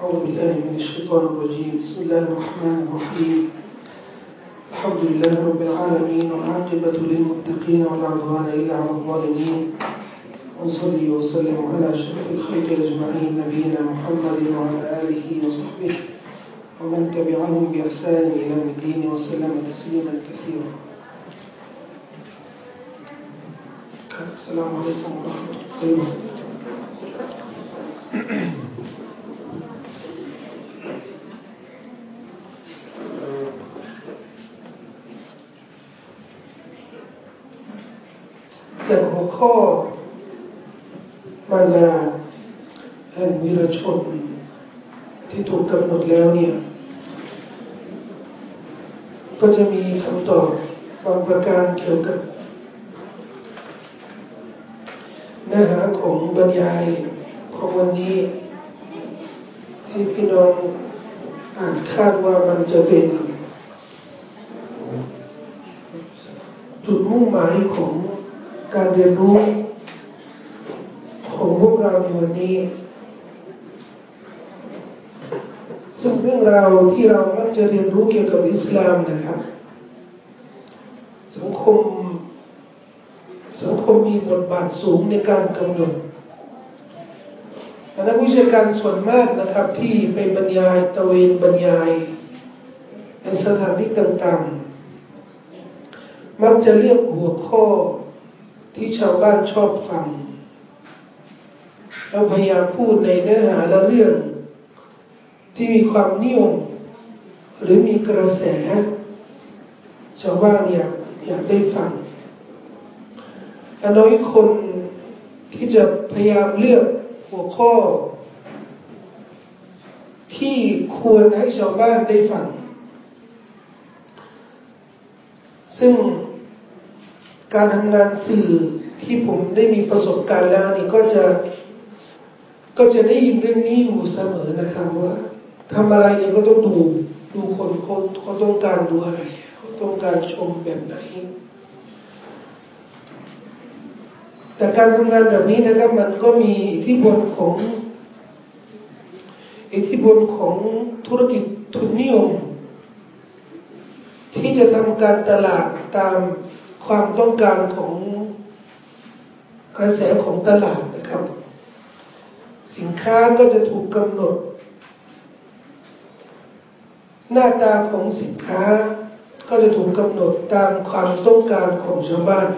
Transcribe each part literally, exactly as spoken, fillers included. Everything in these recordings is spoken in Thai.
أعوذ بالله من الشيطان الرجيم بسم الله الرحمن الرحيم الحمد لله رب العالمين والعاقبة للمتقين ولا عدوان إلا على الظالمين وصلي وسلم على أشرف الخلق أجمعين نبينا محمد وعلى آله وصحبه ومن تبعهم بإحسان إلى يوم الدين وسلم تسليما كثيرا. السلام عليكم ورحمة الله وبركاته. จากหัวข้อมารดาแห่งวีรชนที่ถูกกำหนดแล้วเนี่ยก็จะมีคำตอบบางประการเกี่ยวกับเนื้อหาของบรรยายของวันนี้ที่พี่น้องอ่านคาดว่ามันจะเป็นจุดมุ่งหมายของการเรียนรู้ของพวกเราในวันนี้ซึ่งเรื่องราวที่เรามักจะเรียนรู้เกี่ยวกับอิสลามนะครับสังคมสังคมมีบทบาทสูงในการกำหนดนักวิชาการส่วนมากนะครับที่ไปบรรยายตะเวนบรรยายในสถานที่ต่างๆมักจะเลือกหัวข้อที่ชาวบ้านชอบฟังแล้วพยายามพูดในเนื้อหาและเรื่องที่มีความนิยมหรือมีกระแสชาวบ้านอยากอยากได้ฟังน้อยคนที่จะพยายามเลือกหัวข้อที่ควรให้ชาวบ้านได้ฟังซึ่งการทำงานสื่อที่ผมได้มีประสบการณ์แล้วนี่ก็จะก็จะได้ยินเรื่องนี้อยู่เสมอนะครับว่าทำอะไรเนี่ยก็ต้องดูดูคนคนเขาต้องการดูอะไรเขาต้องการชมแบบไหนแต่การทำงานแบบนี้นะครับมันก็มีอิทธิพลของอิทธิพลของธุรกิจทุนนิยมที่จะทำการตลาดตามความต้องการของกระแสของตลาดนะครับสินค้าก็จะถูกกำหนดหน้าตาของสินค้าก็จะถูกกำหนดตามความต้องการของชาวบ้าน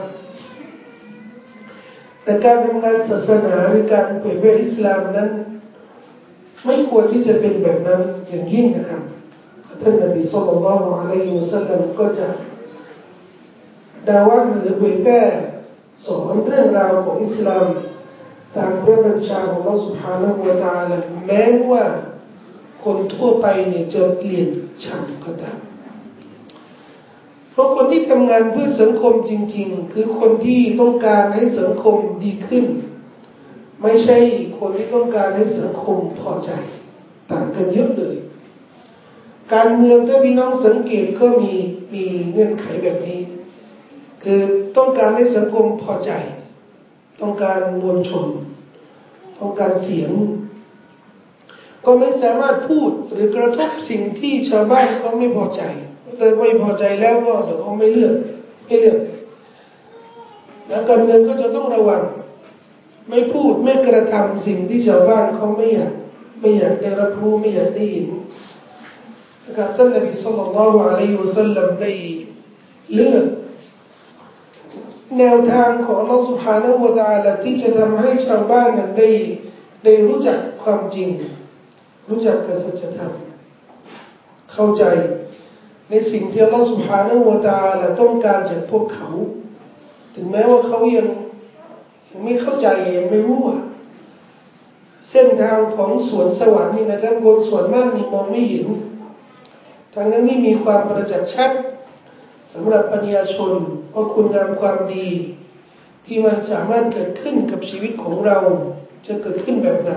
แต่การทำงานศาสนาหรือการเผยแพร่อิสลามนั้นไม่ควรที่จะเป็นแบบนั้นอย่างยิ่งนะครับท่านนบีศ็อลลัลลอฮุอะลัยฮิวะซัลลัมก็จะดาวะห์หรือเผยแพร่สอนเรื่องราวของอิสลามตามพระบัญชาของอัลเลาะห์ซุบฮานะฮูวะตะอาลาแม้ว่าคนทั่วไปเนี่ยจะเกลียดชังก็ตามเพราะคนที่ทำงานเพื่อสังคมจริงๆคือคนที่ต้องการให้สังคมดีขึ้นไม่ใช่คนที่ต้องการให้สังคมพอใจต่างกันเยอะเลยการเมืองถ้าพี่น้องสังเกตก็มีมีเงื่อนไขแบบนี้คือต้องการให้สังคมพอใจต้องการมวลชนต้องการเสียงก็ไม่สามารถพูดหรือกระทบสิ่งที่ชาวบ้านเขาไม่พอใจแต่ไม่พอใจแล้วก็เดี๋ยวเขาไม่เลือกไม่เลือกแล้วการเมืองก็จะต้องระวังไม่พูดไม่กระทำสิ่งที่ชาวบ้านเขาไม่อยากไม่อยากได้รับรู้ไม่อยากได้ยินนะครับท่านนบีศ็อลลัลลอฮุอะลัยฮิวะซัลลัมได้เลือกแนวทางของอัลเลาะห์ซุบฮานะฮูวะตะอาลาที่จะทำให้ชาวบ้านนั้นได้ได้รู้จักความจริงรู้จักกับสัจธรรมเข้าใจในสิ่งที่อัลเลาะห์ซุบฮานะฮูวะตะอาลาต้องการจากพวกเขาถึงแม้ว่าเขายังยังไม่เข้าใจยังไม่รู้ว่าเส้นทางของสวนสวรรค์นี่นะครับคนส่วนมากนี่มองไม่เห็นทางนั้นนี่มีความประจักษ์ชัดสำหรับปัญญาชนว่าคุณงามความดีที่มันสามารถเกิดขึ้นกับชีวิตของเราจะเกิดขึ้นแบบไหน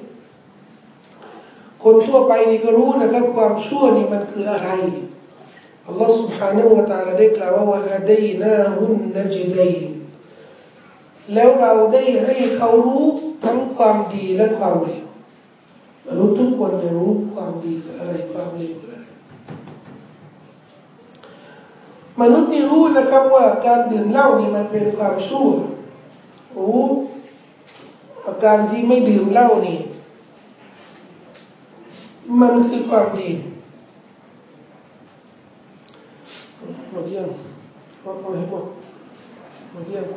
คนทั่วไปนี่ก็รู้นะครับความชั่วนี่มันคืออะไรอัลลอฮฺ سبحانه และ تعالى ได้กล่าวว่าวะฮะดัยนาฮุนนัจดัยแล้วเราได้ให้เขารู้ทั้งความดีและความเลวมนุษย์ทุกคนเนี่ยรู้ความดีคืออะไรความเลวคืออะไรมนุษย์นี่รู้นะครับว่าการดื่มเหล้านี่มันเป็นความชั่วรู้อาการที่ไม่ดื่มเหล้านี่มันคือความดีหมดยังเอาเอาให้หมดหมดยัง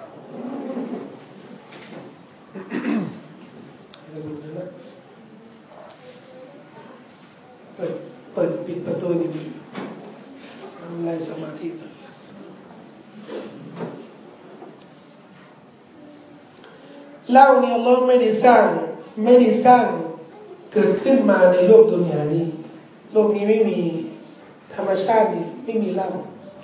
เปิดเปิดปิดประตูนี่ทำลายสมาธิเหล้าเนี่ยอัลเลาะห์ไม่ได้สร้างไม่ได้สร้างเกิดขึ้นมาในโลกดุนยานี้โลกนี้ไม่มีธรรมชาตินี่ไม่มีเหล้า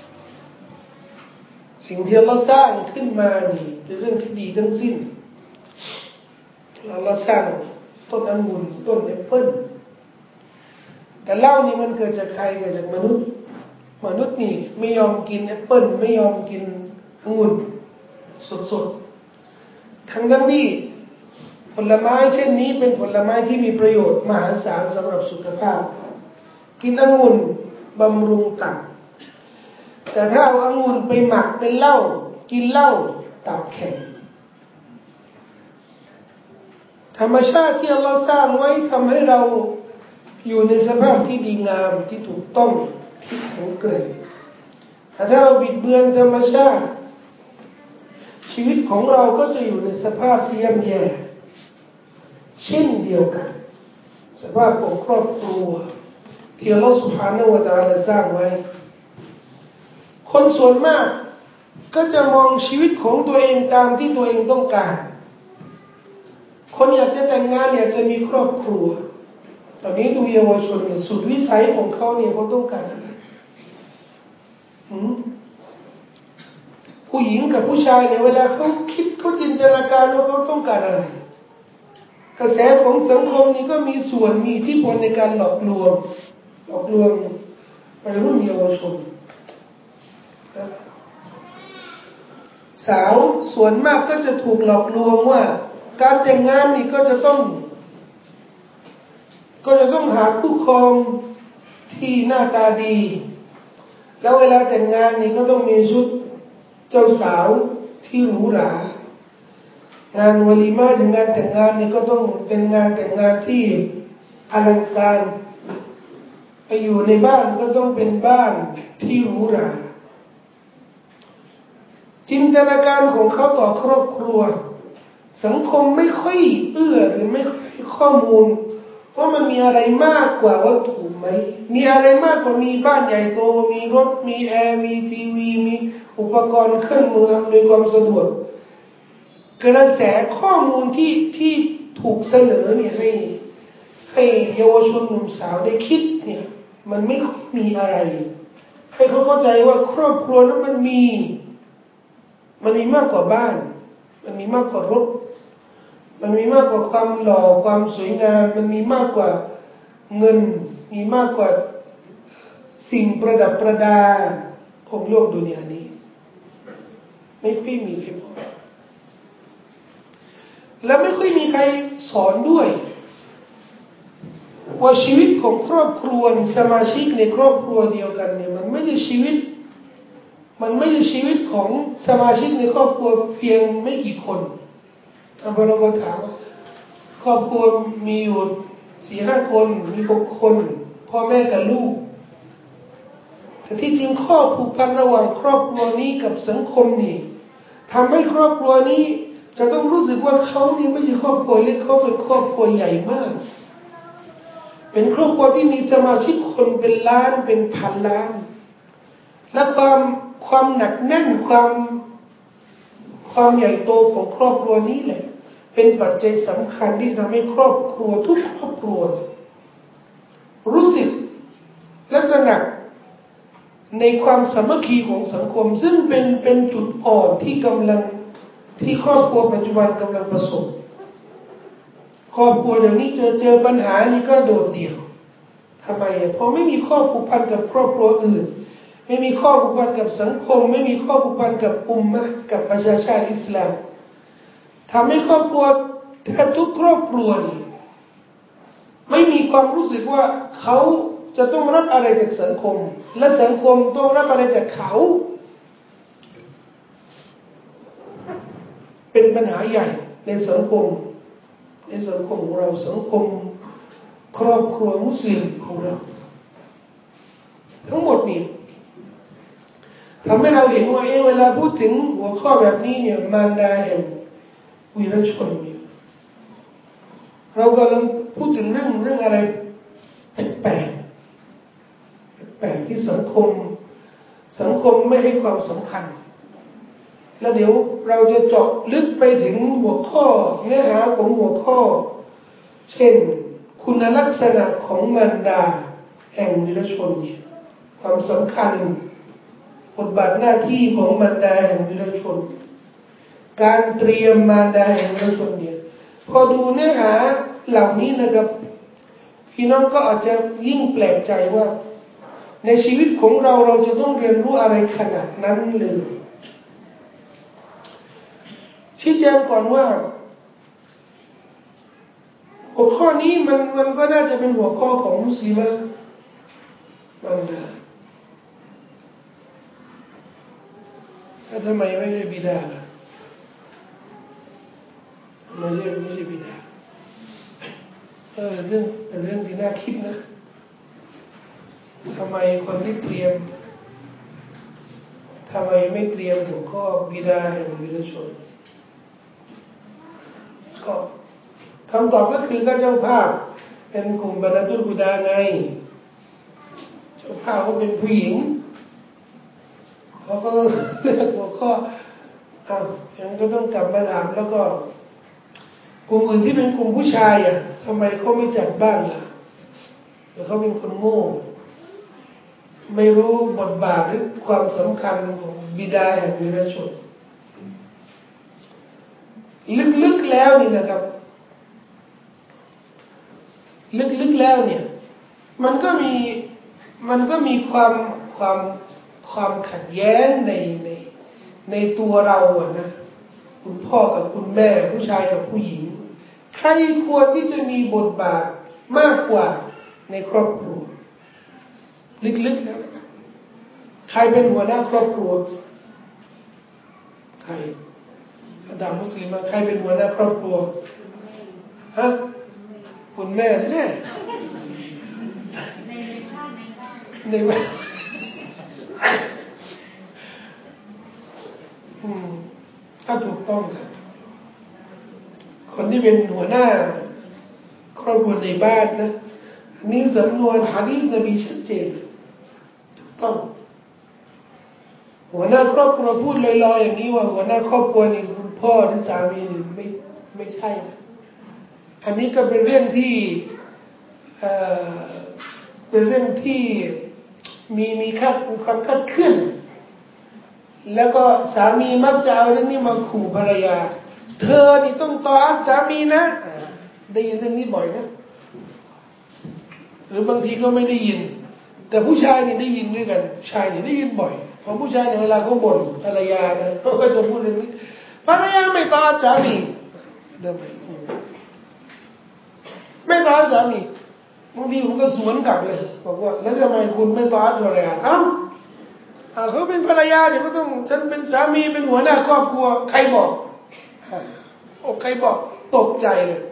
สิ่งที่อัลเลาะห์สร้างขึ้นมานี่เป็นเรื่องที่ดีทั้งสิ้นอัลเลาะห์สร้างต้นองุ่นต้นแอปเปิ้ลแต่เหล้านี่มันเกิดจากใครเกิดจากมนุษย์มนุษย์นี่ไม่ยอมกินแอปเปิ้ลไม่ยอมกินองุ่นสดๆทั้งนั้นนี่ผลไม้เช่นนี้เป็นผลไม้ที่มีประโยชน์มหาศาลสำหรับสุขภาพกินองุ่นบำรุงตับแต่ถ้าเอาองุ่นไปหมักเป็นเหล้ากินเหล้าตับแข็งธรรมชาติที่อัลลอฮ์สร้างไว้ทำให้เราอยู่ในสภาพที่ดีงามที่ถูกต้องที่แข็งแกร่งแต่ถ้าเราบิดเบือนธรรมชาติชีวิตของเราก็จะอยู่ในสภาพที่ย่ำแย่เช่นเดียวกันสภาพของครอบครัวที่อัลลอฮฺ سبحانه และ تعالى สร้างไว้คนส่วนมากก็จะมองชีวิตของตัวเองตามที่ตัวเองต้องการคนอยากจะแต่งงานอยากจะมีครอบครัวตอนนี้ดูเยาวชนเนี่ยสุดวิสัยของเขาเนี่ยเขาต้องการอะไรผู้หญิงกับผู้ชายเนี่ยเวลาเขาคิดเขาจินตนาการว่าเขาต้องการอะไรกระแสของสังคมนี้ก็มีส่วนมีอิทธิพลในการหลอกลวงหลอกลวงวัยรุ่นเยาวชนสาวส่วนมากก็จะถูกหลอกลวงว่าการแต่งงานนี่ก็จะต้องก็จะต้องหาคู่ครองที่หน้าตาดีแล้วเวลาแต่งงานนี่ก็ต้องมีชุดเจ้าสาวที่หรูหรางานวะลีมาหรืองานแต่งงานนี่ก็ต้องเป็นงานแต่งงานที่อลังการไปอยู่ในบ้านก็ต้องเป็นบ้านที่หรูหราจินตนาการของเขาต่อครอบครัวสังคมไม่ค่อยเอื้อหรือไม่ค่อยให้ข้อมูลว่ามันมีอะไรมากกว่าวัตถุไหมมีอะไรมากกว่ามีบ้านใหญ่โตมีรถมีแอร์มีทีวีมีอุปกรณ์เครื่องมืออำนวยความสะดวกกระแสข้อมูลที่ที่ถูกเสนอเนี่ยให้ให้เยาวชนหนุ่มสาวได้คิดเนี่ยมันไม่มีอะไรให้เขาเข้าใจว่าครอบครัวนั้นมันมีมันมีมากกว่าบ้านมันมีมากกว่ารถมันมีมากกว่าความหล่อความสวยงามมันมีมากกว่าเงินมีมากกว่าสิ่งประดับประดาของโลกดุนยานี้ไม่ค่อยมีใครบอกและไม่ค่อยมีใครสอนด้วยว่าชีวิตของครอบครัวนี่สมาชิกในครอบครัวเดียวกันเนี่ยมันไม่ใช่ชีวิตมันไม่ใช่ชีวิตของสมาชิกในครอบครัวเพียงไม่กี่คนถ้าเราก็ถามว่าครอบครัวมีอยู่สี่ห้าคนมีหกคนพ่อแม่กับลูกแต่ที่จริงข้อผูกพันระหว่างครอบครัวนี้กับสังคมนี่ทำให้ครอบครัวนี้จะต้องรู้สึกว่าเขานี่ไม่ใช่ครอบครัวเล็กเขาเป็นครอบครัวใหญ่มากเป็นครอบครัวที่มีสมาชิกคนเป็นล้านเป็นพันล้านและความความหนักแน่นความความใหญ่โตของครอบครัวนี้แหละเป็นปัจจัยสำคัญที่ทำให้ครอบครัวทุกครอบครัวรู้สึกและตระหนักในความสามัคคีของสังคมซึ่งเป็นเป็นจุดอ่อนที่กำลังที่ครอบครัวปัจจุบันกำลังประสบครอบครัวเดี๋ยวนี้เจอเจอปัญหานี่ก็โดดเดี่ยวทำไมเพราะไม่มีข้อผูกพันกับครอบครัวอื่นไม่มีข้อผูกพันกับสังคมไม่มีข้อผูกพันกับอุมมะห์กับประชาชาติอิสลามทำให้ครอบครัวแทบทุกครอบครัวนี่ไม่มีความรู้สึกว่าเขาจะต้องรับอะไรจากสังคมและสังคมต้องรับอะไรจากเขาเป็นปัญหาใหญ่ในสังคมในสังคมของเราสังคมครอบครัวมุสลิมของเราทั้งหมดนี้ทำให้เราเห็นว่าเอเวลาพูดถึงหัวข้อแบบนี้เนี่ยมารดาแห่งวีรชนเนี่ยเรากำลังพูดถึงเรื่องเรื่องอะไรแปลกๆแปลกๆที่สังคมสังคมไม่ให้ความสำคัญแล้วเดี๋ยวเราจะเจาะลึกไปถึงหัวข้อเนื้อหาของหัวข้อเช่นคุณลักษณะของมารดาแห่งวีรชนเนี่ยความสำคัญบทบาทหน้าที่ของมารดาแห่งวีรชนการเตรียมมารดาแห่งวีรชนเนี่ยพอดูเนื้อหาเหล่านี้นะครับพี่น้องก็อาจจะยิ่งแปลกใจว่าในชีวิตของเราเราจะต้องเรียนรู้อะไรขนาดนั้นเลยชี้แจงก่อนว่าหัวข้อนี้มันมันก็น่าจะเป็นหัวข้อของมุสลิมมารดาแล้วทำไมไม่ใช่บิดาล่ะไม่ใช่ไม่ใช่บิดาเออเรื่องเป็นเรื่องที่น่าคิดนะทำไมคนที่เตรียมทำไมไม่เตรียมหัวข้อบิดาแห่งวีรชนก็คำตอบก็คือก็เจ้าภาพเป็นกลุ่มบรรดาตุลกุดาไงเจ้าภาพก็เป็นผู้หญิงเขาก็เลือกหัวข้ออ้าวยังก็ต้องกลับมาถามแล้วก็กลุ่มอื่นที่เป็นกลุ่มผู้ชายอ่ะทำไมเขาไม่จัดบ้างล่ะหรือเขาเป็นคนโง่ไม่รู้บทบาทหรือความสำคัญของบิดาแห่งวีรชนลึกๆแล้วนี่นะครับลึกๆแล้วเนี่ยมันก็มีมันก็มีความความความขัดแย้งในในในตัวเราอะนะคุณพ่อกับคุณแม่ผู้ชายกับผู้หญิงใครควรที่จะมีบทบาทมากกว่าในครอบครัวลึกๆแล้วนะครับใครเป็นหัวหน้าครอบครัวใครอาดามมุสลิมใครเป็นหัวหน้าครอบครัวฮะคุณแม่แน่ในบ้านอืมถ้าถูกต้องครับคนที่เป็นหัวหน้าครอบครัวในบ้านนะนี่สำนวนหะดีษนบีชัดเจนถูกต้องหัวหน้าครอบครัวพูดลอยๆอย่างนี้ว่าหัวหน้าครอบครัวนี่คุณพ่อหรือสามีนี่ไม่ไม่ใช่นะอันนี้ก็เป็นเรื่องที่เอ่อเป็นเรื่องที่มีมีคาดความคาดเคลื่อนแล้วก็สามีมักจะเอาเรื่องนี้มาขู่ภรรยาเธอนี่ต้องต่ออัพสามีนะได้ยินเรื่องนี้บ่อยนะหรือบางทีก็ไม่ได้ยินแต่ผู้ชายนี่ได้ยินด้วยกันชายนี่ได้ยินบ่อยเพราะผู้ชายในเวลาเขาบ่นภรรยานะเขาก็จะพูดเรื่องนี้ภรรยาไม่ต่ออัพสามีเดิมไม่ต่ออัพสามีบางทีผมก็สวนกลับเลยบอกว่าแล้วทำไมคุณไม่ต่ออัพภรรยาเอ้าเขาเป็นภรรยาเดี๋ยวก็ต้องฉันเป็นสามีเป็นหัวหน้าครอบครัวใครบอกโอ้ใครบอกตกใจเลย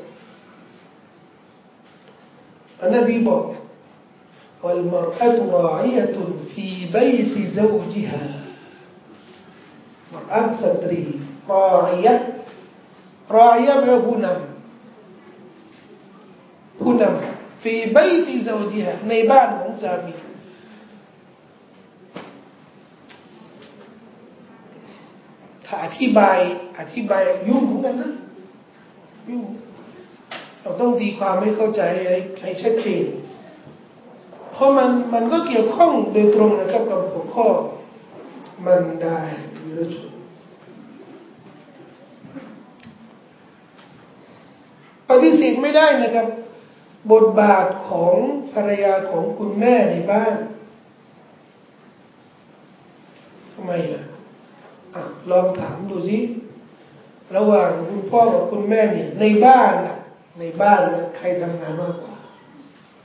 อันนบีบอก والمرأة راعية في بيت زوجها مرأة สตรี راعية راعية แปลว่าผู้นำผู้นำ في بيت زوجها ในบ้านของสามีถ้าอธิบายอธิบายยุ่งเหมือนกันนะยุ่งเราต้องตีความให้เข้าใจให้ให้ชัดเจนเพราะมันมันก็เกี่ยวข้องโดยตรงนะครับกับหัวข้อมันได้วีรชนปฏิเสธไม่ได้นะครับบทบาทของภรรยาของคุณแม่ในบ้านทำไมอ่ะอ่ะลองถามดูสิระหว่างคุณพ่อกับคุณแม่เนี่ยในบ้านน่ะในบ้านนะใครทำงานมากกว่า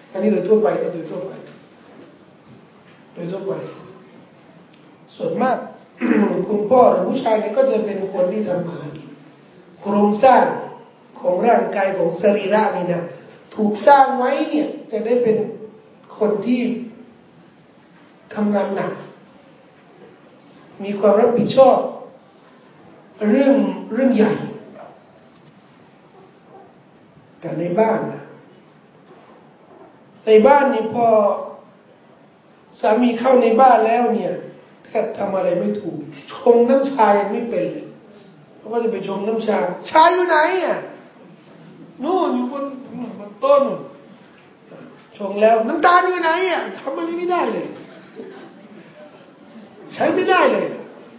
อันนี้โดยทั่วไปนะโดยทั่วไปโดยทั่วไปส่วนมาก คุณพ่อหรือผู้ชายเนี่ยก็จะเป็นคนที่ทำมาหากินโครงสร้างของร่างกายของสรีระนี่นะถูกสร้างไว้เนี่ยจะได้เป็นคนที่ทำงานหนักมีความรับผิดชอบเรื่องเรื่องใหญ่แต่ในบ้านนะในบ้านนี่พอสามีเข้าในบ้านแล้วเนี่ยแทบทำอะไรไม่ถูกชงน้ำชายังไม่เป็นเลยเพราะว่าจะไปชงน้ำชาชาอยู่ไหนอ่ะนู่นอยู่บนบนต้นชงแล้วน้ำตาลอยู่ไหนอ่ะทำอะไรไม่ได้เลยใช้ไม่ได้เลย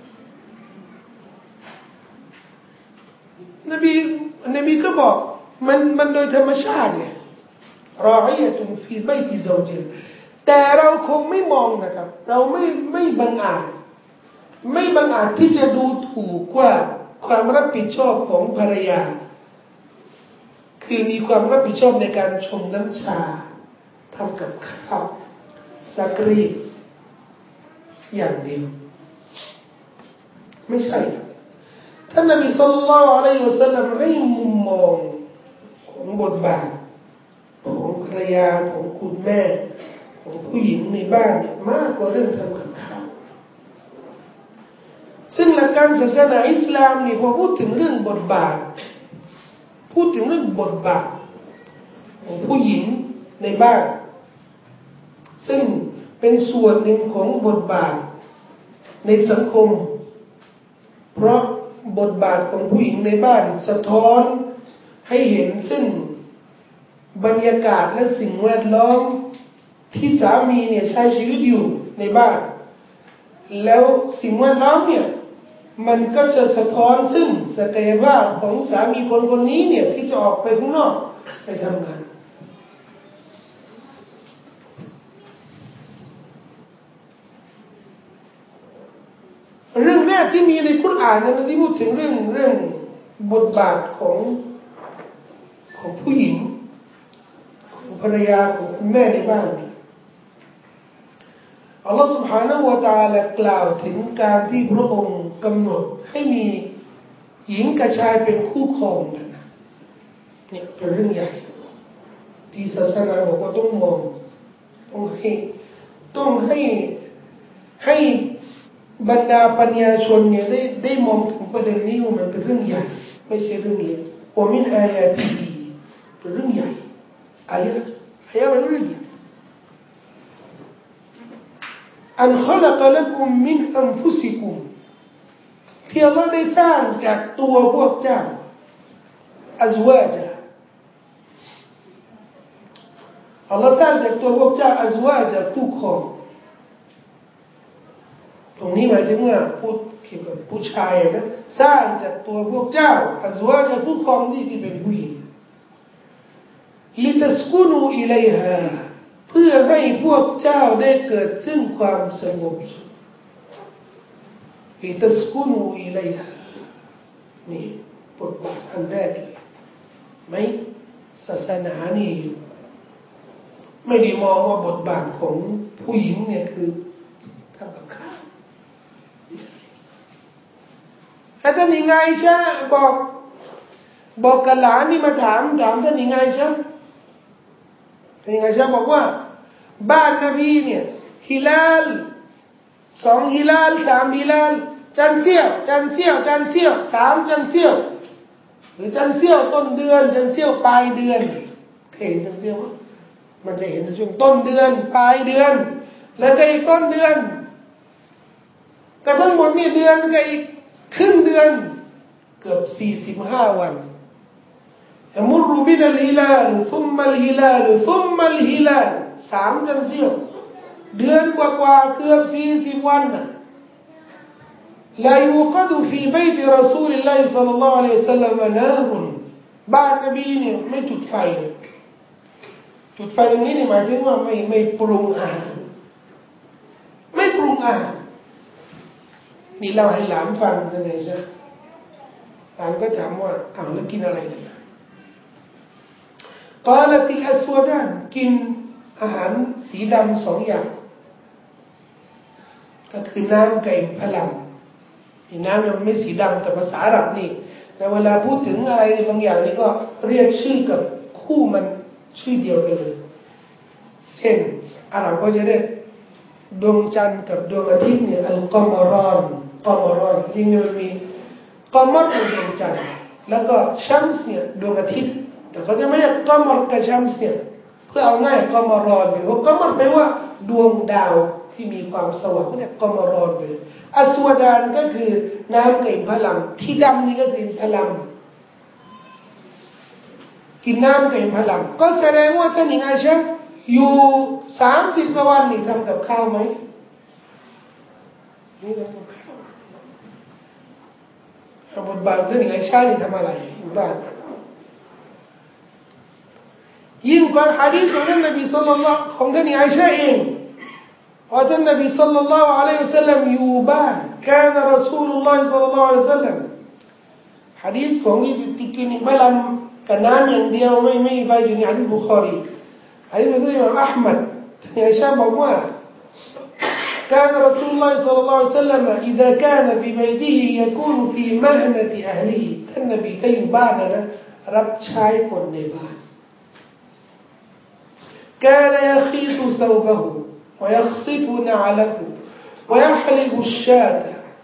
นบีนบีก็บอกมันมันโดยธรรมชาติไงรออิยะตุนฟีบัยติซาวจิแต่เราคงไม่มองนะครับเราไม่ไม่บังอาจไม่บังอาจที่จะดูถูกว่าความรับผิดชอบของภรรยาคือมีความรับผิดชอบในการชงน้ำชาทำกับข้าวซักรีดอย่างเดียวไม่ใช่ครับท่านนบีศ็อลลัลลอฮุอะลัยฮิวะซัลลัมให้มุมมองของบทบาทของภรรยาของคุณแม่ของผู้หญิงในบ้านเนี่ยมากกว่าเรื่องทำกับข้าวซึ่งหลักการศาสนาอิสลามนี่พอพูดถึงเรื่องบทบาทพูดถึงเรื่องบทบาทของผู้หญิงในบ้านซึ่งเป็นส่วนหนึ่งของบทบาทในสังคมเพราะบทบาทของผู้หญิงในบ้านสะท้อนให้เห็นซึ่งบรรยากาศและสิ่งแวดล้อมที่สามีเนี่ยใช้ชีวิตอยู่ในบ้านแล้วสิ่งแวดล้อมเนี่ยมันก็จะสะท้อนซึ่งศักยภาพของสามีคนคนนี้เนี่ยที่จะออกไปข้างนอกไปทำงานเรื่องแรกที่มีในคุรอานนั้นที่พูดถึงเรื่องเรื่องบทบาทของของผู้หญิงของภรรยาของคุณแม่ในบ้านนี่อัลลอฮฺ سبحانه และ تعالى กล่าวถึงการที่พระองค์กำหนดให้มีหญิงกับชายเป็นคู่ครองกันเนี่ยเป็นเรื่องใหญ่ที่ศาสนาบอกว่าต้องมองต้องให้ต้องให้ให้บรรดาปัญญาชนเนี่ยได้ได้มองถึงประเด็นนี้ว่ามันเป็นเรื่องใหญ่ไม่ใช่เรื่องเล็กว่ามินอายาติฮีเป็นเรื่องใหญ่อายะอายะเป็นเรื่องใหญ่อันขลักลักุมมินอันฟุซิกุมที่อัลลอฮ์ได้สร้างจากตัวพวกเจ้าอัซวาจาอัลลอฮ์สร้างจากตัวพวกเจ้าอัซวาจาคู่ครองตรงนี้หมายถึงว่าพูดเกี่ยวกับผู้ชายนะสร้างจากตัวพวกเจ้าอัซวาจาคู่ครองที่ที่เป็นผู้หญิงลิตัสกุนูอิลัยฮาเพื่อให้พวกเจ้าได้เกิดซึ่งความสงบสุขลิตัสกุนูอิลัยฮานี่บทบาทอันแรกเลยไม่ศาสนานี่ไม่ได้มองว่าบทบาทของผู้หญิงเนี่ยคือทำกับข้าวท่านยังไงใช่บอกบอกกับหลานนี่มาถามถามท่านยังไงใช่ท่านยังไงใช่บอกว่าบ้านนบีเนี่ยฮิลาลสองฮิลาลสามฮิลาลจันเสี้ยวจันเสี้ยวจันเสี้ยวสามจันเสี้ยวหรือจันเสี้ยวต้นเดือนจันเสี้ยวปลายเดือนเคยเห็นจันเสี้ยวมั้ยมันจะเห็นในช่วงต้นเดือนปลายเดือนแล้วก็อีกต้นเดือนก็ทั้งหมดนี่เดือนก็อีกครึ่งเดือนเกือบสี่สิบห้าวันยมุรบินัลฮิลาลซุมมัลฮิลาลซุมมัลฮิลาลสามจันเสี้ยวเดือนกว่าๆเกือบสี่สิบวันน่ะลายูกดฟีบัยติรอซูลิลลาฮิศ็อลลัลลอฮุอะลัยฮิวะซัลลัมนารุนบ้านนบีเนี่ยไม่จุดไฟเลยจุดไฟตรงนี้เนี่ยหมายถึงว่าไม่ไม่ปรุงอาหารไม่ปรุงอาหารนี่เล่าให้หลานฟังนั่นเองใช่หลานก็ถามว่าอ้าวแล้วกินอะไรกันกาลติลอัสวดานกินอาหารสีดำสองอย่างก็คือน้ำกับอิมพลัมนี่น้ำยังไม่สีดำแต่ภาษาอาหรับนี่แต่เวลาพูดถึงอะไรบางอย่างนี่ก็เรียกชื่อกับคู่มันชื่อเดียวกันเลยเช่นอาหรับก็จะเรียกดวงจันทร์กับดวงอาทิตย์เนี่ยอัลกอมารอนกอมารอนจริงๆมันมีกอมารคือดวงจันทร์แล้วก็ชัมส์เนี่ยดวงอาทิตย์แต่เขาจะไม่เรียกกอมารกับชัมส์เนี่ยเพื่อเอาง่ายกอมารอนเพราะกอมารแปลว่าดวงดาวที่มีความสว่างเนี่ยกอมารอนไปเลยอัสวดานก็คือน้ำกับอิมพลัมที่ดำนี่ก็คืออิมพลัมกินน้ำกับอิมพลัมก็แสดงว่าท่านหญิงไอชาอยู่สามสิบกว่าวันนี่ทำกับข้าวไหมนี่ทำกับข้าวบทบาทท่านหญิงไอชานี่ทำอะไรอยู่บ้านยิ่งฟังหะดีษของท่านนบีศ็อลลัลลอฮุของท่านหญิงไอชาเองว่าท่านนบีศ็อลลัลลอฮุอะลัยฮิวะซัลลัมอยู่บ้านกานรอซูลุลลอฮิศ็อลลัลลอฮุอะลัยฮิวะซัลลัมหะดีษของที่ติกินไม่ลำกับน้ำอย่างเดียวไม่ไม่ไฟอยู่ในหะดีษบุคอรีحديث من الإمام أحمد هشام بواه كان رسول الله صلى الله عليه وسلم إذا كان في بيته يكون في مهنة أهله النبي تيباننا رب شاي كون نبان كان يخيط ثوبه ويخصف نعله ويحلب الشاة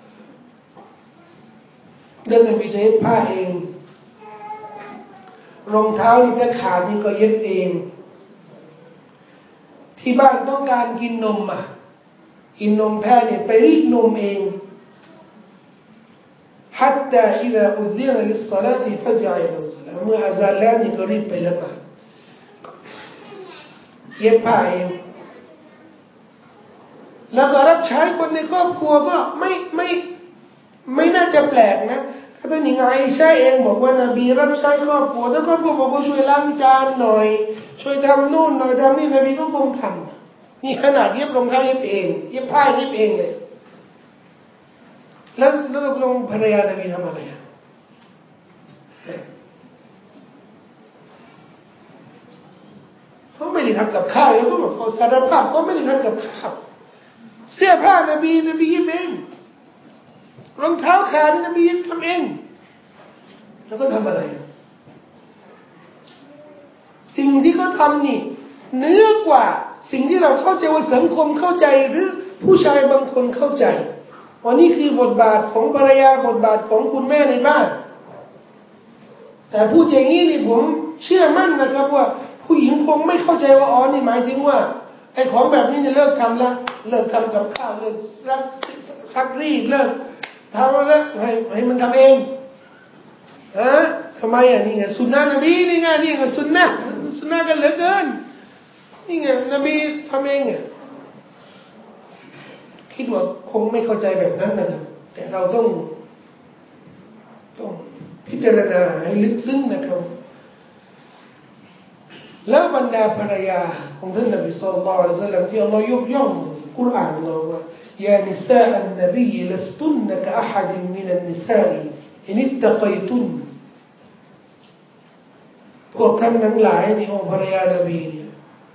ท่านนบีจะเย็บผ้าเองรองเท้านี่ถ้าขาดนี่ก็เย็บเองที่บ้านต้องการกินนมอ่ะกินนมแพะเนี่ยไปรีดนมเอง حتى إذا أذن للصلاة فزع إلى الصلاة เมื่ออาซานแล้วนี่ก็รีบไปละหมาดเย็บผ้าเองแล้วก็รับใช้คนในครอบครัวก็ไม่ไม่ไม่น่าจะแปลกนะถ้าท่านหญิงไอชาเองบอกว่านบีรับใช้ครอบครัวถ้าครอบครัวบอกว่าช่วยล้างจานหน่อยช่วยทำนู่นหน่อยทำนี่นบีก็คงทำนี่ขนาดเย็บรองเท้าเย็บเองเย็บผ้าเย็บเองเลยแล้วแล้วตกลงภรรยานบีทำอะไรอ่ะเขาไม่ได้ทำกับข้าวแล้วก็บอกเขาสารภาพก็ไม่ได้ทำกับข้าวเสื้อผ้านบีนบีเย็บเองรองเท้าขาดนบีทำเองแล้วก็ทำอะไรสิ่งที่เขาทำนี่เหนือกว่าสิ่งที่เราเข้าใจว่าสังคมเข้าใจหรือผู้ชายบางคนเข้าใจว่านี่คือบทบาทของภรรยาบทบาทของคุณแม่ในบ้านแต่พูดอย่างนี้นี่ผมเชื่อมั่นนะครับว่าผู้หญิงคงไม่เข้าใจว่าอ๋อนี่หมายถึงว่าไอ้ของแบบนี้เนี่ยเลิกทำแล้วเลิกทำกับข้าวเลิกรักซักรีดเลิกทำแล้วให้ให้มันทำเองฮะทำไมอ่ะนี่ไงสุนนะนบีนี่ไงนี่ไงสุนนะสุนนะกันเหลือเกินนี่ไงนบีทำเองอ่ะคิดว่าคงไม่เข้าใจแบบนั้นนะครับแต่เราต้องต้องพิจารณาให้ลึกซึ้งนะครับแล้วบรรดาภรรยาของท่านนบีศ็อลลัลลอฮุอะลัยฮิวะซัลลัมที่อัลลอฮ์ยกย่องกุรอานเราว่า يا نساء النبي لستن كأحد من النساء إن اتقيتن พวกท่านทั้งหลายนี่โอ้ภรรยานบีเนี่ย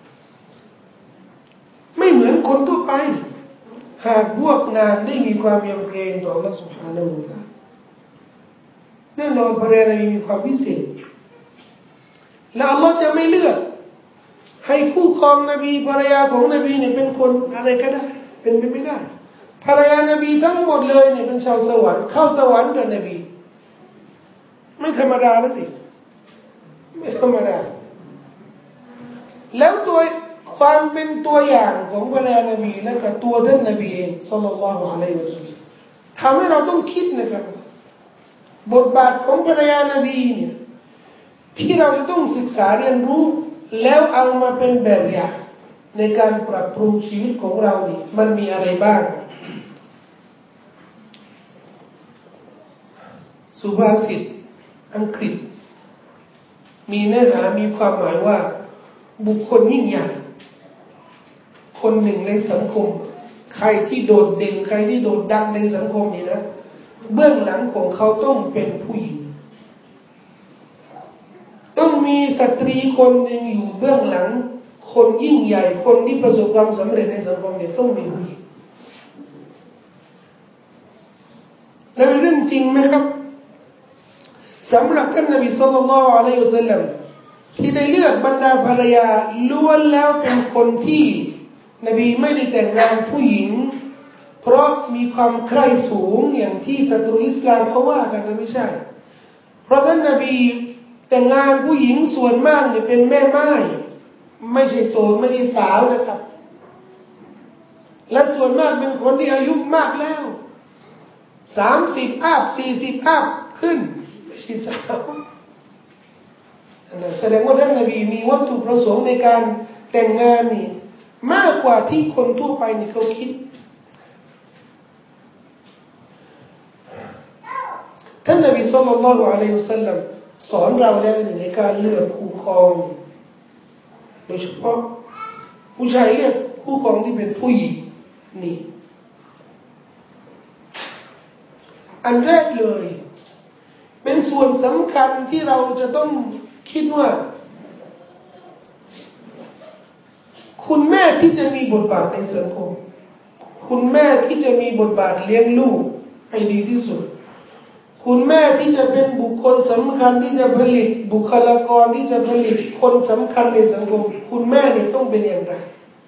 ไม่เหมือนคนทั่วไปหากพวกนางได้มีความยำเกรงต่อ Allah سبحانه และ تعالى แน่นอนภรรยานบีมีความพิเศษและ Allah จะไม่เลือกให้คู่ครองนบีภรรยาของนบีเนี่ยเป็นคนอะไรก็ได้เป็นไปไม่ได้ภรรยานบีทั้งหมดเลยเนี่ยเป็นชาวสวรรค์เข้าสวรรค์กับนบีไม่ธรรมดาแล้วสิไม่ธรรมดาแล้วตัวความเป็นตัวอย่างของภรรยานบีและกับตัวท่านนบีเองศ็อลลัลลอฮุอะลัยฮิวะซัลลัมทำให้เราต้องคิดนะครับบทบาทของภรรยานบีเนี่ยที่เราจะต้องศึกษาเรียนรู้แล้วเอามาเป็นแบบอย่างในการปรับปรุงชีวิตของเรานี่มันมีอะไรบ้างสุภาษิตอังกฤษมีเนื้อหามีความหมายว่าบุคคลยิ่งใหญ่คนหนึ่งในสังคมใครที่โดดเด่นใครที่โดดดังในสังคมนี่นะเบื้องหลังของเขาต้องเป็นผู้หญิงต้องมีสตรีคนหนึ่งอยู่เบื้องหลังคนยิ่งใหญ่คนที่ประสบความสำเร็จในสังคมเนี่ยต้องมีผู้หญิงและเป็นเรื่องจริงไหมครับสำหรับท่านนบีศ็อลลัลลอฮุอะลัยฮิวะซัลลัมที่ได้เลือกบรรดาภรรยาล้วนแล้วเป็นคนที่นบีไม่ได้แต่งงานผู้หญิงเพราะมีความใคร่สูงอย่างที่ศัตรูอิสลามเขาว่ากันนะไม่ใช่เพราะท่านนบีแต่งงานผู้หญิงส่วนมากเนี่ยเป็นแม่ไม้ไม่ใช่โสดไม่ใช่สาวนะครับและส่วนมากเป็นคนที่อายุมากแล้วสามสิบอัพสี่สิบอัพขึ้นไม่ใช่สาวแสดงว่าท่านนบีมีวัตถุประสงค์ในการแต่งงานนี่มากกว่าที่คนทั่วไปนี่เขาคิดท่านนบีศ็อลลัลลอฮุอะลัยฮิวะซัลลัมสอนเราแล้วในการเลือกคู่ครองโดยเฉพาะผู้ชายเลือกคู่ครองที่เป็นผู้หญิงนี่อันแรกเลยเป็นส่วนสำคัญที่เราจะต้องคิดว่าคุณแม่ที่จะมีบทบาทในสังคมคุณแม่ที่จะมีบทบาทเลี้ยงลูกให้ดีที่สุดคุณแม่ที่จะเป็นบุคคลสำคัญที่จะผลิตบุคลากรที่จะผลิตคนสำคัญในสังคมคุณแม่เนี่ยต้องเป็นอย่างไร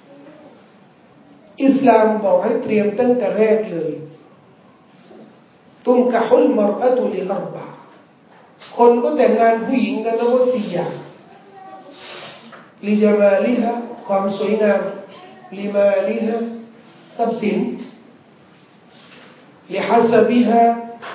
อิสลามบอกให้เตรียมตั้งแต่แรกเลยตุมกะฮุลมารอะตุลิอัรบะคนก็แต่งงานผู้หญิงกันแล้วก็สี่อย่างลิจามาลิฮะความสวยงามลิมาลิฮะทรัพย์สินลิฮัสบิฮะ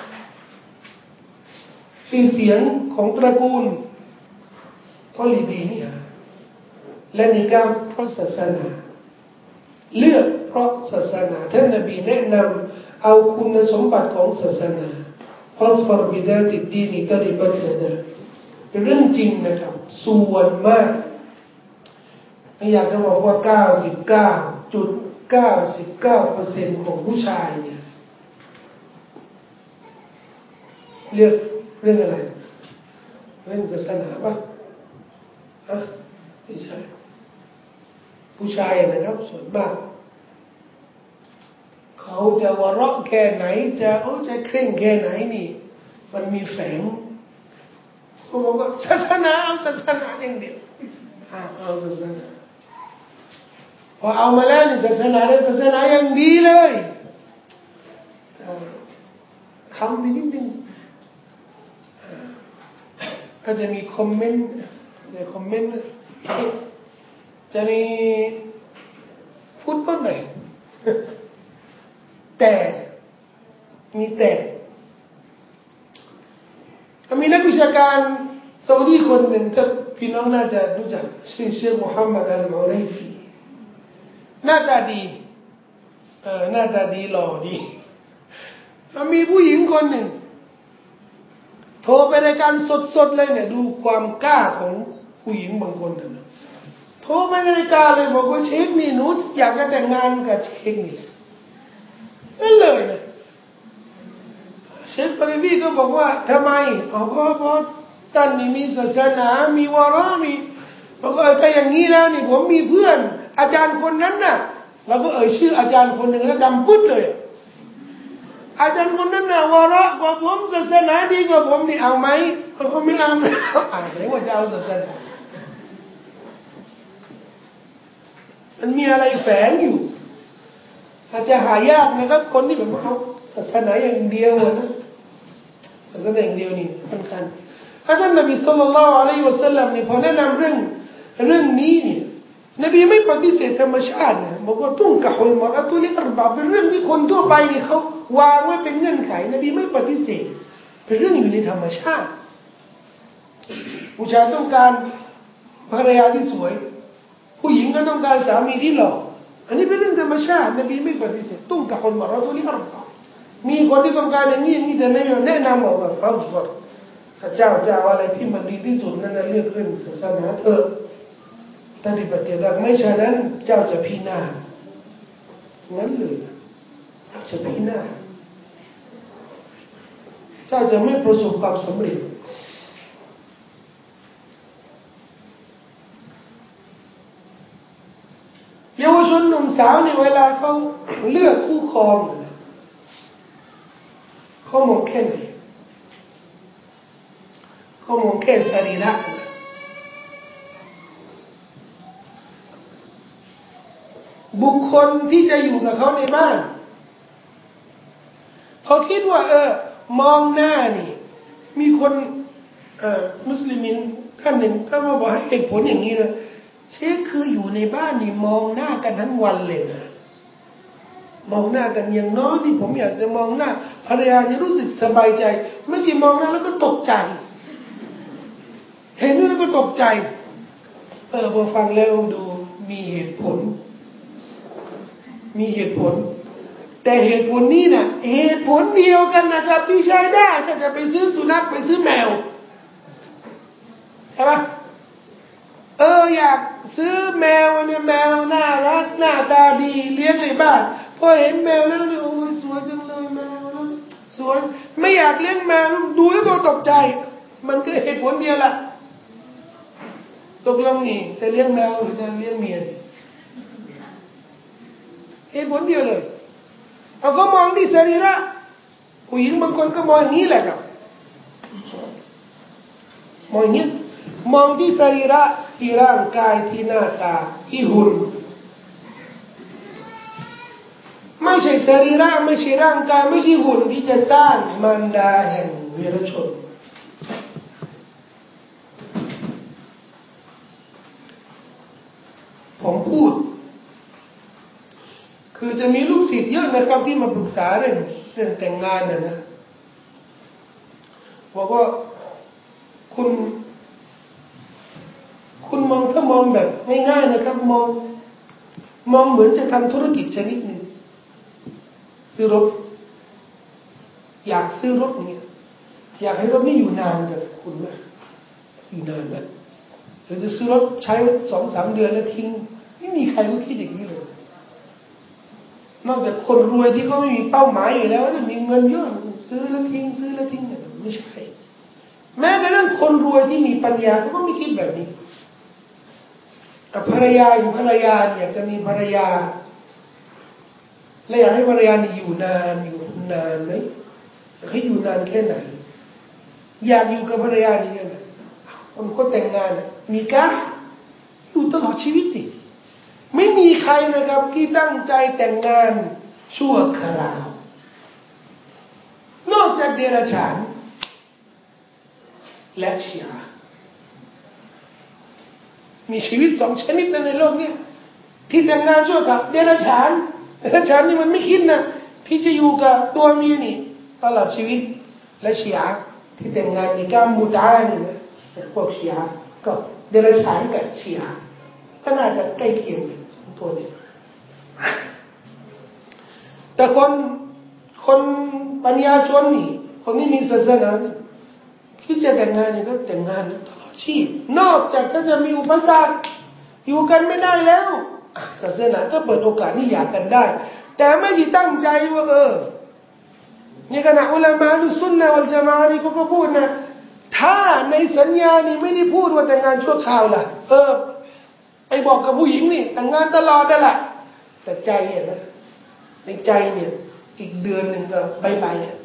ชื่อเสียงของตระกูลก็ลิดีนี่ฮะและนิกามเพราะศาสนาเลือกเพราะศาสนาท่านนบีแนะนำเอาคุณสมบัติของศาสนาฟัฟรบิดาติดดีนิตริบัตยาเป็นเรื่องจริงนะครับส่วนมากไม่อยากจะบอกว่า เก้าสิบเก้าจุดเก้าเก้าเปอร์เซ็นต์ ของผู้ชายเนี่ยเลือกเรื่องอะไรเรื่องศาสนาป่ะฮะไม่ใช่ผู้ชายนะครับส่วนมากเขาจะวะเราะแค่ไหนจะโอ้จะเคร่งแค่ไหนนี่มันมีแฝงเขาบอกว่าศาสนาเอาศาสนาอย่างเดียวเอาศาสนาพอเอามาแล้วนี่ศาสนาเนี่ยศาสนาอย่างดีเลยคำไปนิดนึงก็จะมีคอมเมนต์จะคอมเมนต์จะมีฟุตบอลหน่อยแต่มีแต่มีนักวิชาการซาอุดีคนหนึ่งถ้าพี่น้องน่าจะรู้จักชื่อเชคมุฮัมมัดอัลอุรัยฟีหน้าตาดีเออหน้าตาดีหล่อดีมีผู้หญิงคนหนึ่งโทรไปรายการสดๆเลยเนี่ยดูความกล้าของผู้หญิงบางคนนะโทรไปรายการเลยบอกว่าเชคนี่หนูอยากจะแต่งงานกับเชคนี่นั่นเลยนะเชคฟาริบีก็บอกว่าทำไมเอาเพราะเพราะท่านนี่มีศาสนามีวาระมีบอกว่าถ้าอย่างนี้แล้วนี่ผมมีเพื่อนอาจารย์คนนั้นน่ะแล้วก็เอ่ยชื่ออาจารย์คนหนึ่งแล้วดำปึ๊ดเลยอาจารย์คนนั้นน่ะวาระกว่าผมศาสนาดีกว่าผมนี่เอาไหมเขาไม่เอาไม่เอาอ่านไหนว่าจะเอาศาสนามันมีอะไรแฝงอยู่อาจจะหายากนะครับคนที่แบบว่าเอาศาสนาอย่างเดียวนะศาสนาอย่างเดียวนี่สำคัญถ้าท่านนบีศ็อลลัลลอฮุอะลัยฮิวะซัลลัมนี่พอแนะนำเรื่องเรื่องนี้เนี่ยนบีไม่ปฏิเสธธรรมชาตินะบอกว่าตุ้งกะฮุลมารอะตุลิอัรบะเป็นเรื่องที่คนทั่วไปนี่เขาวางไว้เป็นเงื่อนไขนบีไม่ปฏิเสธเป็นเรื่องอยู่ในธรรมชาติผู้ชายต้องการภรรยาที่สวยผู้หญิงก็ต้องการสามีที่หล่ออันนี้เป็นเรื่องธรรมชาตินบีไม่ปฏิเสธตุ้งกะฮุลมารอะตุลิอัรบะมีคนที่ต้องการอย่างนี้อย่างนี้แต่นบีแนะนำบอกว่าฟังฟังถ้าเจ้าเจ้าอะไรที่มันดีที่สุดนั่นเลือกเรื่องศาสนาเถอะถ้าปฏิบัติไม่ฉะนั้นเจ้าจะพินาศงั้นเลยเจ้าจะพินาศเจ้าจะไม่ประสบความสำเร็จเยาวชนหนุ่มสาวในเวลาเขาเลือกคู่ครองเขามองแค่ไหนเขามองแค่สรีระบุคคลที่จะอยู่กับเขาในบ้านเขาคิดว่าเออมองหน้านี่มีคนเอ่อมุสลิมินท่านหนึ่งก็มาบอกให้เหตุผลอย่างนี้นะเชคคืออยู่ในบ้านนี่มองหน้ากันทั้งวันเลยนะมองหน้ากันอย่างน้อยนี่ผมอยากจะมองหน้าภรรยาจะรู้สึกสบายใจไม่ใช่มองหน้าแล้วก็ตกใจเห็นแล้วก็ตกใจเออพอฟังแล้วดูมีเหตุผลมีเหตุผลแต่เหตุผลนี้นะเหตุผลเดียวกันนะครับที่ใช้ได้ถ้าจะไปซื้อสุนัขไปซื้อแมวใช่ปะเอออยากซื้อแมวเนี่ยแมวน่ารักหน้าตาดีเลี้ยงในบ้านพอเห็นแมวแล้วเนี่ยโอ้ยสวยจังเลยแมวแล้วสวยไม่อยากเลี้ยงแมวดูแล้วก็ตกใจมันก็เหตุผลเดียวละตกลงนี่จะเลี้ยงแมวหรือจะเลี้ยงเมียเหตุผลเดียวเลยเอาก็มองที่สรีระผู้หญิงบางคนก็มองอย่างนี้แหละครับมองอย่างนี้มองที่สรีระที่ร่างกายที่หน้าตาที่หุ่นไม่ใช่สรีระไม่ใช่ร่างกายไม่ใช่หุ่นที่จะสร้างมารดาแห่งวีรชนผมพูดคือจะมีลูกศิษย์เยอะนะครับที่มาปรึกษาเรื่องเรื่องแต่งงานนะนะบอกว่าคุณคุณมองถ้ามองแบบง่ายๆนะครับมองมองเหมือนจะทำธุรกิจชนิดหนึ่งซื้อรถอยากซื้อรถเนี่ยอยากให้รถนี้อยู่นานกับคุณไหมอยู่นานไหมหรือจะซื้อรถใช้สองสามเดือนแล้วทิ้งไม่มีใครก็คิดอย่างนี้เลยนอกจากคนรวยที่เขาไม่มีเป้าหมายอยู่แล้วนะมีเงินเยอะซื้อแล้วทิ้งซื้อแล้วทิ้งแต่ไม่ใช่แม้กระทั่งคนรวยที่มีปัญญาเขาก็ไม่คิดแบบนี้ภรรยาอยู่ภรรยาเนี่ยจะมีภรรยาและอยากให้ภรรยานี่อยู่นานอยู่นานไหมให้อยู่นานแค่ไหนอยากอยู่กับภรรยานี่ยังไงคนคนแต่งงานมีการอยู่ตลอดชีวิตดิไม่มีใครนะครับที่ตั้งใจแต่งงานชั่วคราวนอกจากเดรัจฉานและชีอะห์มีชีวิตสองชนิดในโลกนี้ที่แต่งงานชั่วคราวเดรัจฉานเดรัจฉานนี่มันไม่คิดนะที่จะอยู่กับตัวเมียนี่ตลอดชีวิตและชีอะห์ที่แต่งงานในการมุตานี่นะพวกชีอะห์ก็เดรัจฉานกับชีอะห์ก็น่าจะใกล้เคียงกันสองตัวนี้แต่คนคนปัญญาชนนี่คนที่มีศาสนาคิดจะแต่งงานนี่ก็แต่งงานตลอดชีพนอกจากถ้าจะมีอุปสรรคอยู่กันไม่ได้แล้วศาสนาก็เปิดโอกาสนี่หย่ากันได้แต่ไม่ใช่ตั้งใจว่าเออนี่ขณะอุลามะลุซุนนะวัลญะมาอะห์นี่เขาก็พูดนะถ้าในสัญญานี่ไม่ได้พูดว่าแต่งงานชั่วคราวล่ะเออไปบอกกับผู้หญิงนี่แต่งงานตลอดนั่นแหละแต่ใจเนี่ยนะในใจเนี่ยอีกเดือนหนึ่งก็บายบายเนี่ย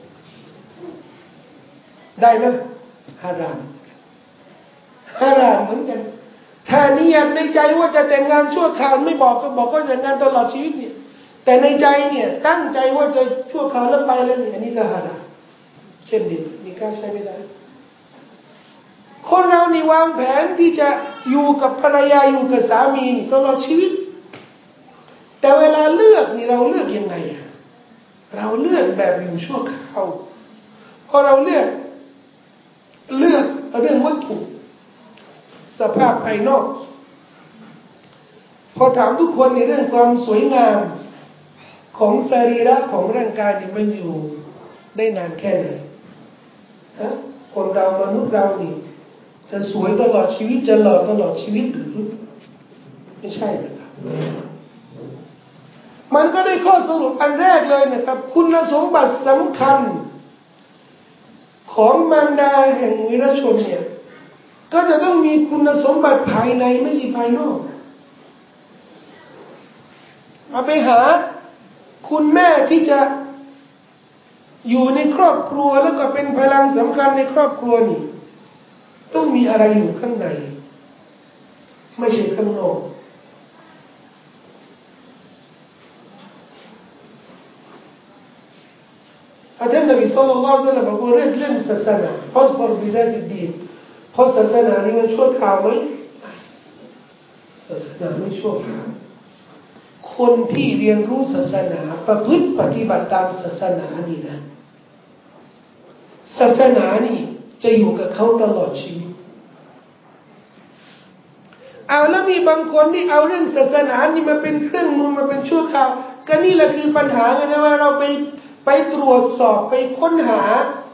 ได้ไหมฮารามฮารามเหมือนกันถ้านิยตในใจว่าจะแต่งงานชั่วคราวไม่บอกก็บอกก็แต่งงานตลอดชีวิตเนี่ยแต่ในใจเนี่ยตั้งใจว่าจะชั่วคราวแล้วไปแล้วเนี่ยอันนี้ก็ฮารามเช่นเดียวกันมีการใช้ไม่ได้คนเรานี่วางแผนที่จะอยู่กับภรรยาอยู่กับสามีนี่ตลอดชีวิตแต่เวลาเลือกนี่เราเลือกยังไงเราเลือกแบบอยู่ชั่วคราวพอเราเลือกเลือกเรื่องวัตถุสภาพภายนอกพอถามทุกคนในเรื่องความสวยงามของสรีระของร่างกายนี่มันอยู่ได้นานแค่ไหนฮะคนเรามนุษย์เรานี่จะสวยตลอดชีวิตจะหล่อตลอดชีวิตหรือไม่ใช่นะครับมันก็ได้ข้อสรุปอันแรกเลยนะครับคุณสมบัติสำคัญของมารดาแห่งวีรชนเนี่ยก็จะต้องมีคุณสมบัติภายในไม่ใช่ภายนอกเอาไปหาคุณแม่ที่จะอยู่ในครอบครัวแล้วก็เป็นพลังสำคัญในครอบครัวนี่ต้องมีอะไรอยู่ข้างในไม่ใช่ข้างนอกท่านนบีศ็อลลัลลอฮุอะลัยฮิวะซัลลัมบอกว่าเรื่องเรื่องศาสนาฟัดฟอรบิดาติดดีนเพราะศาสนานี่มันชั่วคราวไหมศาสนาไม่ชั่วคราวคนที่เรียนรู้ศาสนาประพฤติปฏิบัติตามศาสนานี่นะศาสนานี่จะอยู่กับเขาตลอดชีวิตเอาแล้วมีบางคนที่เอาเรื่องศาสนานี่มาเป็นเครื่องมือมาเป็นชั่วคราวก็นี่แหละคือปัญหาไงนะว่าเราไปไปตรวจสอบไปค้นหา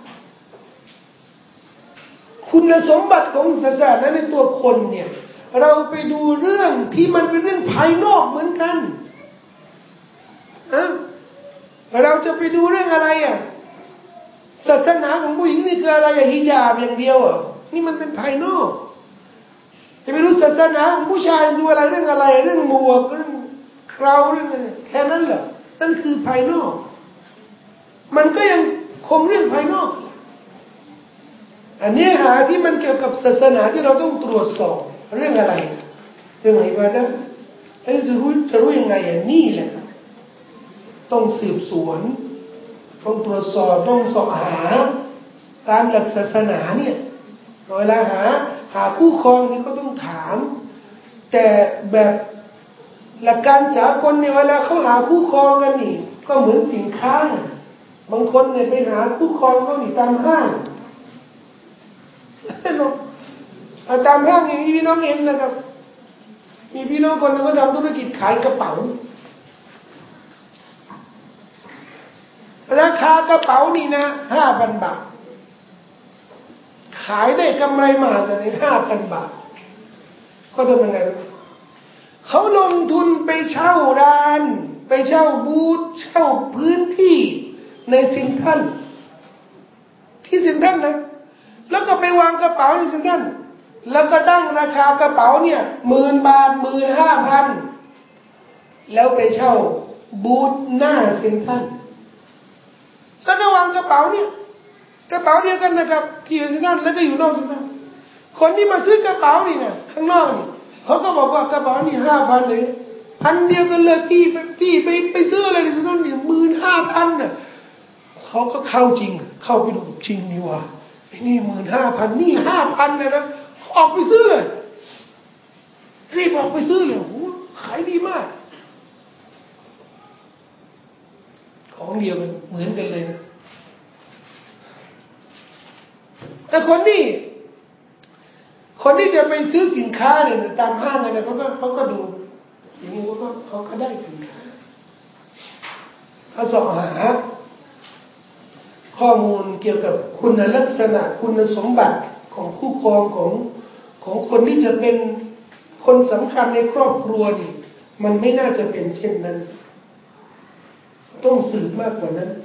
คุณสมบัติของศาสนาในตัวคนเนี่ยเราไปดูเรื่องที่มันเป็นเรื่องภายนอกเหมือนกันอะเราจะไปดูเรื่องอะไรอ่ะศาสนาของผู้หญิงนี่คืออะไรอะฮิญาบอย่างเดียวอ่ะนี่มันเป็นภายนอกจะไปรู้ศาสนาของผู้ชายดูอะไรเรื่องอะไรเรื่องหมวกเรื่องเคราเรื่องอะไรแค่นั้นแหละนั่นคือภายนอกมันก็ยังคงเรื่องภายนอกอันนี้หาที่มันเกี่ยวกับศาสนาที่เราต้องตรวจสอบเรื่องอะไรเรื่องอิบาดะห์แล้วจะรู้จะรู้ยังไงอ่ะนี่แหละครับต้องสืบสวนต้องตรวจสอบต้องสอบหาตามหลักศาสนาเนี่ยเวลาหาหาคู่ครองนี่ก็ต้องถามแต่แบบหลักการสากลเนี่ยเวลาเขาหาคู่ครองกันนี่ก็เหมือนสินค้าบางคนเนี่ยไปหาคู่ครองเขานี่ตามห้างตามห้างอย่างนี้พี่น้องเห็นนะครับมีพี่น้องคนนึงก็ทำธุรกิจขายกระเป๋าราคากระเป๋านี่นะห้าพันบาทขายได้กำไรมหาศาลห้าพันบาทเขาทำยังไงเขาลงทุนไปเช่าร้านไปเช่าบูธเช่าพื้นที่ในซินทันที่ซินทันนะแล้วก็ไปวางกระเป๋าในซินทันแล้วก็ตั้งราคากระเป๋าเนี่ยหมื่นบาทหมื่นห้าพันแล้วไปเช่าบูธหน้าซินทันแล้วก็วางกระเป๋าเนี่ยกระเป๋าเดียวกันนะครับที่อยู่ซินทันแล้วก็อยู่นอกซินทันคนที่มาซื้อกระเป๋านี่นะข้างนอกนี่เขาก็บอกว่ากระเป๋านี่ห้าพันเลยพันเดียวกันเลยพี่พี่ไปไปซื้ออะไรในซินทันนี่หมื่นห้าพันน่ะเขาก็เข้าจริงเข้าไปดูจริงนี่ว่าไอ้นี่หมื่นห้าพันนี่ห้าพันนะนะออกไปซื้อเลยรีบออกไปซื้อเลยโอ้ขายดีมากของเดียวกันเหมือนกันเลยนะแต่คนนี้คนที่จะไปซื้อสินค้าเนี่ยตามห้างอะไรเขาก็เขาก็ดูอย่างนี้เขาก็เขาก็ได้สินค้าเขาสอบหาข้อมูลเกี่ยวกับคุณลักษณะคุณสมบัติของคู่ครองของของคนที่จะเป็นคนสำคัญในครอบครัวนี่มันไม่น่าจะเป็นเช่นนั้นต้องสืบมากกว่านั้น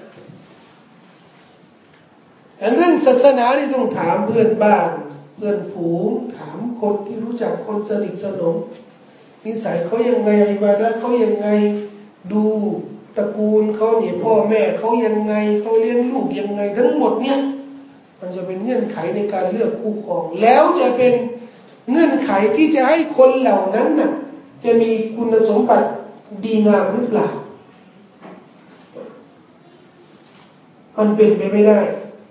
อันเรื่องศาสนานี่ต้องถามเพื่อนบ้านเพื่อนฝูงถามคนที่รู้จักคนสนิทสนมนิสัยเขายังไงอิบาดะห์เขายังไงดูตระกูลเขาเนี่ยพ่อแม่เขายังไงเขาเลี้ยงลูกยังไงทั้งหมดเนี่ยมันจะเป็นเงื่อนไขในการเลือกคู่ครองแล้วจะเป็นเงื่อนไขที่จะให้คนเหล่านั้นน่ะจะมีคุณสมบัติดีงามหรือเปล่ามันเป็นไปไม่ได้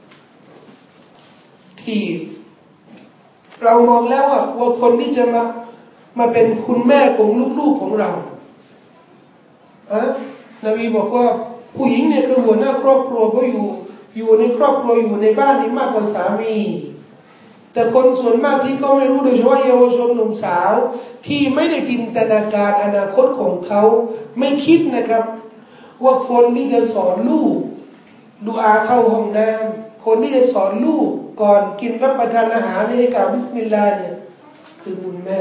ที่เรามองแล้วว่าว่าคนที่จะมามาเป็นคุณแม่ของลูกๆของเราอะนบีบอกว่าผู้หญิงเนี่ยคือหัวหน้าครอบครัวเพราะอยู่อยู่ในครอบครัวอยู่ในบ้านนี้มากกว่าสามีแต่คนส่วนมากที่เขาไม่รู้โดยเฉพาะเยาวชนหนุ่มสาวที่ไม่ได้จินตนาการอนาคตของเขาไม่คิดนะครับว่าคนที่จะสอนลูกดูอาเข้าห้องน้ำคนที่จะสอนลูกก่อนกินรับประทานอาหารให้กล่าวบิสมิลลาห์เนี่ยคือคุณแม่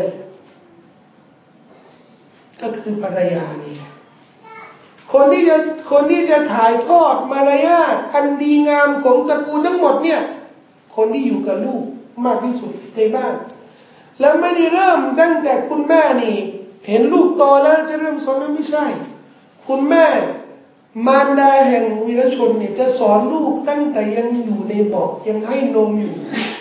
ก็คือภรรยานี่คนที่จะคนที่จะถ่ายทอดมารยาทอันดีงามของตระกูลทั้งหมดเนี่ยคนที่อยู่กับลูกมากที่สุดในบ้านแล้วไม่ได้เริ่มตั้งแต่คุณแม่นี่เห็นลูกโตแล้วจะเริ่มสอนแล้วไม่ใช่คุณแม่มารดาแห่งวีรชนเนี่ยจะสอนลูกตั้งแต่ยังอยู่ในเบาะยังให้นมอยู่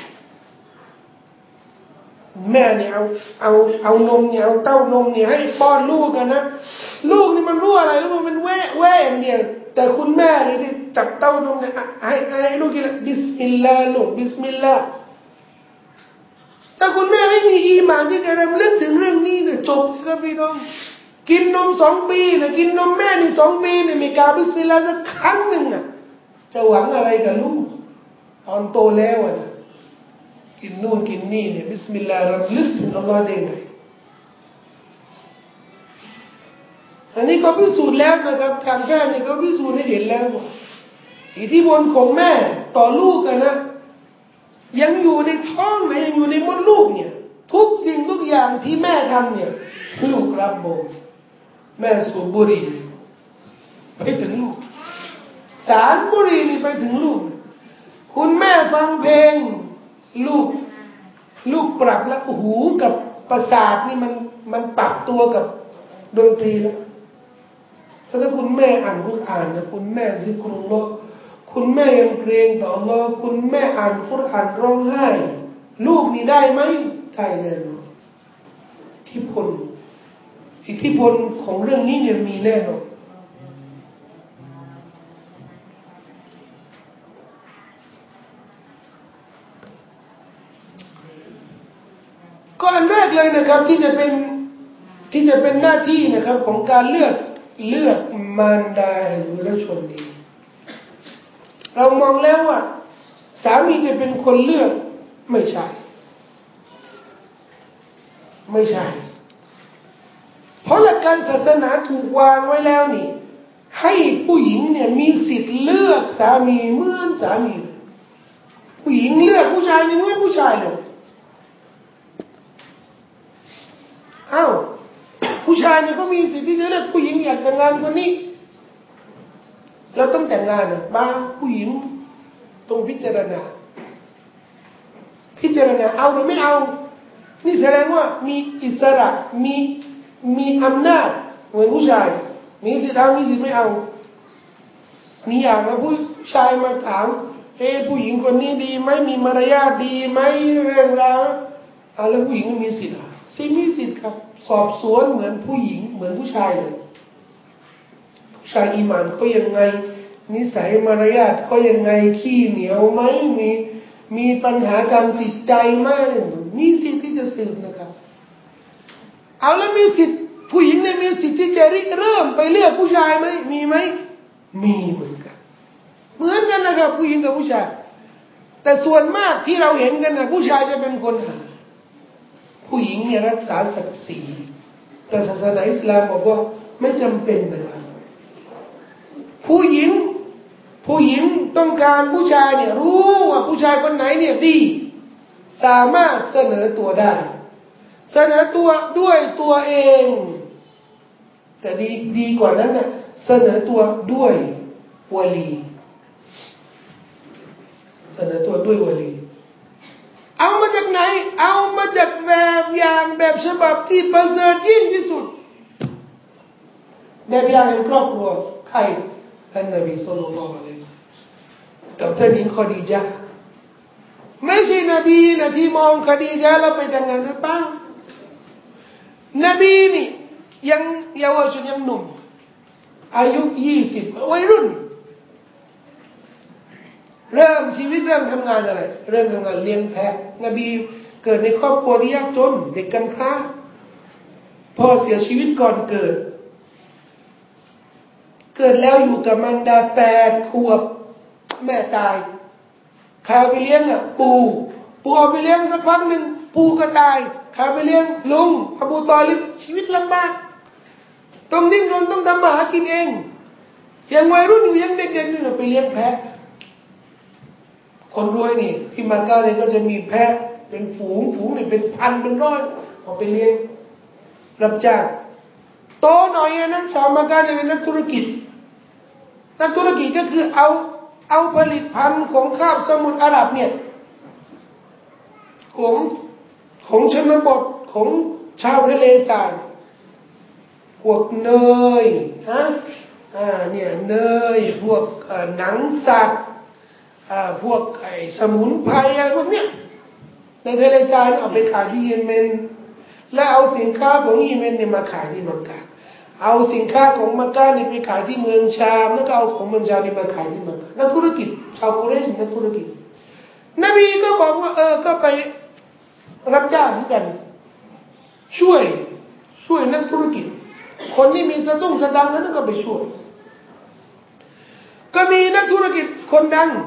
แม่เนี่ยเอาเอาเอานมเนี่ยเอาเต้านมเนี่ยให้ป้อนลูกกันนะลูกนี่มันรู้อะไรรู้มันแว่แว่อย่างเดียวแต่คุณแม่เนี่ยที่จับเต้านมเนี่ยให้ให้ลูกกินบิสมิลลาห์ลูกบิสมิลลาห์ถ้าคุณแม่ไม่มีอีหม่านที่จะรำลึกถึงเรื่องนี้เนี่ยจบครับพี่น้องกินนมสองปีนะกินนมแม่นี่สองปีเนี่ยมีกาบิสมิลลาห์สักครั้งหนึ่งอ่ะจะหวังอะไรกับลูกตอนโตแล้วอ่ะนะกินนู่นกินนี่เนี่ยบิสมิลลาห์รำลึกถึงอัลลอฮ์ได้ไงอันนี้ก็พิสูจน์แล้วนะครับทางแพทย์นี่ก็พิสูจน์ให้เห็นแล้วว่าอิทธิพลของแม่ต่อลูกกันนะยังอยู่ในท้องนะยังอยู่ในมดลูกเนี่ยทุกสิ่งทุกอย่างที่แม่ทำเนี่ยลูกรับบ่แม่สูบบุหรี่ไปถึงลูกสารบุหรี่นี่ไปถึงลูกคุณแม่ฟังเพลงลูกลูกปรับแล้วหูกับประสาทนี่มันมันปรับตัวกับดนตรีแล้วถ้าคุณแม่อ่านกุรอานนะคุณแม่ซิกรุลลอฮ์คุณแม่ยังเกรงต่ออัลลอฮ์คุณแม่อ่านกุรอานร้องไห้ลูกนี่ได้ไหมได้แน่นอนอิทธิพลอิทธิพลของเรื่องนี้เนี่ยมีแน่นอนก็อันแรกเลยนะครับที่จะเป็นที่จะเป็นหน้าที่นะครับของการเลือกเลือกมารดาแห่งวีรชนนี้เรามองแล้วว่าสามีจะเป็นคนเลือกไม่ใช่ไม่ใช่เพราะหลักการศาสนาถูกวางไว้แล้วนี่ให้ผู้หญิงเนี่ยมีสิทธิ์เลือกสามีเหมือนสามีผู้หญิงเลือกผู้ชายนี่เหมือนผู้ชายเลยอ้าวผู้ชายเนี่ยก็มีสิทธิ์ที่จะเลือกผู้หญิงอยากแต่งงานคนนี้เราต้องแต่งงานนะบ้าผู้หญิงต้องพิจารณาพิจารณาเอาหรือไม่เอานี่แสดงว่ามีอิสระมีมีอำนาจเหมือนผู้ชายมีสิทธิ์เอามีสิทธิ์ไม่เอามีอย่างนะผู้ชายมาถามเอ้ผู้หญิงคนนี้ดีไหมมีมารยาทดีไหมเรื่องราวอ่ะแล้วผู้หญิงมีสิทธิ์อ่ะสิมีสิทธิ์ครับสอบสวนเหมือนผู้หญิงเหมือนผู้ชายเลยผู้ชายอีหม่านเขายังไงนิสัยมารยาทเขายังไงขี้เหนียวไหมมีมีปัญหาทางจิตใจไหมมีสิทธิ์ที่จะสืบนะครับเอาแล้วมีสิทธิ์ผู้หญิงเนี่ยมีสิทธิ์ที่จะริเริ่มไปเลือกผู้ชายไหมมีไหมมีเหมือนกันเหมือนกันนะครับผู้หญิงกับผู้ชายแต่ส่วนมากที่เราเห็นกันนะผู้ชายจะเป็นคนหาผู้หญิงเนี่ยรักษาศักดิ์ศรีแต่ศาสนาอิสลามบอกว่าไม่จำเป็นนะครับผู้หญิงผู้หญิงต้องการผู้ชายเนี่ยรู้ว่าผู้ชายคนไหนเนี่ยดีสามารถเสนอตัวได้เสนอตัวด้วยตัวเองแต่ดีดีกว่านั้นน่ะเสนอตัวด้วยวลีเสนอตัวด้วยวลีเอามาจากไหนเอามาจากแบบอย่างแบบฉบับที่ประเสริฐยิ่งที่สุดแบบอย่างในครอบครัวใครท่านนบีศ็อลลัลลอฮุอะลัยฮิวะซัลลัมกับท่านหญิงคอดีญะห์ไม่ใช่นบีนะที่มองคดีญะห์แล้วไปแต่งงานนะป้านบีนี่ยังเยาวชนยังหนุ่มอายุยี่สิบวัยรุ่นเริ่มชีวิตเริ่มทำงานอะไรเริ่มทำงานเลี้ยงแพะนบีเกิดในครอบครัวที่ยากจนเด็กกำพร้าพ่อเสียชีวิตก่อนเกิดเกิดแล้วอยู่กับมารดาแปดขวบแม่ตายใครเอาไปเลี้ยงอ่ะปู่ปู่เอาไปเลี้ยงสักพักหนึ่งปู่ก็ตายใครไปเลี้ยงลุงอบูตอลิบชีวิตลำบากต้องดิ้นรนต้องทำมาหากินเองยังวัยรุ่นอยู่ยังเด็กๆอยู่ไปเลี้ยงแพะคนรวยนี่ที่มาก้าเนี่ยก็จะมีแพะเป็นฝูงฝูงนี่เป็นพันเป็นร้อยเอาไปเลี้ยงรับจ้างโตหน่อยนะชาวมาก้าเนี่ยเป็นนักธุรกิจนักธุรกิจก็คือเอาเอาผลิตภัณฑ์ของคาบสมุทรอาหรับเนี่ยของของชนบทของชาวทะเลทรายพวกเนยฮะอ่าเนี่ยเนยพวกหนังสัตว์อ่าพวกไอ้สมุนไพรอะไรพวกเนี้ยในทะเลทรายเอาไปขายที่เยเมนแล้วเอาสินค้าของเยเมนเนี่ยมาขายที่มักกะเอาสินค้าของมักกะนี่ไปขายที่เมืองชามแล้วก็เอาของเมืองชามนี่มาขายที่มักกะนักธุรกิจชาวกุเรชนักธุรกิจนบีก็บอกว่าเออก็ไปรับจ้างเหมือนกันช่วยช่วยนักธุรกิจคนที่มีสตุ้งสตังค์นั้นก็ไปช่วยก็มีนักธุรกิจคนดัง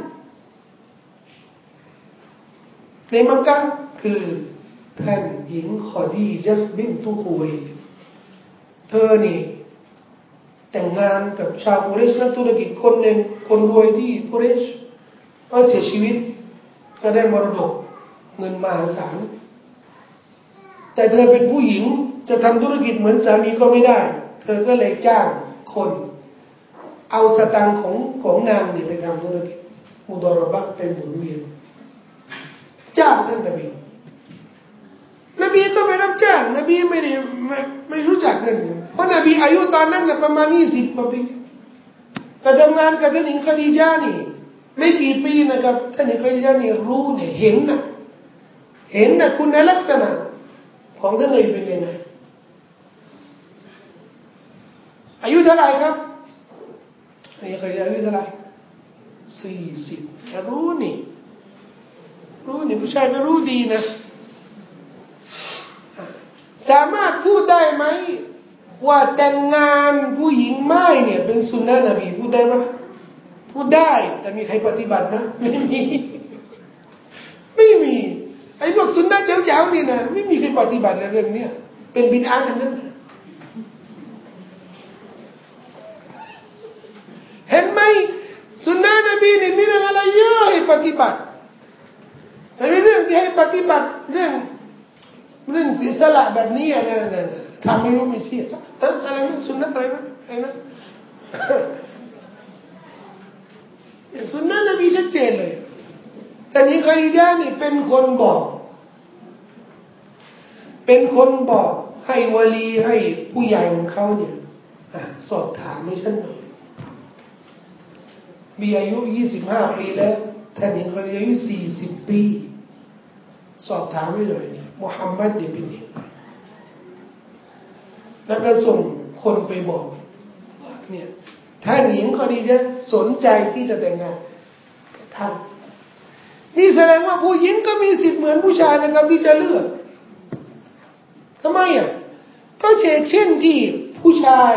ในมักกะคือท่านหญิงขอดีญะห์บินตุฮุวัยลิดเธอนี่แต่งงานกับชาวกุเรชนักธุรกิจคนหนึ่งคนรวยที่กุเรชก็เสียชีวิตก็ได้มรดกเงินมหาศาลแต่เธอเป็นผู้หญิงจะทำธุรกิจเหมือนสามีก็ไม่ได้เธอก็เลยจ้างคนเอาสตางค์ของของนางนี่ไปทำธุรกิจมุดอรบะเป็นหมุนเวียนจ้างท่านนบีนบีก็ไปรับจ้างนบีไม่ได้ไม่ไม่รู้จักท่านเพราะนบีอายุตอนนั้นนะประมาณยี่สิบกว่าปีก็ทำงานกับท่านหญิงคดีจานี่ไม่กี่ปีนะครับท่านหญิงคดีจานี่รู้เนี่ยเห็นนะเห็นนะคุณลักษณะของท่านนบีเป็นยังไงอายุเท่าไหร่ครับนี่เคยอายุเท่าไหร่สี่สิบรู้นี่รู้นี่ผู้ชายก็รู้ดีนะสามารถพูดได้ไหมว่าแต่งงานผู้หญิงไม่เนี่ยเป็นสุนนะนบีพูดได้ไหมพูดได้แต่มีใครปฏิบัติไหมไม่มีไม่มีไอ้พวกสุนนะเจ้าๆนี่นะไม่มีใครปฏิบัติในเรื่องนี้เป็นบิดอาทั้งนั้นเห็นไหมสุนนะนบีนี่มีเรื่องอะไรเยอะให้ปฏิบัติแต่เรื่องที่ให้ปฏิบัติเรื่องเรื่องเสียสละแบบนี้อะไรนั่นทำไม่รู้ไม่เชื่ออะไรนะสุนนะอะไรนะอะไรนะสุนนะนบีชัดเจนเลยแต่นี้คดีญานี่เป็นคนบอกเป็นคนบอกให้วาลีให้ผู้ใหญ่ของเขาเนี่ยสอบถามให้ฉันหน่อยมีอายุยี่สิบห้าปีแล้วท่านนี้คดีอายุสี่สิบปีสอบถามให้หน่อยเนี่ยมุฮัมมัดเนี่ยเป็นยังไงแล้วก็ส่งคนไปบอกว่าเนี่ยท่านหญิงคนนี้จะสนใจที่จะแต่งงานกับท่านนี่แสดงว่าผู้หญิงก็มีสิทธิ์เหมือนผู้ชายนะครับที่จะเลือกทำไมอ่ะก็เช่นเช่นที่ผู้ชาย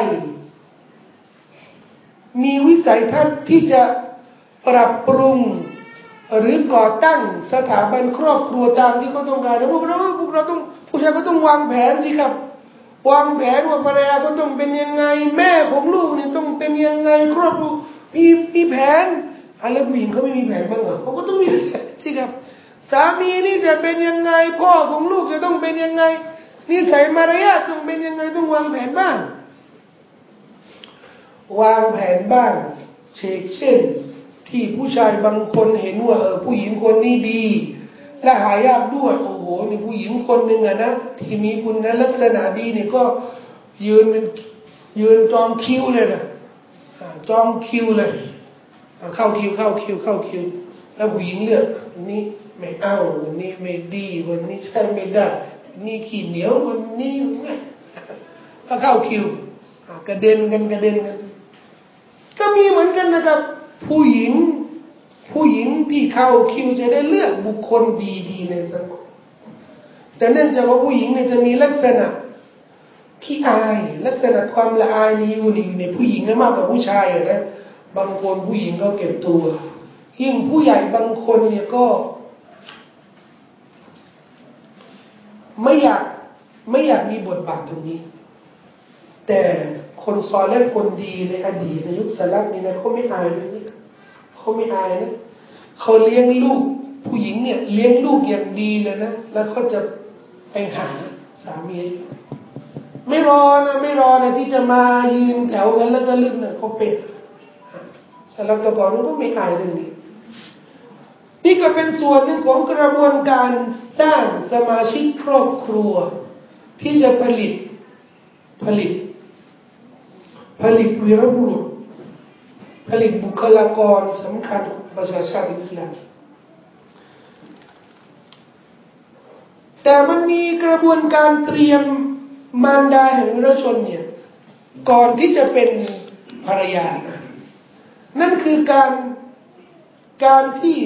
มีวิสัยทัศน์ที่จะปรับปรุงหรือก่อตั้งสถาบันครอบครัวตามที่เขาต้องการแล้วพวกเราพวกเราต้องผู้ชายก็ต้องวางแผนสิครับวางแผนว่าภรรยาก็ต้องเป็นยังไงแม่ของลูกนี่ต้องเป็นยังไงครอบครัวมีมีแผนอะไรผู้หญิงเขาไม่มีแผนบ้างเหรอเขาก็ต้องมีแผนสิครับสามีนี่จะเป็นยังไงพ่อของลูกจะต้องเป็นยังไงนิสัยมารยาทต้องเป็นยังไงต้องวางแผนบ้างวางแผนบ้างเช่นเช่นที่ผู้ชายบางคนเห็นว่าเออผู้หญิงคนนี้ดีและหายากด้วยโอ้โหนี่ผู้หญิงคนหนึ่งอะนะที่มีคุณลักษณะดีนี่ก็ยืนเป็นยืนจองคิวเลยนะจองคิวเลยเข้าคิวเข้าคิวเข้าคิวแล้วผู้หญิงเลือกวันนี้ไม่เอาวันนี้ไม่ดีวันนี้ใช่ไม่ได้วันนี้ขี้เหนียววันนี้ไม่ก็เข้าคิวกระเด็นกันกระเด็นกันก็มีเหมือนกันนะครับผู้หญิงผู้หญิงที่เข้าคิวจะได้เลือกบุคคลดีๆในสังคมแต่เนื่องจากว่าผู้หญิงเนี่ยจะมีลักษณะขี้อายลักษณะความละอายนี่อยู่ในผู้หญิงมากกว่าผู้ชายนะบางคนผู้หญิงก็เก็บตัวยิ่งผู้ใหญ่บางคนเนี่ยก็ไม่อยากไม่อยากมีบทบาทตรงนี้แต่คนซอและคนดีในอดีตในยุคสลับนี่นะเขาไม่อายเรื่องนี้เขาไม่อายนะเขาเลี้ยงลูกผู้หญิงเนี่ยเลี้ยงลูกอย่างดีเลยนะแล้วเขาจะไปหาสามีไม่รอนะไม่รอนะที่จะมายืนแถวกันแล้วก็ลึกนะเขาเป็นสลับตะกอนก็ไม่อายเรื่องนี้นี่ก็เป็นส่วนหนึ่งของกระบวนการสร้างสมาชิกครอบครัวที่จะผลิตผลิตลิตวีรบุรุษผลิตบุคลากรสำคัญของประชาชาติอิสลามแต่มันมีกระบวนการเตรียมมารดาแห่งวิรชนเนี่ยก่อนที่จะเป็นภรรยานะนั่นคือการการที่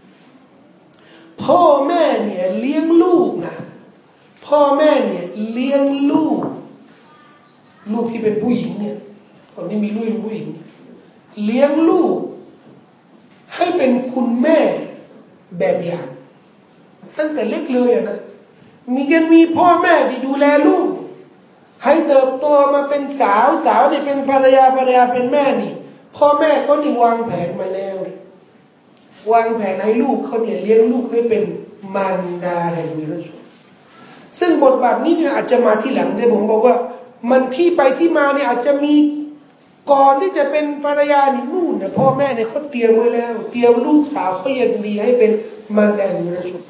พ่อแม่เนี่ยเลี้ยงลูกนะพ่อแม่เนี่ยเลี้ยงลูกลูกที่เป็นผู้หญิงเนี่ยคนที่มีลูกเป็นผู้หญิงเลี้ยงลูกให้เป็นคุณแม่แบบอย่างตั้งแต่เล็กเลยอะนะมียังมีพ่อแม่ที่ดูแลลูกให้เติบโตมาเป็นสาวสาวที่เป็นภรรยาภรรยาเป็นแม่นี่พ่อแม่เขานี่วางแผนมาแล้ววางแผนให้ลูกเขาเนี่ยเลี้ยงลูกให้เป็นมารดาแห่งวิรชนซึ่งบทบาทนี้เนี่ยอาจจะมาที่หลังแต่ผมบอกว่ามันที่ไปที่มาเนี่ยอาจจะมีก่อนที่จะเป็นภรรยานี่นู่นเนี่ยพ่อแม่เนี่ยเขาเตรียมไว้แล้วเตรียมลูกสาวเขาอย่างดีให้เป็นมารดาแห่งวิรชน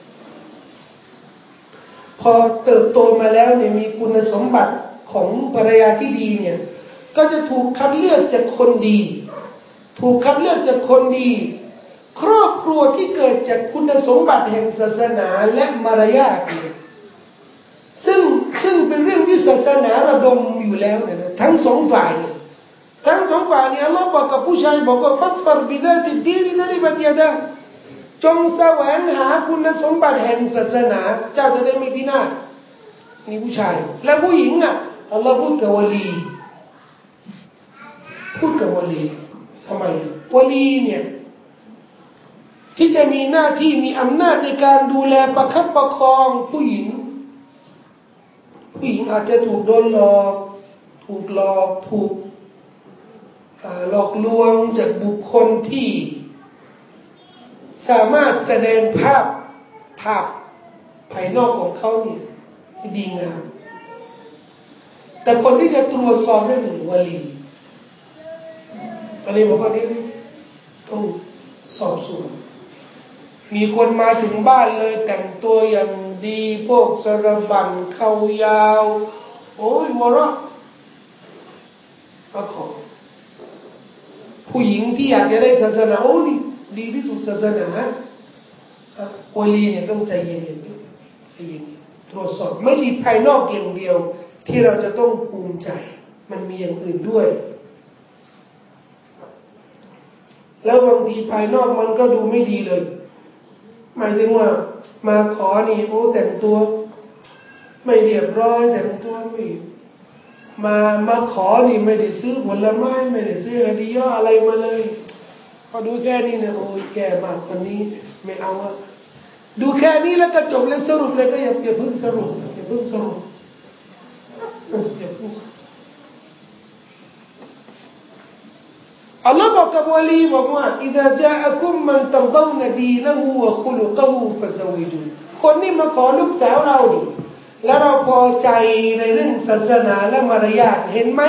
พอเติบโตมาแล้วเนี่ยมีคุณสมบัติของภรรยาที่ดีเนี่ยก็จะถูกคัดเลือกจากคนดีถูกคัดเลือกจากคนดีครอบครัวที่เกิดจากคุณสมบัติแห่งศาสนาและมารยาทเนี่ยซึ่งซึ่งเป็นเรื่องที่ศาสนาระดมอยู่แล้วเนี่ยนะทั้งสองฝ่ายเนี่ยทั้งสองฝ่ายเนี่ยอัลลอฮ์บอกกับผู้ชายบอกว่าฟัดฟัรบิดาติดดีนริบัตยาดาจงแสวงหาคุณสมบัติแห่งศาสนาเจ้าจะได้ไม่พินาศนี่ผู้ชายและผู้หญิงอ่ะอัลลอฮ์พูดกับวลีพูดกับวลีทำไมวลีเนี่ยที่จะมีหน้าที่มีอำนาจในการดูแลประคับประคองผู้หญิงผู้หญิงอาจจะถูกโดนหลอกถูกหลอกถูกหลอกลวงจากบุคคลที่สามารถแสดงภาพภาพภายนอกของเขาเนี่ยดีงามแต่คนที่จะตรวจสอบได้หนึ่งวลีอันนี้บอกว่านี่ต้องสอบสวนมีคนมาถึงบ้านเลยแต่งตัวอย่างดีพวกสระบันเข่ายาวโอ้ยวะระก็ขอผู้หญิงที่อยากจะได้ศาสนาโอ้ดีดีที่สุดศาสนาวลีเนี่ยต้องใจเย็นๆใจเย็นๆตรวจสอบไม่ใช่ภายนอกอย่างเดียวที่เราจะต้องภูมิใจมันมีอย่างอื่นด้วยแล้วบางทีภายนอกมันก็ดูไม่ดีเลยหมายถึงว่ามาขอนี่โอ้แต่งตัวไม่เรียบร้อยแต่งตัวไม่มามาขอนี่ไม่ได้ซื้อผลไม้ไม่ได้ซื้อฮะดียะอะไรมาเลยพอดูแค่นี้เนี่ยโอ้ยแก่มากคนนี้ไม่เอาอะดูแค่นี้แล้วก็จบแล้วสรุปเลยก็อย่าอย่าเพิ่งสรุปอย่าเพิ่งสรุปอย่าเพิ่งสรุปอัลลอฮ์บอกกับวลีบอกว่า إذا جاءكم من ترضون دينه وخلقه فزوجوه คนนี้มาขอลูกสาวเราดิแล้วเราพอใจในเรื่องศาสนาและมารยาทเห็นไหม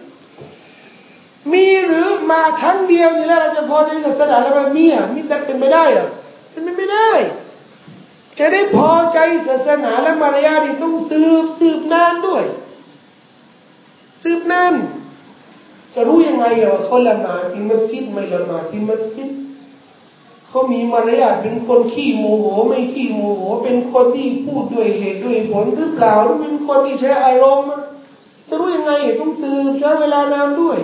มีหรือมาครั้งเดียวนี่แล้วเราจะพอใจศาสนาแล้วมันมีอ่ะมีแต่เป็นไม่ได้อ่ะเป็นไม่ได้จะได้พอใจศาสนาและมารยาทนี่ต้องสืบสืบนานด้วยสืบนานจะรู้ยังไงว่าเขาละหมาดที่มัสยิดไม่ละหมาดที่มัสยิดเขามีมารยาทเป็นคนขี้โมโหไม่ขี้โมโหเป็นคนที่พูดด้วยเหตุด้วยผลหรือเปล่าหรือเป็นคนที่ใช้อารมณ์จะรู้ยังไงต้องสืบใช้เวลานานด้วย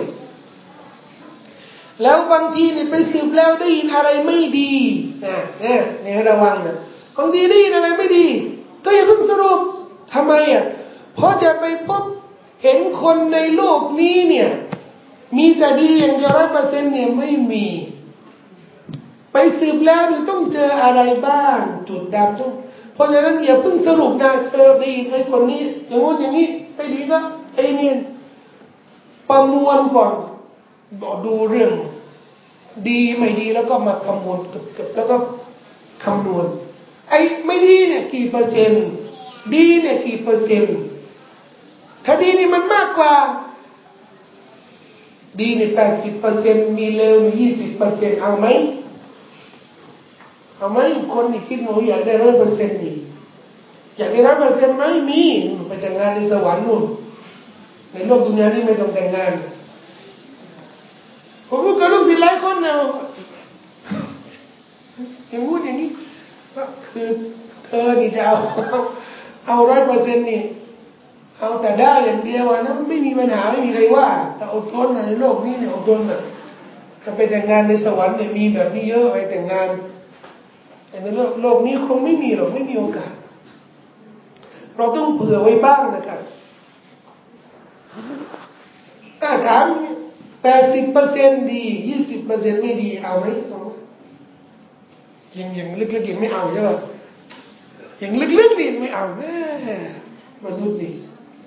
แล้วบางทีนี่ไปสืบแล้วได้ยินอะไรไม่ดีนะเนี่ยเนี่ยระวังนะบางทีได้ยินอะไรไม่ดีก็อย่าเพิ่งสรุปทำไมอ่ะเพราะจะไปพบเห็นคนในโลกนี้เนี่ยมีแต่ดีอย่างเดียวร้อยเปอร์เซ็นต์เนี่ยไม่มีไปสืบแล้วนี่ต้องเจออะไรบ้างจุดดำต้องเพราะฉะนั้นอย่าเพิ่งสรุปนะเธอได้ยินไอ้คนนี้อย่างงู้นอย่างนี้ไม่ดีก็ไอ้เนี่ยประมวลก่อนดูเรื่องดีไม่ดีแล้วก็มาคำนวณกับแล้วก็คำนวณไอ้ไม่ดีเนี่ยกี่เปอร์เซ็นต์ดีเนี่ยกี่เปอร์เซ็นต์ถ้าดีนี่มันมากกว่าดีเนี่ยแปดสิบเปอร์เซ็นต์มีเลวยี่สิบเปอร์เซ็นต์เอาไหมเอาไหมคนที่คิดว่าอยากได้ร้อยเปอร์เซ็นต์นี่อยากได้ร้อยเปอร์เซ็นต์ไหมมีไปแต่งงานในสวรรค์นู่นในโลกดุนยานี่ไม่ต้องแต่งงานผมพูดกับลูกศิษย์หลายคนนะอย่างงู้นอย่างนี้ก็คือเธอนี่จะเอาเอาร้อยเปอร์เซ็นต์นี่เอาแต่ได้อย่างเดียวนะไม่มีปัญหาไม่มีใครว่าแต่อดทนในโลกนี้เนี่ยอดทนนะถ้าไปแต่งงานในสวรรค์เนี่ยมีแบบนี้เยอะไปแต่งงานแต่ในโลกโลกนี้คงไม่มีหรอกไม่มีโอกาสเราต้องเผื่อไว้บ้างนะครับถ้าถามแปดสิบเปอร์เซ็นต์ดียี่สิบเปอร์เซ็นต์ไม่ดีเอาไหมเอายังยังลึกๆยังไม่เอาใช่ป่ะยังลึกๆนี่ไม่เอาแม่มนุษย์นี่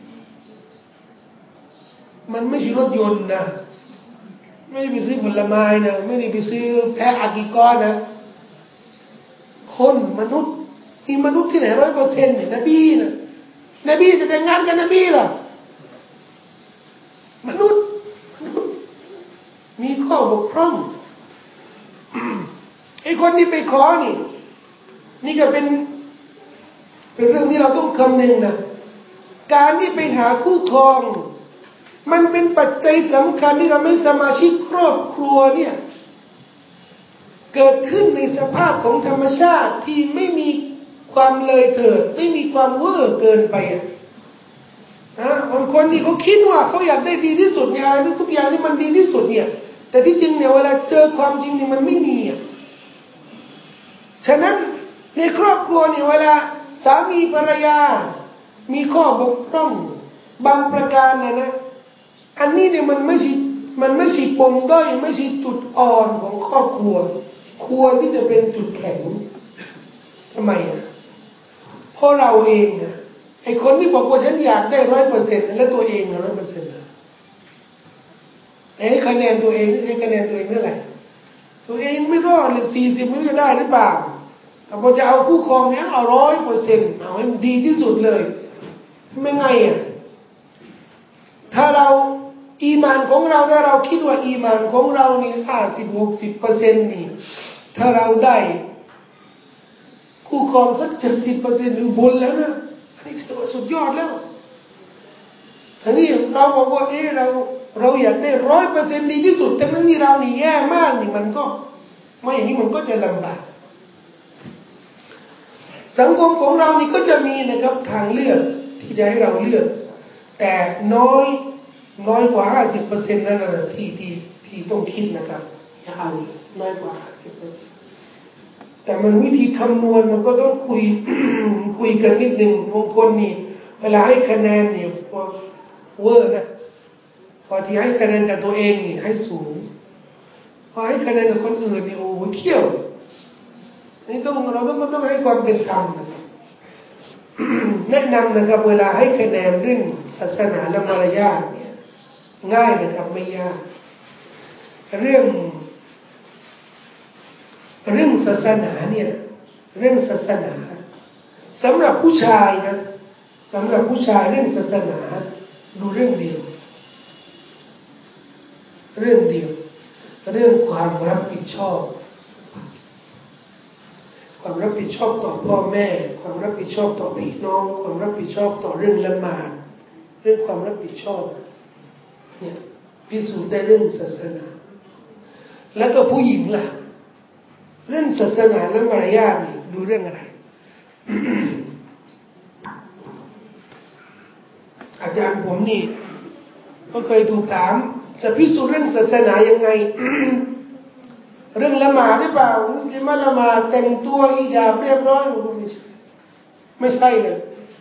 มันไม่ใช่รถยนต์นะไม่ได้ไปซื้อผลไม้นะไม่ได้ไปซื้อแพะอากิกรนะคนมนุษย์มีมนุษย์ที่ไหนร้อยเปอร์เซ็นต์เนี่ยนบีนะนบีจะแต่งงานกับนบีเหรอมนุษย์มีข้อบกพร่องไอ้คนที่ไปขอนี่นี่ก็เป็นเป็นเรื่องที่เราต้องคำนึงนะการที่ไปหาคู่ครองมันเป็นปัจจัยสำคัญที่ทำให้สมาชิกครอบครัวเนี่ยเกิดขึ้นในสภาพของธรรมชาติที่ไม่มีความเลยเถิดไม่มีความเวอร์เกินไปอ่ะบางคนนี่เขาคิดว่าเขาอยากได้ดีที่สุดเนี่ยอะไรทุกอย่างที่มันดีที่สุดเนี่ยแต่ที่จริงเนี่ยเวลาเจอความจริงนี่มันไม่มีอ่ะฉะนั้นในครอบครัวเนี่ยเวลาสามีภรรยามีข้อบกพร่องบางประการนะนะอันนี้เนี่ยมันไม่ใช่มันไม่ใช่ปมด้อยไม่ใช่จุดอ่อนของครอบครัวควรที่จะเป็นจุดแข็งทำไมอ่ะเพราะเราเองอ่ะไอ้คนที่บอกว่าฉันอยากได้ร้อยเปอร์เซ็นต์แล้วตัวเองร้อยเปอร์เซ็นต์ไอ้คะแนนตัวเองไอ้คะแนนตัวเองเท่าไหร่ตัวเองไม่รอดเลยสี่สิบไม่รู้จะได้หรือเปล่าแต่พอจะเอาคู่ครองเนี้ยเอาร้อยเปอร์เซ็นต์เอาให้มันดีที่สุดเลยไม่ไงอ่ะถ้าเราอีมานของเราถ้าเราคิดว่าอีมานของเรานี่ห้าสิบหกสิบเปอร์เซ็นต์นี่ถ้าเราได้คู่ครองสักเจ็ดสิบเปอร์เซ็นต์หรือบนแล้วนะอันนี้ถือว่าสุดยอดแล้วอันนี้เราบอกว่าเออเราเราอยากได้ร้อยเปอร์เซ็นต์ดีที่สุดแต่นั้นนี่เรานี่แย่มากนี่มันก็ไม่อย่างนี้มันก็จะลำบากสังคมของเรานี่ก็จะมีนะครับทางเลือกที่จะให้เราเลือกแต่น้อยน้อยกว่าห้าสิบเปอร์เซ็นต์นั่นแหละที่ที่ที่ต้องคิดนะครับอย่าเอาน้อยกว่าห้าสิบเปอร์เซ็นต์แต่มันวิธีคำนวณมันก็ต้องคุย คุยกันนิดหนึ่งบางคนนี่เวลาให้คะแนนเนี่ยเวอร์นะพอที่ให้คะแนนกับตัวเองนี่ให้สูงพอให้คะแนนกับคนอื่นนี่โอ้โหเขี้ยวนี่ต้องเราต้องต้องให้ความเป็นธรรมนะครับ แนะนำนะครับเวลาให้คะแนนเรื่องศาสนาและมารยาทเนี่ยง่ายนะครับไม่ยากเรื่องเรื่องศาสนาเนี่ยเรื่องศาสนาสำหรับผู้ชายนะสำหรับผู้ชายเรื่องศาสนาดูเรื่องเดียวเรื่องเดียวเรื่องความรับผิดชอบความรับผิดชอบต่อพ่อแม่ความรับผิดชอบต่อพี่น้องความรับผิดชอบต่อเรื่องละหมาดเรื่องความรับผิดชอบเนี่ยพิสูจน์ได้เรื่องศาสนาแล้วก็ผู้หญิงล่ะเรื่องศาสนาและมารยาทนี่ดูเรื่องอะไร อาจารย์ผมนี่ก็เคยถูกถามจะพิสูจน์เรื่องศาสนายังไง เรื่องละหมาดหรือเปล่ามุสลิมละหมาดแต่งตัวฮิญาบเรียบร้อยมันก็ไม่ใช่ไม่ใช่เลย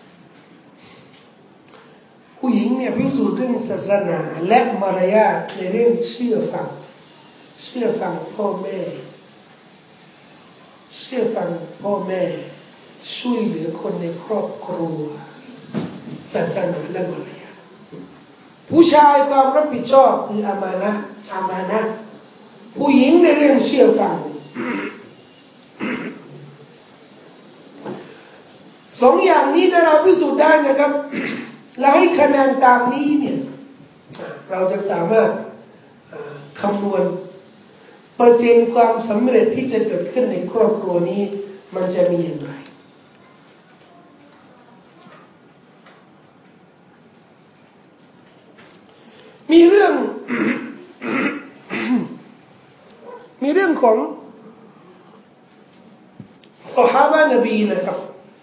ผู้หญิงเนี่ยพิสูจน์เรื่องศาสนาและมารยาทในเรื่องเชื่อฟังเชื่อฟังพ่อแม่เชื่อฟังพ่อแม่ช่วยเหลือคนในครอบครัวศาสนาและมารยาทผู้ชายความรับผิดชอบคืออามานะอามานะผู้หญิงในเรื่องเชื่อฟังสองอย่างนี้ถ้าเราพิสูจน์ได้นะครับและให้คะแนนตามนี้เนี่ยเราจะสามารถคำนวณเปอร์เซ็นต์ความสำเร็จที่จะเกิดขึ้นในครอบครัวนี้มันจะมีอย่างไรมีเรื่องของซอฮาบะห์นบีนะครับ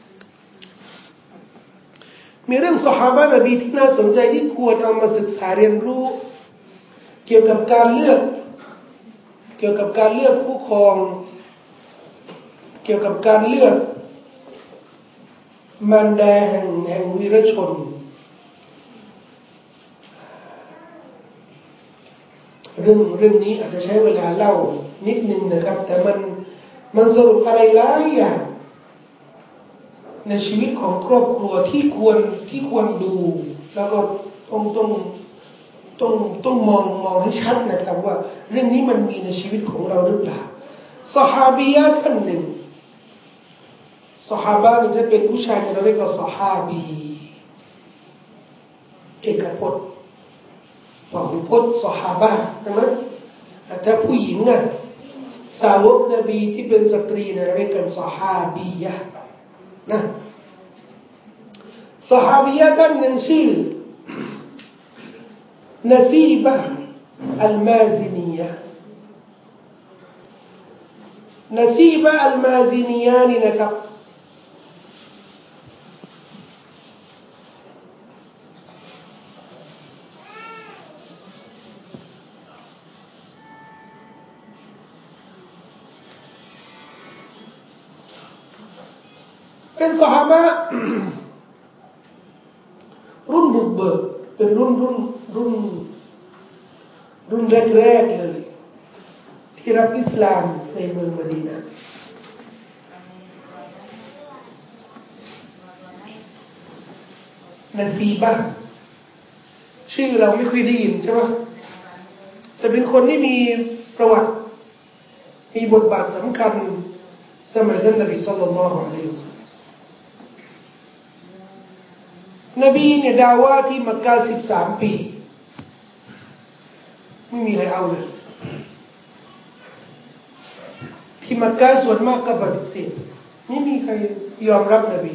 มีเรื่องซอฮาบะห์นบีที่น่าสนใจที่ควรเอามาศึกษาเรียนรู้เกี่ยวกับการเลือกเกี่ยวกับการเลือกคู่ครองเกี่ยวกับการเลือกมารดาแห่งแห่งวีรชนเรื่องเรื่องนี้อาจจะใช้เวลาเล่านิดนึงนะครับแต่มันมันสรุปอะไรหลายอย่างในชีวิตของครอบครัวที่ควรที่ควรดูแล้วก็ต้องต้องต้องต้องมองมองให้ชัดนะครับว่าเรื่องนี้มันมีในชีวิตของเราหรือเปล่าซอฮาบียะท่านหนึ่งซอฮาบะห์นี่จะเป็นผู้ชายเราเรียกว่าซอฮาบีเอกพจน์พหุพจน์ซอฮาบะห์ใช่ไหมถ้าผู้หญิงอ่ะสาวกนบีที่เป็นสตรีเนี่ยเราเรียกกันซอฮาบียะนะซอฮาบียะท่านหนึ่งชื่อนาซีบะห์อัลมาซินียะนาซีบะห์อัลมาซินียะนี่นะครับเป็นซอฮาบะห์รุ่นบุกเบิกเป็นรุ่นรุ่นรุ่นรุ่นแรกๆเลยที่รับอิสลามในเมืองมะดีนะห์นาซีบะห์ชื่อเราไม่เคยได้ยินใช่ไหมแต่เป็นคนที่มีประวัติมีบทบาทสำคัญสมัยท่านนบีศ็อลลัลลอฮุอะลัยฮิวะซัลลัมนบีเนี่ยดาวะห์ที่มักกะสิบสามปีไม่มีใครเอาเลยที่มักกะส่วนมากก็ปฏิเสธไม่มีใครยอมรับนบี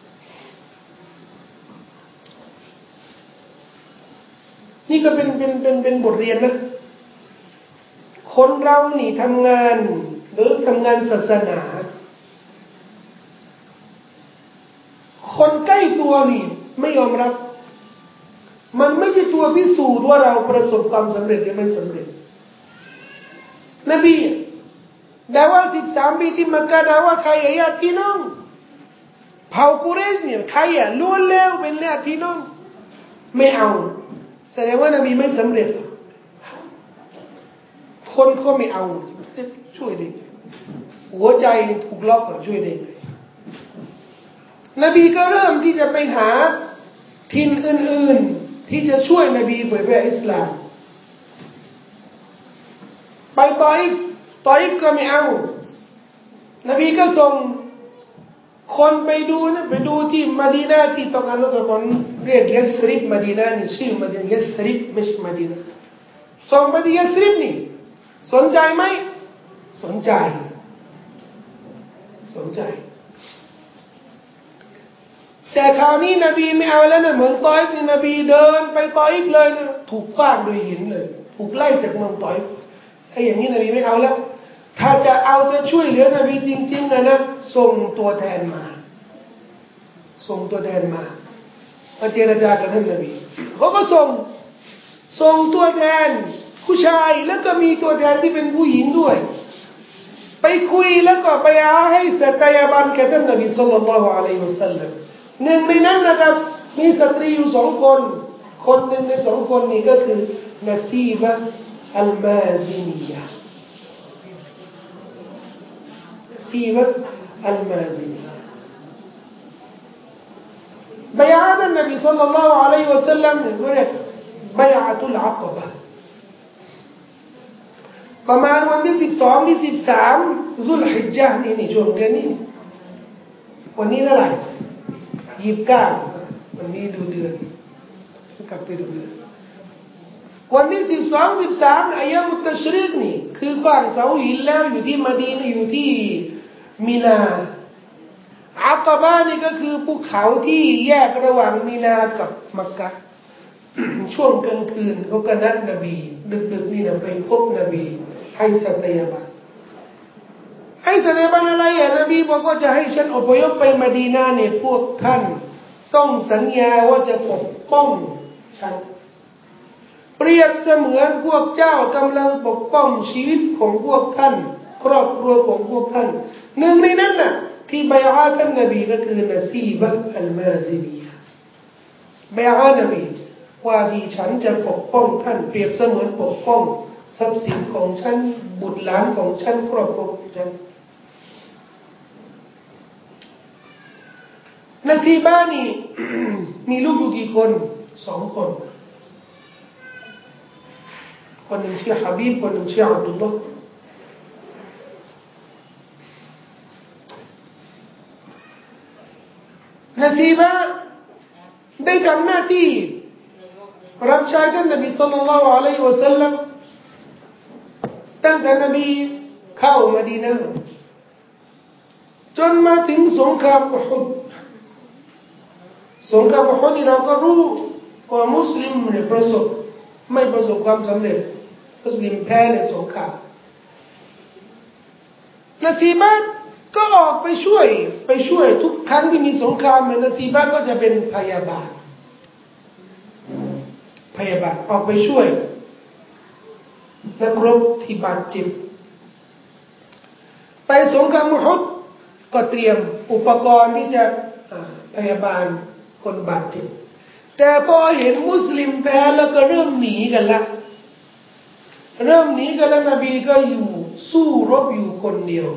นี่ก็เป็นเป็นเป็นเป็นบทเรียนนะคนเรานี่ทำงานหรือทำงานศาสนาคนใกล้ตัวนี่ไม่ยอมรับมันไม่ใช่ตัวพิสูจน์ว่าเราประสบความสำเร็จหรือไม่สำเร็จนบีดาวะห์สิบสามปีที่มักกะดาวะห์ใครญาติพี่น้องเผ่ากุเรชเนี่ยใครอ่ะล้วนแล้วเป็นญาติพี่น้องไม่เอาแสดงว่านบีไม่สำเร็จคนเขาไม่เอาจะช่วยได้หัวใจถูกล็อกก็ช่วยได้นบีก็เริ่มที่จะไปหาถิ่นอื่นๆที่จะช่วยนบีเผยแผ่อิสลามไปตออิฟตออิฟก็ไม่เอานบีก็ส่งคนไปดูนะไปดูที่มะดีนะห์ที่ตอนนั้นตอนเรียกยัสริบมะดีนะห์นี่ชื่อมะดีนะห์ยัสริบไม่ใช่มะดีนะห์ส่งไปที่ยัสริบนี่สนใจไหมสนใจสนใจแต่คราวนี้นบีไม่เอาแล้วนะเหมือนตออิฟนี่นบีเดินไปตออิฟเลยนะถูกฟาดด้วยหินเลยถูกไล่จากเมืองตออิฟไอ้อย่างนี้นบีไม่เอาแล้วถ้าจะเอาจะช่วยเหลือนบีจริงๆนะนะส่งตัวแทนมาส่งตัวแทนมามาเจรจากับท่านนบีเขาก็ส่งส่งตัวแทนผู้ชายแล้วก็มีตัวแทนที่เป็นผู้หญิงด้วยไปคุยแล้วก็ไปหาให้สัตยาบันแก่ท่านนบีศ็อลลัลลอฮุอะลัยฮิวะซัลลัมหนึ่งในนั้นนะครับมีสตรีอยู่สองคนคนหนึ่งในสองคนนี้ก็คือนาซีบะห์อัลมาซินียะนาซีบะห์อัลมาซินียะบัยอะห์นบีศ็อลลัลลอฮุอะลัยฮิวะซัลลัมเนี่ยเรียกบัยอะตุลอะกบะห์ประมาณวันที่สิบสองที่สิบสามซุลฮิจญะห์นี่นี่ช่วงเดือนนี้วันนี้เท่าไหร่ยี่สิบเก้าวันนี้ดูเดือนกลับไปดูเดือนวันที่สิบสองสิบสามอายามุตตัชริกนี่คือกวางเสาหินแล้วอยู่ที่มะดีนะห์อยู่ที่มินาอักบะห์นี่ก็คือภูเขาที่แยกระหว่างมินากับมักกะห์ช่วงกลางคืนเขาก็นัดนบีดึกๆนี่นะไปพบนบีให้สัตยาบันให้สถาบันอะไรอ่ะนบีบอกว่าจะให้ฉันอพยพไปมะดีนะห์เนี่ยพวกท่านต้องสัญญาว่าจะปกป้องฉันเปรียบเสมือนพวกเจ้ากำลังปกป้องชีวิตของพวกท่านครอบครัวของพวกท่านหนึ่งในนั้นน่ะที่บัยอะห์ท่านนบีก็คือนะซีบะห์อัลมาซินียะห์บัยอะห์นบีว่าที่ฉันจะปกป้องท่านเปรียบเสมือนปกป้องทรัพย์สินของฉันบุตรหลานของฉันครอบครัวของฉันนะซีบะห์นี่ มีลูกอยู่กี่คนสองคนคนหนึ่งชื่อฮะบีบคนหนึ่งชื่ออับดุลลอฮ์นะซีบะห์ได้ทำหน้าที่รับใช้ท่านนบีศ็อลลัลลอฮุอะลัยฮิวะซัลลัมตั้งแต่นบีเข้ามะดีนะห์จนมาถึงสงครามอุฮุดสงครามอุฮุดนี่เราก็รู้ว่ามุสลิมเนี่ยประสบไม่ประสบความสำเร็จมุสลิมแพ้ในสงครามนะซีบะห์ก็ออกไปช่วยไปช่วยทุกครั้งที่มีสงครามนะซีบะห์ก็จะเป็นพยาบาลพยาบาลออกไปช่วยนักรบที่บาดเจ็บไปสงครามอุฮุดก็เตรียมอุปกรณ์ที่จะพยาบาลคนบาดเจ็บแต่พอเห็นมุสลิมแพ้แล้วก็เริ่มหนีกันละเริ่มหนีกันแล้วนบีก็อยู่สู้รบอยู่คนเดียว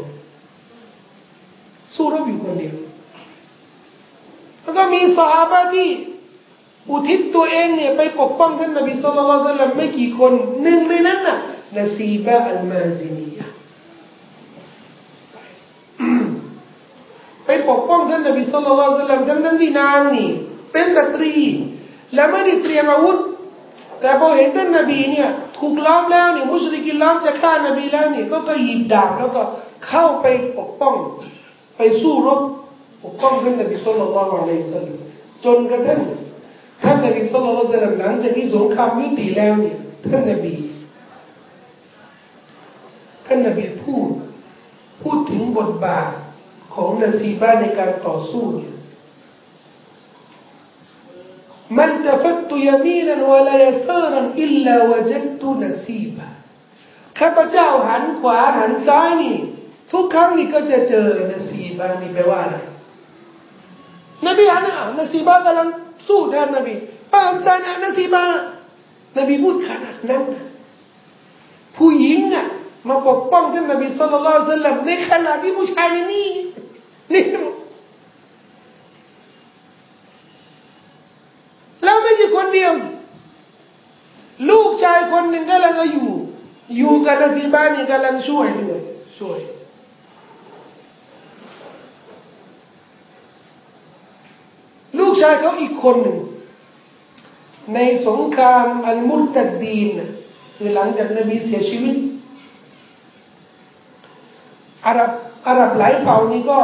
สู้รบอยู่คนเดียวแล้วก็มีซอฮาบะห์ที่อุทิศตัวเองเนี่ยไปปกป้องท่านนบีศ็อลลัลลอฮุอะลัยฮิวะซัลลัมไม่กี่คนหนึ่งในนั้นน่ะนะซีบะห์อัลมาซินียะห์ไปปกป้องท่านนบีศ็อลลัลลอฮุอะลัยฮิวะซัลลัมทั้งๆที่นางนี่เป็นสตรีและไม่ได้เตรียมอาวุธแต่พอเห็นท่านนบีเนี่ยถูกล้อมแล้วนี่มุชริกีนล้อมจะฆ่านบีแล้วนี่ก็ก็หยิบดาบแล้วก็เข้าไปปกป้องไปสู้รบปกป้องท่านนบีศ็อลลัลลอฮุอะลัยฮิวะซัลลัมจนกระทั่งท่านนบีศ็อลลัลลอฮุอะลัยฮิวะซัลลัมหลังจากที่สงครามยุติแล้วเนี่ยท่านนบีท่านนบีพูดพูดถึงบทบาทของนะซีบะห์ในการต่อสู้เนี่ยมัลตะฟัตตุยามีนันวะลายะซารันอิลลาวะจัดตุนะซีบะห์ข้าพเจ้าหันขวาหันซ้ายนี่ทุกครั้งนี่ก็จะเจอนะซีบะห์นี่แปลว่าอะไรนบีหันอ่ะนะซีบะห์กำลังสู้แทนนบีอ้าวซานะนะซีบะห์นบีพูดขนาดนั้นผู้หญิงอ่ะมาปกป้องท่านนบีศ็อลลัลลอฮุอะลัยฮิวะซัลลัมในขณะที่ผู้ชายนี่นี่แล้วไม่ใช่คนเดียวลูกชายคนหนึ่งกำลังอยู่อยู่กับนะซีบะห์นี่กำลังช่วยด้วยช่วยลูกชายเขาอีกคนหนึ่งในสงครามอัลมุรตัดดีนคือหลังจากนบีเสียชีวิตอาหรับอาหรับหลายเผ่านี่ก็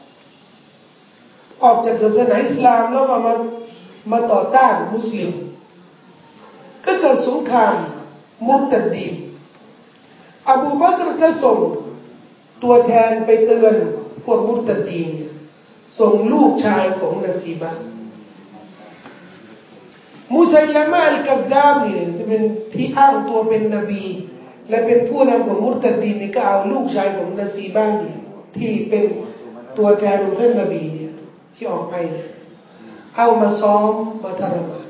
ออกจากศาสนาอิสลามแล้วก็มามาต่อต้านมุสลิมก็เกิดสงครามมุรตัดดีนอบูบักรก็ส่งตัวแทนไปเตือนพวกมุรตัดดีนส่งลูกชายของนะซีบะห์มุซัยลิมะอัลกัซซาบนี่จะเป็นที่อ้างตัวเป็นนบีและเป็นผู้นำของมุรตัดดีนนี่ก็เอาลูกชายของนะซีบะห์นี่ที่เป็นตัวแทนของท่านนบีเนี่ยที่ออกไปเนี่ยเอามาซ้อมมาทรมาน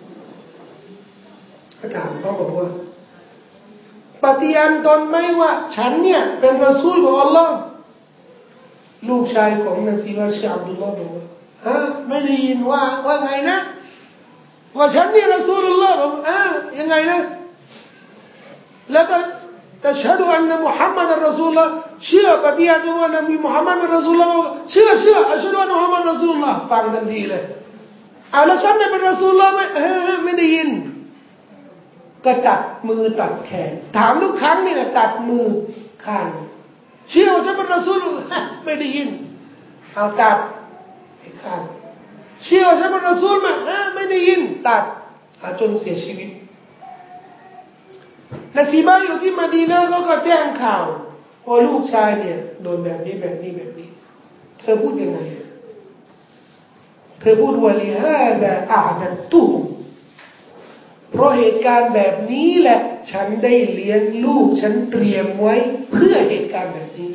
ก็ถามเขาบอกว่าปฏิญาณตนไหมว่าฉันเนี่ยเป็นรอซูลของอัลลอฮ์ลูกชายของนะซีบะห์ชื่ออับดุลลอฮ์บอกว่าฮะไม่ได้ยินว่าว่าไงนะว่าฉันนี่รอซูลุลลอฮ์บอกอ่ายังไงนะแล้วก็ตัชฮะดุอันนะมุฮัมมัดรอซูลุลลอฮ์เชื่อปฏิญาณว่านบีมุฮัมมัดเป็นรอซูลุลลอฮ์เชื่อเชื่ออัชฮะดุอันนะมุฮัมมัดรอซูลุลลอฮ์ฟังทันทีเลยเอาแล้วฉันเนี่ยเป็นรอซูลุลลอฮ์ไหมเออไม่ได้ยินก็ตัดมือตัดแขนถามทุกครั้งนี่แหละตัดมือข้างเชื่อว่าฉันเป็นรอซูลุลลอฮ์ไม่ได้ยินเอาตัดข้างเชื่อว่าฉันเป็นรอซูลไหมไม่ได้ยินตัดจนเสียชีวิตนะซีบะห์อยู่ที่มะดีนะห์เขาก็แจ้งข่าวว่าลูกชายเนี่ยโดนแบบนี้แบบนี้แบบนี้เธอพูดยังไงเธอพูดว่าลิฮาดาอาดัตตุเพราะเหตุการณ์แบบนี้แหละฉันได้เลี้ยงลูกฉันเตรียมไว้เพื่อเหตุการณ์แบบนี้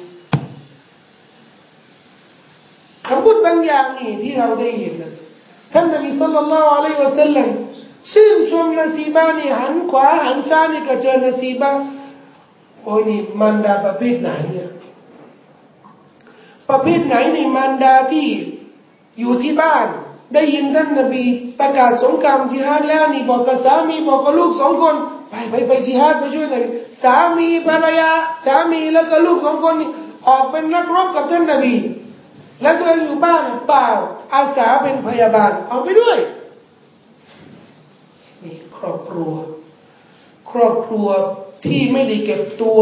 คำพูดบางอย่างนี่ที่เราได้ยินนะท่านนบีศ็อลลัลลอฮุอะลัยฮิวะซัลลัมชื่นชมนซีบะนี่หันขวาหันซ้ายนี่ก็เจอนซีบะโอ้ยนี่มารดาประเภทไหนเนี่ยประเภทไหนนี่มารดาที่อยู่ที่บ้านได้ยินท่านนบีประกาศสงครามจิฮาดแล้วนี่บอกกับสามีบอกกับลูกสองคนไปไปไปจิฮาดไปช่วยนบีสามีภรรยาสามีแล้วก็ลูกสองคนนี่ออกเป็นนักรบกับท่านนบีแล้วตัวเองอยู่บ้านเปล่าอาสาเป็นพยาบาลเอาไปด้วยนี่ครอบครัวครอบครัวที่ไม่ได้เก็บตัว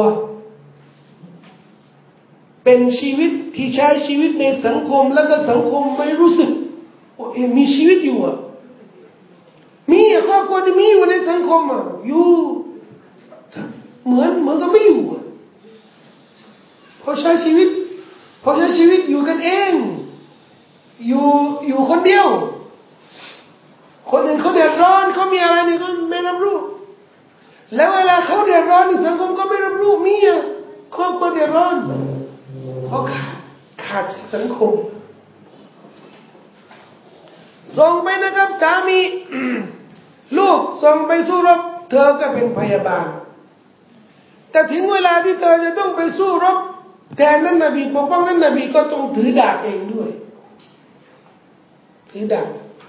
เป็นชีวิตที่ใช้ชีวิตในสังคมแล้วก็สังคมไม่รู้สึกว่ามีชีวิตอยู่อ่ะมีครอบครัวที่มีอยู่ในสังคมอ่ะอยู่เหมือนเหมือนกับไม่อยู่พอใช้ชีวิตพอใช้ชีวิตอยู่กันเองอยู่อยู่คนเดียวคนอื่นเขาเดือดร้อนเขามีอะไรนี่ก็ไม่รับรู้แล้วเวลาเขาเดือดร้อนในสังคมก็ไม่รับรู้มีอ่ะครอบครัวเดือดร้อนเพราะขาดขาดจากสังคมส่งไปนะครับสามีลูกส่งไปสู้รบเธอก็เป็นพยาบาลแต่ถึงเวลาที่เธอจะต้องไปสู้รบแทนนั้นนบีปกป้องนั้นนบีก็ต้องถือดาบเองด้วยถือดาบ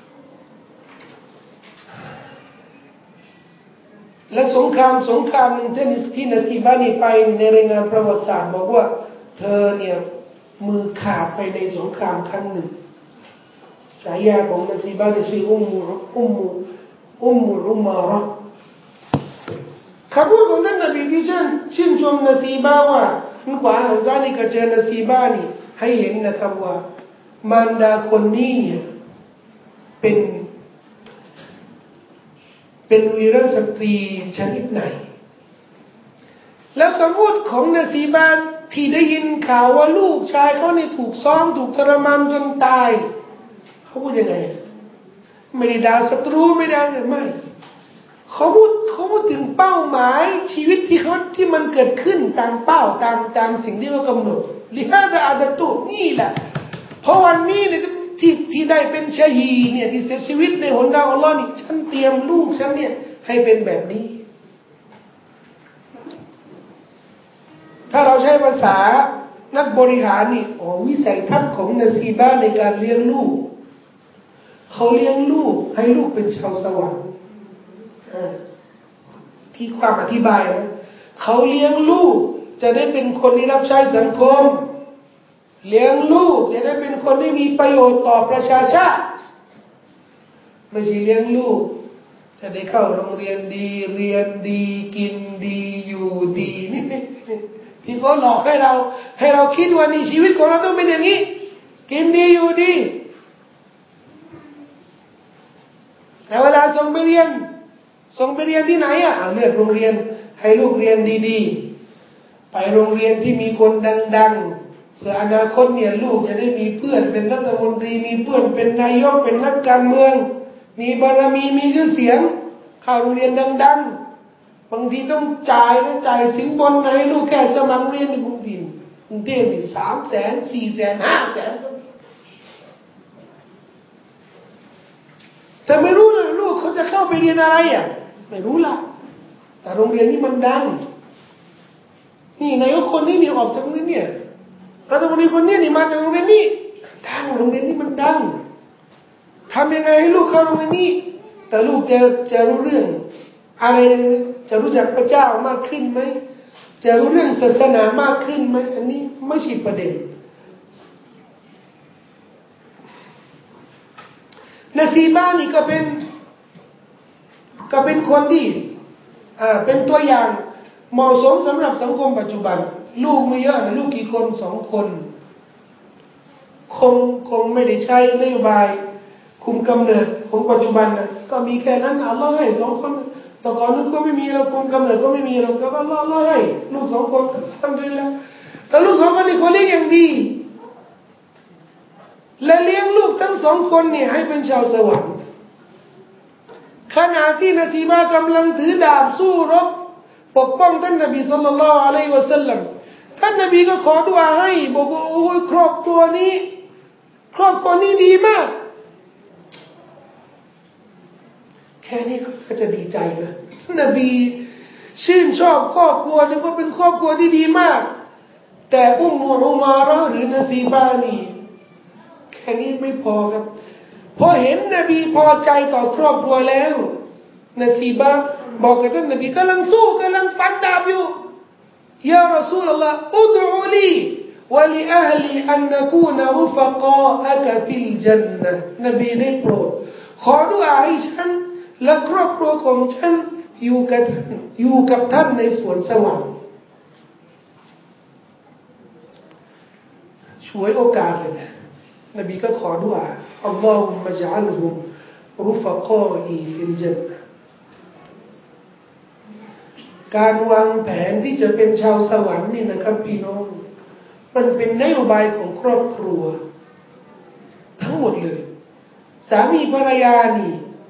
และสงครามสงครามหนึ่งที่ที่นซีบานีไปในรายงานประวัติศาสตร์บอกว่าเธอเนี่ยมือขาดไปในสงครามครั้งหนึ่งฉายาของนซีบานีชื่ออุมมุอุมมุอุมมุอุมาระคำพูดของท่านนบีที่ชื่นชื่นชมนซีบาว่าหันขวาหันซ้ายนี่ก็เจอนซีบานี่ให้เห็นนะครับว่ามารดาคนนี้เนี่ยเป็นเป็นวีรสตรีชนิดไหนแล้วคำพูดของนซีบาที่ได้ยินข่าวว่าลูกชายเขาเนี่ยถูกซ้อมถูกทรมานจนตายเขาพูดยังไงไม่ได้ด่าศัตรูไม่ได้ไม่เขาพูดเขาพูดถึงเป้าหมายชีวิตที่เขาที่มันเกิดขึ้นตามเป้าตามตามสิ่งที่เขากำหนดลิฮาดะอาดัตุนี่แหละเพราะวันนี้เนี่ยที่ที่ได้เป็นชะฮีเนี่ยที่เสียชีวิตในหนทางอัลลอฮ์นี่ฉันเตรียมลูกฉันเนี่ยให้เป็นแบบนี้ถ้าเราใช้ภาษานักบริหารนี่โอ้วิสัยทัศน์ของนซีบะในการเลี้ยงลูกเขาเลี้ยงลูกให้ลูกเป็นชาวสวรรค์ที่ความอธิบายนะเขาเลี้ยงลูกจะได้เป็นคนที่รับใช้สังคมเลี้ยงลูกจะได้เป็นคนที่มีประโยชน์ต่อประชาชาติไม่ใช่เลี้ยงลูกจะได้เข้าโรงเรียนดีเรียนดีกินดีอยู่ดีนี่ที่เขาหลอกให้เราให้เราคิดว่านี่ชีวิตของเราต้องเป็นอย่างนี้กินดีอยู่ดีแต่เวลาส่งไปเรียนส่งไปเรียนที่ไหนอ่ะเอาเลือกโรงเรียนให้ลูกเรียนดีๆไปโรงเรียนที่มีคนดังๆเพื่ออนาคตเนี่ยลูกจะได้มีเพื่อนเป็นรัฐมนตรีมีเพื่อนเป็นนายกเป็นนักการเมืองมีบารมีมีชื่อเสียงเข้าโรงเรียนดังๆบางทีต้องจ่ายนะจ่ายสินบนให้ลูกแค่สมัครเรียนในกรุงเทพกรุงเทพนี่สามแสนสี่แสนห้าแสนแต่ไม่รู้เลยลูกเขาจะเข้าไปเรียนอะไรอ่ะไม่รู้ล่ะแต่โรงเรียนนี้มันดังนี่นายกคนนี้นี่ออกจากโรงเรียนเนี่ยรัฐมนตรีคนนี้นี่มาจากโรงเรียนนี้ดังโรงเรียนนี้มันดังทำยังไงให้ลูกเข้าโรงเรียนนี้แต่ลูกจะจะรู้เรื่องอะไรจะรู้จักพระเจ้ามากขึ้นไหมจะรู้เรื่องศาสนามากขึ้นไหมอันนี้ไม่ใช่ประเด็นนซีบานี่ก็เป็นก็เป็นคนที่อ่าเป็นตัวอย่างเหมาะสมสำหรับสังคมปัจจุบันลูกไม่เยอะนะลูกกี่คนสองคนคงคงไม่ได้ใช้นโยบายคุมกำเนิดของปัจจุบันนะก็มีแค่นั้นอัลลอฮ์ให้สองคนแต่ก่อนนู้นก็ไม่มีเราคุมกำเนิดก็ไม่มีเราก็อัลลอฮ์ให้ลูกสองคนทำดีแล้วแต่ลูกสองคนนี่เขาเลี้ยงอย่างดีและเลี้ยงลูกทั้งสองคนเนี่ยให้เป็นชาวสวรรค์ขณะที่นซีบากำลังถือดาบสู้รบปกป้องท่านนบีศ็อลลัลลอฮุอะลัยฮิวะซัลลัมท่านนบีก็ขอดุอาให้บอกว่าโอ้ยครอบครัวนี้ครอบครัวนี้ดีมากแค่นี้ก็จะดีใจนะนบีชื่นชอบครอบครัวนึกว่าเป็นครอบครัวที่ดีมากแต่อุมมุอุมาเราะห์หรือนซีบานี่แค่นี้ไม่พอครับพอเห็นนบีพอใจต่อครอบครัวแล้วนซีบะบอกกับท่านนบีกำลังสู้กำลังฟันดาบอยู่ยารอซูลุลลอฮ์อุดอุลีวะลิอะฮลีอันนะกูนรุฟกาอะกะฟิลญันนะห์นบีได้โปรดขอดุอาให้ฉันและครอบครัวของฉันอยู่กับอยู่กับท่านในสวนสวรรค์ช่วยโอกาสเลยนะนบีก็ขอดุอาอัลลอฮุมะญะอัลฮุมรุฟกาอีฟิลญันนะห์การวางแผนที่จะเป็นชาวสวรรค์นี่นะครับพี่น้องมันเป็นนโยบายของครอบครัวทั้งหมดเลยสามีภรรยานี่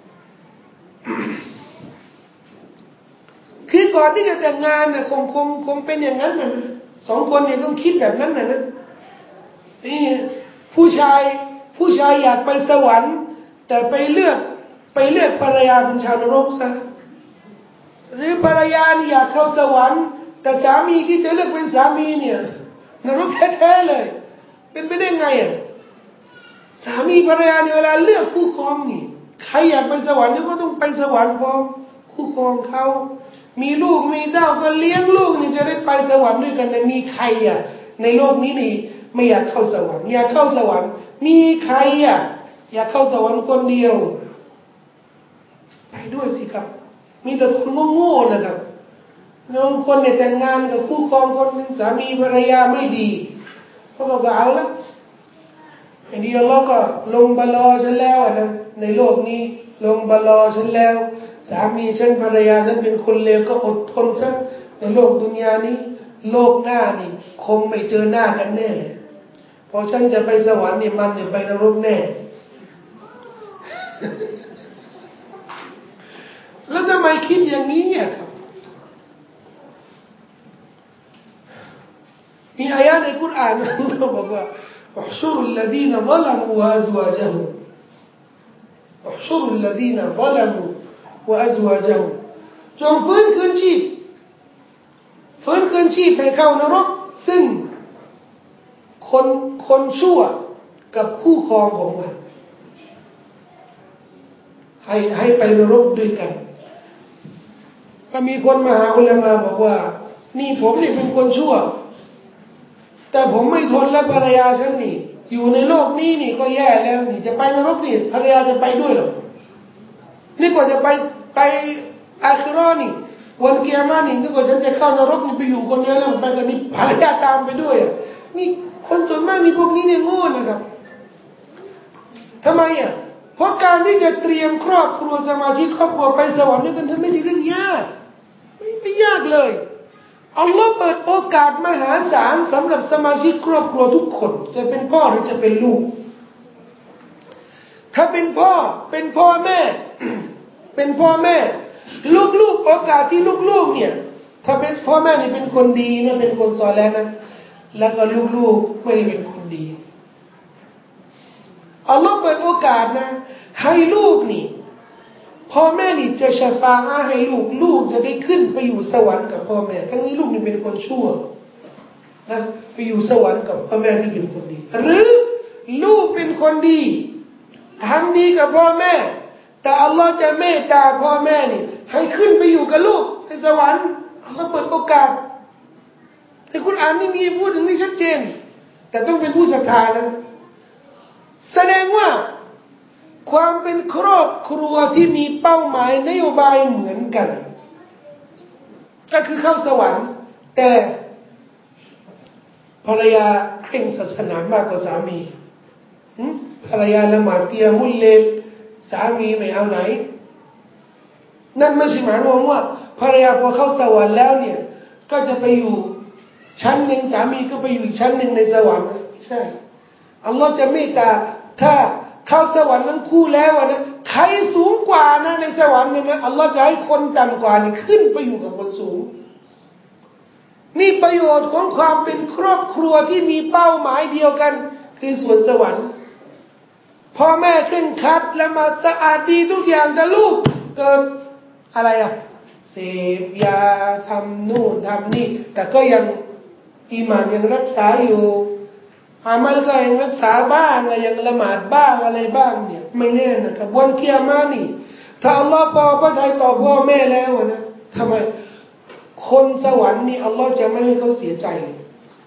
คือก่อนที่จะแต่งงานน่ะคงคงคงเป็นอย่างนั้นนะสองคนเนี่ยต้องคิดแบบนั้นนะนะนี่ผู้ชายผู้ชายอยากไปสวรรค์แต่ไปเลือกไปเลือกภรรยาเป็นชาวนรกซะหรือภรรยานี่อยากเข้าสวรรค์แต่สามีที่จะเลือกเป็นสามีเนี่ยนรกแท้ๆเลยเป็นไปได้ไงอ่ะสามีภรรยาในเวลาเลือกคู่ครองนี่ใครอยากไปสวรรค์ก็ต้องไปสวรรค์พร้อมคู่ครองเขามีลูกมีเต้าก็เลี้ยงลูกนี่จะได้ไปสวรรค์ด้วยกันนะมีใครอ่ะในโลกนี้นี่ไม่อยากเข้าสวรรค์อยากเข้าสวรรค์มีใครอ่ะอยากเข้าสวรรค์คนเดียวไปด้วยสิครับมีแต่คนโง่ๆนะครับบางคนเนี่ยแต่งงานกับคู่ครองคนหนึ่งสามีภรรยาไม่ดีเขาก็เอาละไอ้นี่อัลลอฮ์ก็ลงบาลอฉันแล้วนะในโลกนี้ลงบาลอฉันแล้วสามีฉันภรรยาฉันเป็นคนเลวก็อดทนซะในโลกดุนยานี้โลกหน้านี่คงไม่เจอหน้ากันแน่พอฉันจะไปสวรรค์นี่มันเนี่ยไปนรกแน่แล้วทำไมคิดอย่างนี้อ่ะครับมีอายะในกุรอานเขาบอกว่า احشروا الذين ظلموا وأزواجهم احشروا الذين ظلموا وأزواجهم จงฟื้นคืนชีพฟื้นคืนชีพให้เข้านรกซึ่งคนคนชั่วกับคู่ครองของมันให้ให้ไปนรกด้วยกันก็มีคนมาหาอุลามะบอกว่านี่ผมนี่เป็นคนชั่วแต่ผมไม่ทนแล้วภรรยาฉันนี่อยู่ในโลกนี้นี่ก็แย่แล้วนี่จะไปนรกนี่ภรรยาจะไปด้วยหรอนี่กว่าจะไปไปอาคิเราะห์นี่วันกิยามะห์นี่ถ้าเกิดฉันจะเข้านรกนี่ไปอยู่คนเดียวแล้วไปกับนี่ภรรยาตามไปด้วยอ่ะนี่คนส่วนมากนี่พวกนี้เนี่ยโง่นะครับทำไมอ่ะเพราะการที่จะเตรียมครอบครัวสมาชิกครอบครัวไปสวรรค์ด้วยกันนั้นไม่ใช่เรื่องยากไม่ไม่ยากเลยอัลลอฮ์เปิดโอกาสมหาศาลสำหรับสมาชิกครอบครัวทุกคนจะเป็นพ่อหรือจะเป็นลูกถ้าเป็นพ่อเป็นพ่อแม่ เป็นพ่อแม่ลูกๆโอกาสที่ลูกๆเนี่ยถ้าเป็นพ่อแม่นี่เป็นคนดีนะเป็นคนซอเลห์นะแล้วก็ลูกๆไม่ได้เป็นคนดีอัลลอฮ์เปิดโอกาสนะให้ลูกนี่พ่อแม่นี่จะชะฟาอะห์ให้ลูกลูกจะได้ขึ้นไปอยู่สวรรค์กับพ่อแม่ทั้งนี้ลูกนี่เป็นคนชั่วนะไปอยู่สวรรค์กับพ่อแม่ที่เป็นคนดีหรือลูกเป็นคนดีทำดีกับพ่อแม่แต่อัลลอฮ์จะเมตตาพ่อแม่นี่ให้ขึ้นไปอยู่กับลูกในสวรรค์อัลลอฮ์เปิดโอกาสในคุรอานนี่มีพูดถึงนี่ชัดเจนแต่ต้องเป็นผู้ศรัทธานะแสดงว่าความเป็นครอบครัวที่มีเป้าหมายนโยบายเหมือนกันก็คือเข้าสวรรค์แต่ภรรยาเคร่งศาสนามากกว่าสามีภรรยาละหมาดกิยามุลเลลสามีไม่เอาไหนนั่นไม่ใช่หมายรวมว่าภรรยาพอเข้าสวรรค์แล้วเนี่ยก็จะไปอยู่ชั้นหนึ่งสามีก็ไปอยู่อีกชั้นหนึ่งในสวรรค์ไม่ใช่อัลลอฮ์จะเมตตาถ้าเข้าสวรรค์ทั้งคู่แล้วนะใครสูงกว่านะในสวรรค์เนี่ยนะอัลลอฮ์จะให้คนต่ำกว่านี่ขึ้นไปอยู่กับคนสูงนี่ประโยชน์ของความเป็นครอบครัวที่มีเป้าหมายเดียวกันคือสวนสวรรค์พ่อแม่เคร่งครัดและมาสะอาดดีทุกอย่างแต่ลูกเกิดอะไรอ่ะเสพยาทำนู่นทำนี่แต่ก็ยังอีหม่านยังรักษาอยู่อามัลก็ยังรักษาบ้างยังละหมาดบ้างอะไรบ้างเนี่ยไม่แน่นะครับวันเกียรมานี่ถ้าอัลลอฮ์พอพระทัยต่อพ่อแม่แล้วนะทำไมคนสวรรค์นี่อัลลอฮ์จะไม่ให้เขาเสียใจเลย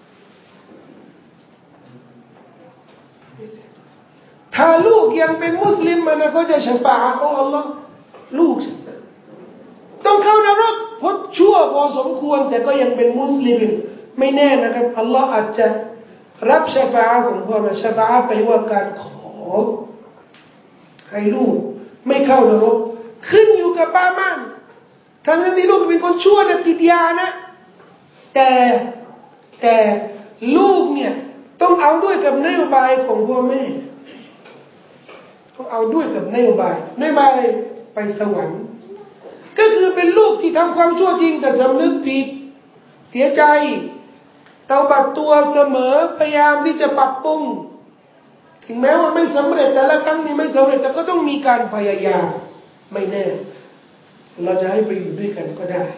ถ้าลูกยังเป็นมุสลิมมันนะเขาจะชะฟาอะห์ของอัลลอฮ์ลูกต้องเข้านรกเพราะชั่วพอสมควรแต่ก็ยังเป็นมุสลิมไม่แน่นะครับอัลลอฮ์อาจจะรับชะฟาอะห์ของพ่อมาชะฟาอะห์ไปว่าการขอให้ลูกไม่เข้านรกขึ้นอยู่กับป้าม่านทั้งนั้นที่ลูกเป็นคนชั่วนะติดยานะแต่แต่ลูกเนี่ยต้องเอาด้วยกับนโยบายของพ่อแม่ต้องเอาด้วยกับนโยบายนโยบายอะไรไปสวรรค์ก็คือเป็นลูกที่ทำความชั่วจริงแต่สำนึกผิดเสียใจเตาบัดตัวเสมอพยายามที่จะปรับปรุงถึงแม้ว่าไม่สำเร็จแต่ละครั้งนี้ไม่สำเร็จแต่ก็ต้องมีการพยายามไม่แน่เราจะให้ไปอยู่ด้วยกันก็ได้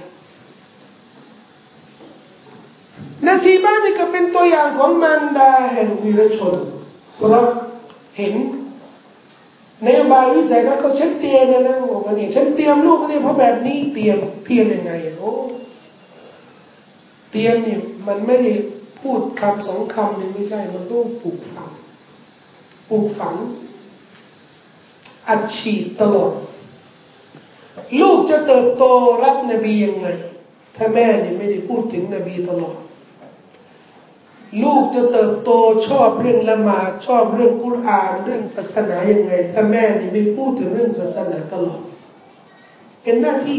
นาซีบ้านนี่ก็เป็นตัวอย่างของมารดาแห่งวีรชนเพราะเห็นนโยบายวิสัยทัศน์เขาชัดเจนนะนะบอกว่าเนี่ยฉันเตรียมลูกเนี่ยเพราะแบบนี้เตรียมเตรียมยังไงโอ้เตรียมเนี่ยมันไม่ได้พูดคำสองคำนี่ไม่ใช่มันต้องปลูกฝังปลูกฝังอัดฉีดตลอดลูกจะเติบโตรักนบียังไงถ้าแม่เนี่ยไม่ได้พูดถึงนบีตลอดลูกจะเติบโตชอบเรื่องละหมาดชอบเรื่องกุรอานเรื่องศาสนายังไงถ้าแม่นี่ไม่พูดถึงเรื่องศาสนาตลอดเป็นหน้าที่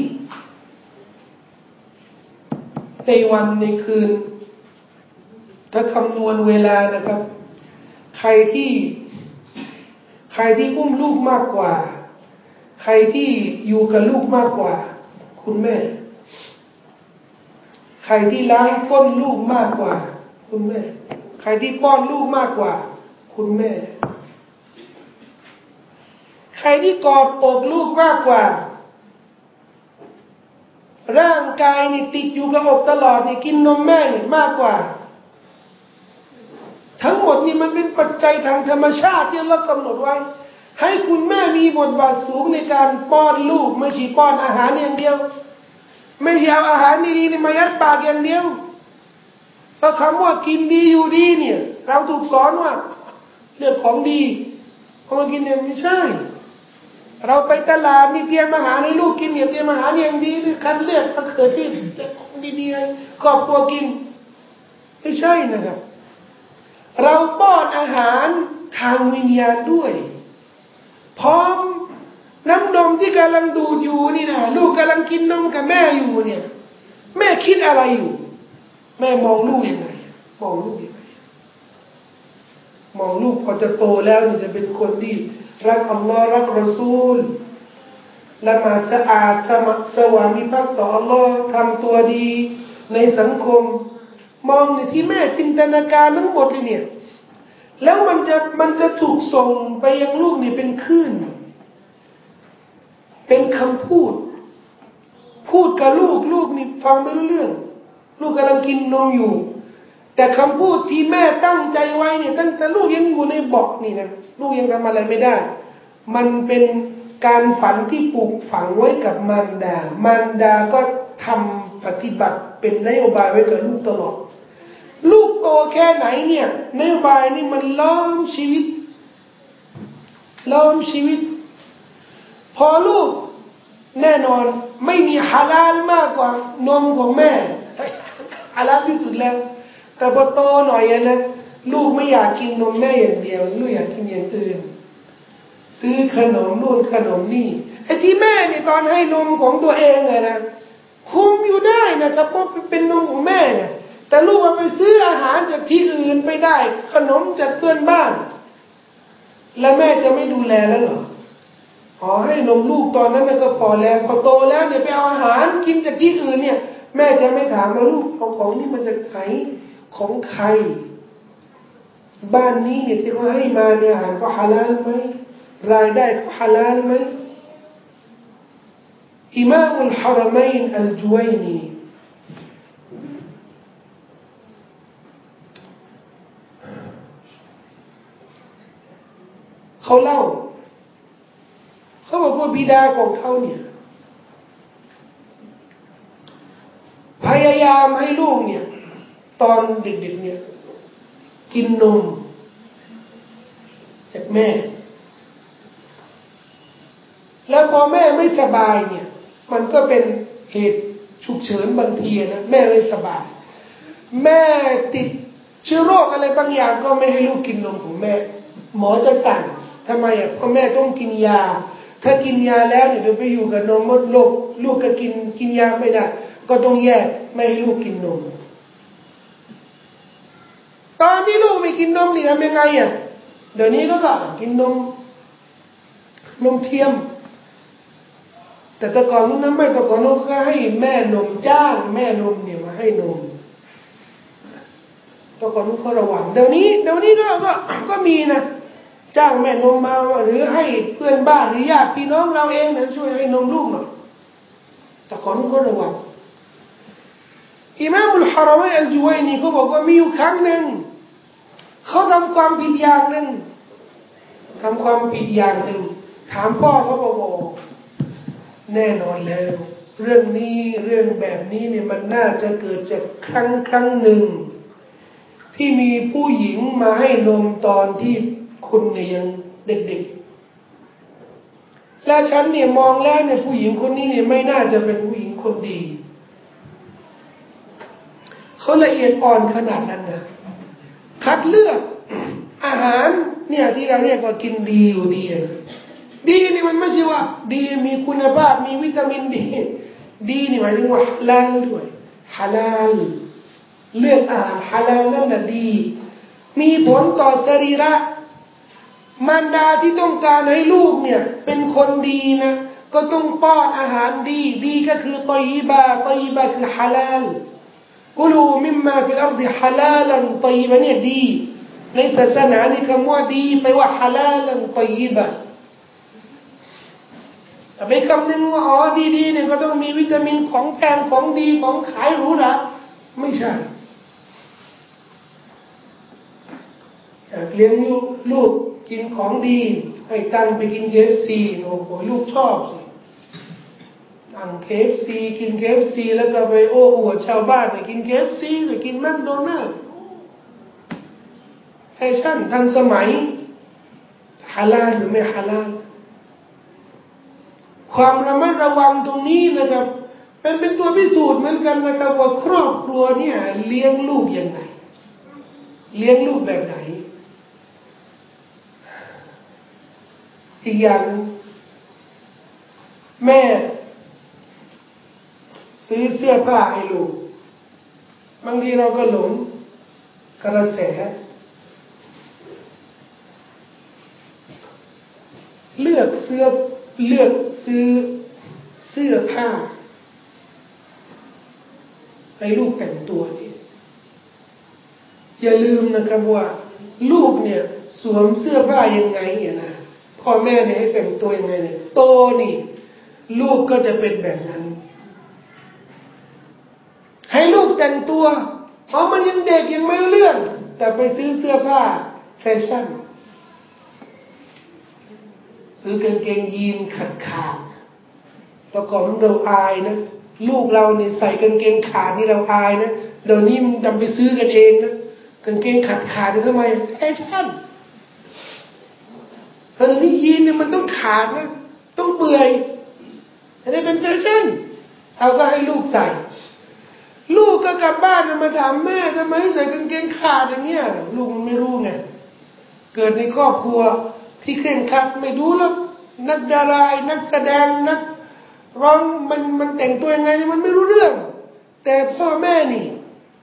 ในวันในคืนถ้าคำนวณเวลานะครับใครที่ใครที่อุ้มลูกมากกว่าใครที่อยู่กับลูกมากกว่าคุณแม่ใครที่ล้างก้นลูกมากกว่าคุณแม่ใครที่ป้อนลูกมากกว่าคุณแม่ใครที่กอดอกลูกมากกว่าร่างกายนี่ติดอยู่กับอกตลอดนี่กินนมแม่นี่มากกว่าทั้งหมดนี่มันเป็นปัจจัยทางธรรมชาติที่เรากำหนดไว้ให้คุณแม่มีบทบาทสูงในการป้อนลูกไม่ใช่ป้อนอาหารอย่างเดียวไม่ใช่เอาอาหารดีๆนี่มายัดปากอย่างเดียวเพราะคำว่ากินดีอยู่ดีเนี่ยเราถูกสอนว่าเรื่องของดีพอมากินเนี่ยไม่ใช่เราไปตลาดนี่เตรียมอาหารให้ลูกกินเนี่ยเตรียมอาหารอย่างดีนี่คัดเลือกมะเขือเทศของดีๆให้ครอบครัวกินไม่ใช่นะครับเราป้อนอาหารทางวิญญาณด้วยพร้อมน้ำนมที่กำลังดูดอยู่นี่นะลูกกำลังกินนมกับแม่อยู่เนี่ยแม่คิดอะไรอยู่แม่มองลูกยังไงมองลูกยังไงมองลูกพอจะโตแล้วนี่จะเป็นคนที่รักอัลลอฮ์รักรอซูลละหมาดสะอาดสมัครสวามิภักดิ์ต่ออัลลอฮ์ทำตัวดีในสังคมมองในที่แม่จินตนาการทั้งหมดเลยเนี่ยแล้วมันจะมันจะถูกส่งไปยังลูกนี่เป็นคลื่นเป็นคำพูดพูดกับลูกลูกนี่ฟังไม่รู้เรื่องลูกกำลังกินนมอยู่แต่คำพูดที่แม่ตั้งใจไว้เนี่ยตั้งแต่ลูกยังอยู่ในเบาะนี่นะลูกยังทำอะไรไม่ได้มันเป็นการฝันที่ปลูกฝังไว้กับมารดามารดาก็ทำปฏิบัติเป็นนโยบายไว้กับลูกตลอดลูกโตแค่ไหนเนี่ยนโยบายนี่มันล้อมชีวิตล้อมชีวิตพอลูกแน่นอนไม่มีฮาลาลมากกว่านมของแม่ฮาลาลที่สุดแล้วแต่พอโตหน่อยนะลูกไม่อยากกินนมแม่อย่างเดียวลูกอยากกินอย่างอื่นซื้อขนมนู่นขนมนี่ไอ้ที่แม่เนี่ยตอนให้นมของตัวเองอะนะคุมอยู่ได้นะครับเพราะเป็นนมของแม่ไงแต่ลูกเอาไปซื้ออาหารจากที่อื่นไม่ได้ขนมจากเพื่อนบ้านแล้วแม่จะไม่ดูแลแล้วเหรอขอให้นมลูกตอนนั้นก็พอแล้วพอโตแล้วเนี่ยไปเอาอาหารกินจากที่อื่นเนี่ยแม่จะไม่ถามว่าลูกเอาของนี่มาจากไหนของใครบ้านนี้เนี่ยที่เขาให้มาเนี่ยอาหารก็ฮาลาลไหมรายได้ก็ฮาลาลไหมอิมามุลฮารมัยน์อัลจุวัยนีเขาเล่าเขาบอกว่าบิดาของเขาเนี่ยพยายามให้ลูกเนี่ยตอนเด็กๆเนี่ยกินนมจากแม่แล้วพอแม่ไม่สบายเนี่ยมันก็เป็นเหตุฉุกเฉินบางทีนะแม่ไม่สบายแม่ติดเชื้อโรคอะไรบางอย่างก็ไม่ให้ลูกกินนมของแม่หมอจะสั่งทำไมอ่ะเพราะแม่ต้องกินยาถ้ากินยาแล้วเนี่ยเดี๋ยวไปอยู่กับนมมดลูกลูกก็กินกินยาไม่ได้ก็ต้องแยกไม่ให้ลูกกินนมตอนที่ลูกไม่กินนมนี่ทำยังไงอ่ะเดี๋ยวนี้ก็ก็กินนมนมเทียมแต่แต่ก่อนนู้นนั้นไม่แต่ก่อนนู้นก็ให้แม่นมจ้างแม่นมเนี่ยมาให้นมแต่ก่อนนู้นก็ระวังเดี๋ยวนี้เดี๋ยวนี้ก็ก็ก็มีนะจ้างแม่นมมาหรือให้เพื่อนบ้านหรือญาติพี่น้องเราเองนะช่วยให้นมลูกหน่อยแต่ก่อนนู้นก็ระวังอิมามุลฮารามะอัลจุวัยนีเขาบอกว่ามีอยู่ครั้งหนึ่งเขาทำความผิดอย่างหนึ่งทำความผิดอย่างหนึ่งถามพ่อเขาบอกแน่นอนแล้วเรื่องนี้เรื่องแบบนี้เนี่ยมันน่าจะเกิดจากครั้งครั้งหนึ่งที่มีผู้หญิงมาให้นมตอนที่คุณเนี่ยยังเด็กๆและฉันเนี่ยมองแล้วเนี่ยผู้หญิงคนนี้เนี่ยไม่น่าจะเป็นผู้หญิงคนดีเขาละเอียดอ่อนขนาดนั้นนะคัดเลือกอาหารเนี่ยที่เราเรียกว่ากินดีอยู่ดีนะดีนี่มันไม่ใช่ว่าดีมีคุณภาพมีวิตามินดีดีนี่หมายถึงว่าฮาลาลด้วยฮาลาลเลือกอาหารฮาลาลนั่นน่ะดีมีผลต่อสรีระมารดาที่ต้องการให้ลูกเนี่ยเป็นคนดีนะก็ต้องป้อนอาหารดีดีก็คือตอยบะตอยบะคือฮาลาลกุลูมิมมาฟิลอัรฎิฮาลาลันตอยบะเนี่ยดีในศาสนานี่คำว่าดีไปว่าฮาลาลันตอยบะแต่ไปคำนึงว่าอ๋อดีๆเนี่ยก็ต้องมีวิตามินของแพงของดีของขายหรูหราไม่ใช่อยากเลี้ยงลูกลูกกินของดีให้ตั้งไปกิน เค เอฟ ซี โอ้โหลูกชอบสิตั้ง เค เอฟ ซี กิน เค เอฟ ซี แล้วก็ไปโอ้อวดชาวบ้านไปกิน เค เอฟ ซี ไปกินแมคโดนัลด์แฟชั่นทันสมัยฮาลาลหรือไม่ฮาลาลความระมัดระวังตรงนี้นะครับเป็นเป็นตัวพิสูจน์เหมือนกันนะครับว่าครอบครัวเนี่ยเลี้ยงลูกยังไงเลี้ยงลูกแบบไหนอีกอย่างนึงแม่ซื้อเสื้อผ้าให้ลูกบางทีเราก็หลงกระแสเลือกเสื้อเลือกซื้อเสื้อผ้าให้ลูกแต่งตัวนี่อย่าลืมนะครับว่าลูกเนี่ยสวมเสื้อผ้ายังไงเนี่ยนะพ่อแม่เนี่ยให้แต่งตัวยังไงเนี่ยโตนี่ลูกก็จะเป็นแบบนั้นให้ลูกแต่งตัวเพราะมันยังเด็กยังไม่เลื่อนแต่ไปซื้อเสื้อผ้าแฟชั่นซื้อกางเกงยีนขาดขาดแต่ก่อนเราอายนะลูกเราเนี่ยใส่กางเกงขาดนี่เราอายนะเดี๋ยวนี้มันดำไปซื้อกันเองนะกางเกงขาดขาดทำไมแฟชั่นเพราะนี้ยีนเนี่ยมันต้องขาดนะต้องเปื่อยอันนี้เป็นแฟชั่นเราก็ให้ลูกใส่ลูกก็กลับบ้านมาถามแม่ทำไมใส่กางเกงขาดอย่างเงี้ยลูกมันไม่รู้ไงเกิดในครอบครัวที่เคร่งครัดไม่รู้แล้วนักดารานักแสดงนักร้องมันมันแต่งตัวยังไงมันไม่รู้เรื่องแต่พ่อแม่นี่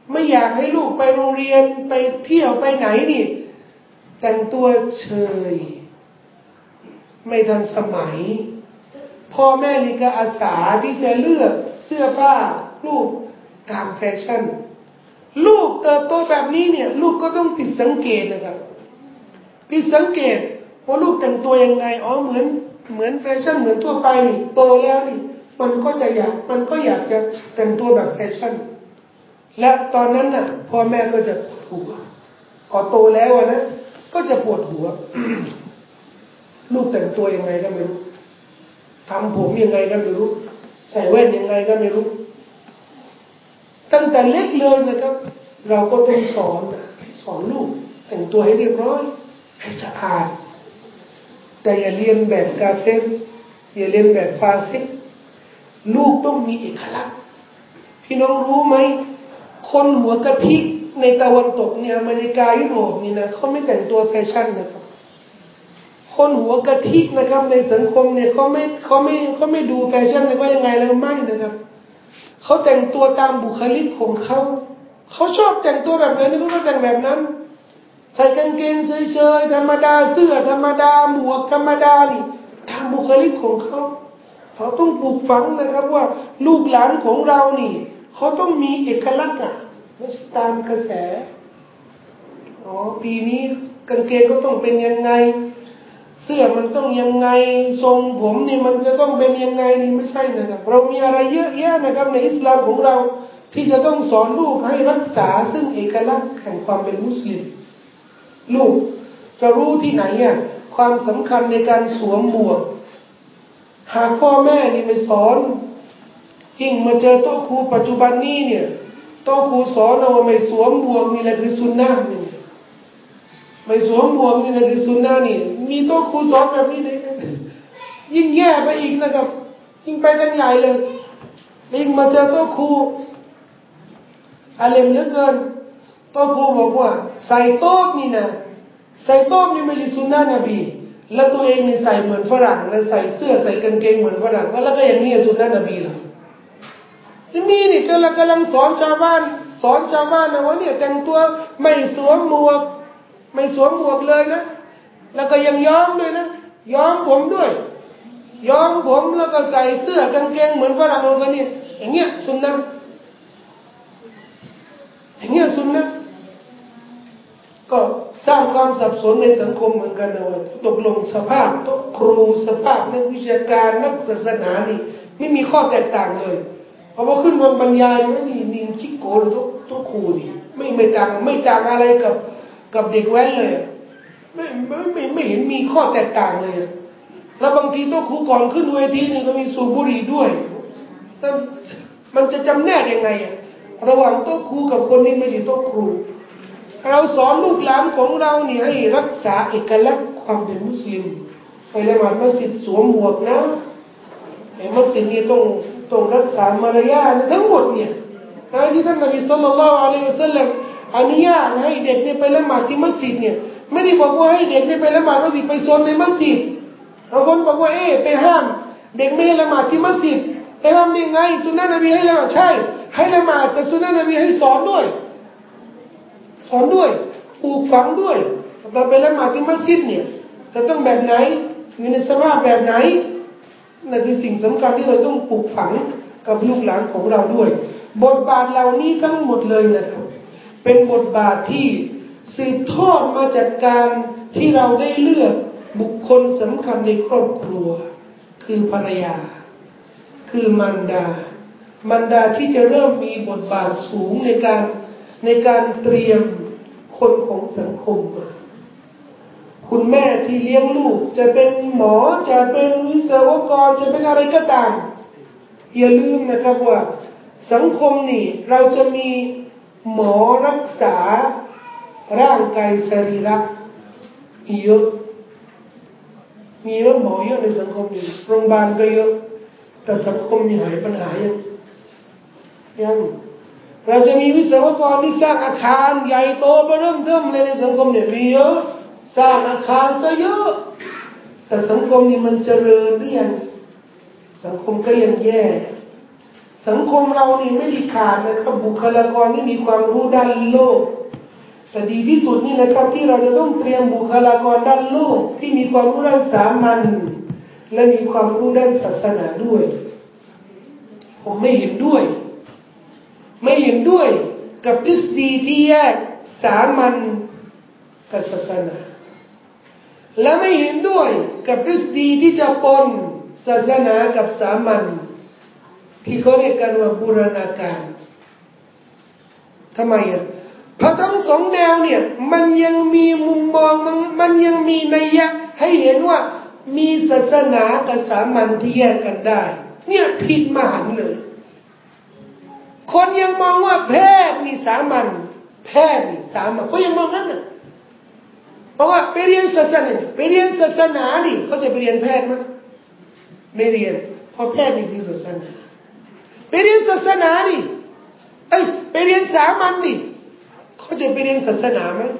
ไม่อยากให้ลูกไปโรงเรียนไปเที่ยวไปไหนนี่แต่งตัวเฉยไม่ทันสมัยพ่อแม่นี่ก็อาสาที่จะเลือกเสื้อผ้าลูกตามแฟชั่นลูกเติบโตแบบนี้เนี่ยลูกก็ต้องผิดสังเกตนะครับผิดสังเกตว่าลูกแต่งตัวยังไงอ๋อเหมือนเหมือนแฟชั่นเหมือนทั่วไปนี่โตแล้วนี่มันก็จะอยากมันก็อยากจะแต่งตัวแบบแฟชั่นและตอนนั้นน่ะพ่อแม่ก็จะปวดหัวพอโตแล้วนะก็จะปวดหัว ลูกแต่งตัวยังไงก็ไม่รู้ทำผมยังไงก็ไม่รู้ใส่แว่นยังไงก็ไม่รู้ตั้งแต่เล็กเลยนะครับเราก็ต้องสอนนะสอนลูกแต่งตัวให้เรียบร้อยให้สะอาดแต่อย่าเรียนแบบกาเฟรอย่าเรียนแบบฟาซิกลูกต้องมีเอกลักษณ์พี่น้องรู้ไหมคนหัวกะทิในตะวันตกเนี่ยอเมริกายุโรปนี่นะเขาไม่แต่งตัวแฟชั่นนะครับคนหัวกะทินะครับในสังคมเนี่ยเขาไม่เขาไม่เขาไม่ดูแฟชั่นเลยว่ายังไงแล้วไม่นะครับเขาแต่งตัวตามบุคลิกของเขาเขาชอบแต่งตัวแบบไหนนี่เขาก็แต่งแบบนั้นใส่กางเกงเฉยๆธรรมดาเสื้อธรรมดาหมวกธรรมดานี่ตามบุคลิกของเขาเขาต้องปลูกฝังนะครับว่าลูกหลานของเรานี่เขาต้องมีเอกลักษณ์อ่ะไม่ใช่ตามกระแสอ๋อปีนี้กางเกงก็ต้องเป็นยังไงเสื้อมันต้องยังไงทรงผมนี่มันจะต้องเป็นยังไงนี่ไม่ใช่นะครับเรามีอะไรเยอะแยะนะครับในอิสลามของเราที่จะต้องสอนลูกให้รักษาซึ่งเอกลักษณ์แห่งความเป็นมุสลิมลูกจะรู้ที่ไหนอ่ะความสำคัญในการสวมหมวกหากพ่อแม่นี่ไม่สอนยิ่งมาเจอโต๊ะครูปัจจุบันนี้เนี่ยโต๊ะครูสอนว่าไม่สวมหมวกนี่แหละคือสุนนะนี่ไม่สวมหมวกนี่แหละคือสุนนะนี่มีโต๊ะครูสอนแบบนี้เลยยิ่งแย่ไปอีกนะครับยิ่งไปกันใหญ่เลยยิ่งมาเจอโต๊ะครูอาเลมเหลือเกินโต๊ะครูบอกว่าใส่โต๊ะนี่นะใส่โต๊ะนี่ไม่ใช่สุนนะนบีแล้วตัวเองนี่ใส่เหมือนฝรั่งแล้วใส่เสื้อใส่กางเกงเหมือนฝรั่งแล้วก็อย่างนี้สุนนะนบีเหรอนี่นี่กำลังกำลังสอนชาวบ้านสอนชาวบ้านนะว่าเนี่ยแต่งตัวไม่สวมหมวกไม่สวมหมวกเลยนะแล้วก็ยังย้อมด้วยนะย้อมผมด้วยย้อมผมแล้วก็ใส่เสื้อกางเกงเหมือนฝรั่งกันเนี่ยอย่างเงี้ยสุนนะอย่างเงี้ยสุนนะก็สร้างความสับสนในสังคมเหมือนกันนะว่าตกลงสภาพโต๊ะครูสภาพนักวิชาการนักศาสนานี่ไม่มีข้อแตกต่างเลยพอมาขึ้นวันบรรยายนี่นี่นี่ชิโก้หรือโต๊ะโต๊ะครูนี่ไม่ไม่ต่างไม่ต่างอะไรกับกับเด็กแว้นเลยไม่ไม่ไม่ไม่เห็นมีข้อแตกต่างเลยแล้วบางทีโต๊ะครูก่อนขึ้นเวทีนี่ก็มีสูบบุหรี่ด้วยมันจะจำแนกยังไงระหว่างโต๊ะครูกับคนนี้ไม่ใช่โต๊ะครูเราสอนลูกหลานของเราเนี่ยให้รักษาเอกลักษณ์ความเป็นมุสลิมไปละหมาดมัสยิดสวมหมวกนะไอ้มัสยิดนี่ต้องต้องรักษามารยาททั้งหมดเนี่ยที่ท่านนบีศ็อลลัลลอฮุอะลัยฮิวะซัลลัมอนุญาตให้เด็กเนี่ยไปละหมาดที่มัสยิดเนี่ยไม่ได้บอกว่าให้เด็กเนี่ยไปละหมาดมัสยิดไปซนในมัสยิดบางคนบอกว่าเอ๊ะไปห้ามเด็กไม่ให้ละหมาดที่มัสยิดไปห้ามได้ไงสุนนะนบีให้ละหมาดใช่ให้ละหมาดแต่สุนนะนบีให้สอนด้วยสอนด้วยปลูกฝังด้วยแต่ไปละหมาดที่มัสยิดเนี่ยจะต้องแบบไหนอยู่ในสภาพแบบไหนนั่นคือสิ่งสำคัญที่เราต้องปลูกฝังกับลูกหลานของเราด้วยบทบาทเหล่านี้ทั้งหมดเลยนะครับเป็นบทบาทที่สืบทอดมาจากการที่เราได้เลือกบุคคลสำคัญในครอบครัวคือภรรยาคือมารดามารดาที่จะเริ่มมีบทบาทสูงในการในการเตรียมคนของสังคมคุณแม่ที่เลี้ยงลูกจะเป็นหมอจะเป็นวิศวกรจะเป็นอะไรก็ตามอย่าลืมนะครับว่าสังคมนี่เราจะมีหมอรักษาร่างกายสรีระมีเยอะมีว่าหมอเยอะในสังคมนี่โรงพยาบาลก็เยอะแต่สังคมนี่หายปัญหายังยังเราจะมีวิศวกรที่สร้างอาคารใหญ่โตมาเริ่มเทิมเลยในสังคมเนี่ยมีเยอะสร้างอาคารซะเยอะแต่สังคมนี่มันเจริญหรือยังสังคมก็ยังแย่สังคมเรานี่ไม่ได้ขาดนะครับบุคลากรที่มีความรู้ด้านโลกแต่ดีที่สุดนี่นะครับที่เราจะต้องเตรียมบุคลากรด้านโลกที่มีความรู้ด้านสามัญและมีความรู้ด้านศาสนาด้วยผมไม่เห็นด้วยไม่เห็นด้วยกับทฤษฎีที่แยกสามัญกับศาสนาและไม่เห็นด้วยกับทฤษฎีที่จะปนศาสนากับสามัญที่เขาเรียกกันว่าบูรณาการทำไมอ่ะเพราะทั้งสองแนวเนี่ยมันยังมีมุมมองมันมันยังมีนัยยะให้เห็นว่ามีศาสนากับสามัญที่แยกกันได้เนี่ยผิดมหันต์เลยคนยังมองว่าแพทย์นี่สามัญแพทย์นี่สามัญเขายังมองนั้นน่ะเพราะว่าไปเรียนศาสนาไปเรียนศาสนาดิเขาจะไปเรียนแพทย์มั้ยไม่เรียนเพราะแพทย์นี่คือศาสนาไปเรียนศาสนาดิเอ้ยไปเรียนสามัญดิเขาจะไปเรียนศาสนาไหม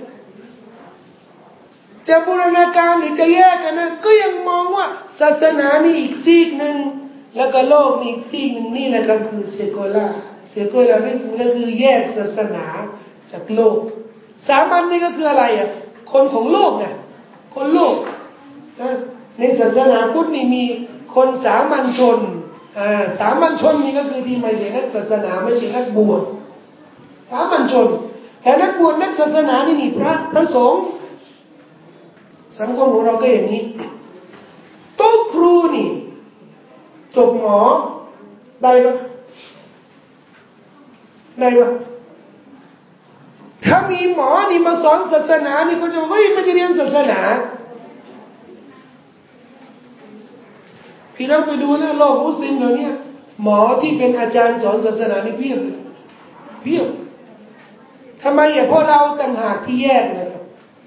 จะบูรณาการหรือจะแยกกันนะก็ยังมองว่าศาสนานี่อีกซีกหนึ่งแล้วก็โลกนี่อีกซีกหนึ่งนี่แหละก็คือเซโกล่าเซโกลาริสม์ก็คือแยกศาสนาจากโลกสามัญนี่ก็คืออะไรอ่ะคนของโลกไงคนโลกในศาสนาพุทธนี่มีคนสามัญชนอ่าสามัญชนนี่ก็คือที่ไม่ใช่นักศาสนาไม่ใช่นักบวชสามัญชนแต่นักบวชนักศาสนานี่มีพระพระสงฆ์สังคมของเราก็อย่างนี้โต๊ะครูนี่จบหมอได้ปะได้ปะถ้ามีหมอนี่มาสอนศาสนานี่เขาจะบอกเฮ้ยไม่ได้เรียนศาสนาพี่น้องไปดูนะโลกมุสลิมเดี๋ยวนี้หมอที่เป็นอาจารย์สอนศาสนานี่เพียบเลยเพียบทำไมอ่ะเพราะเราต่างหากที่แยกนะครับ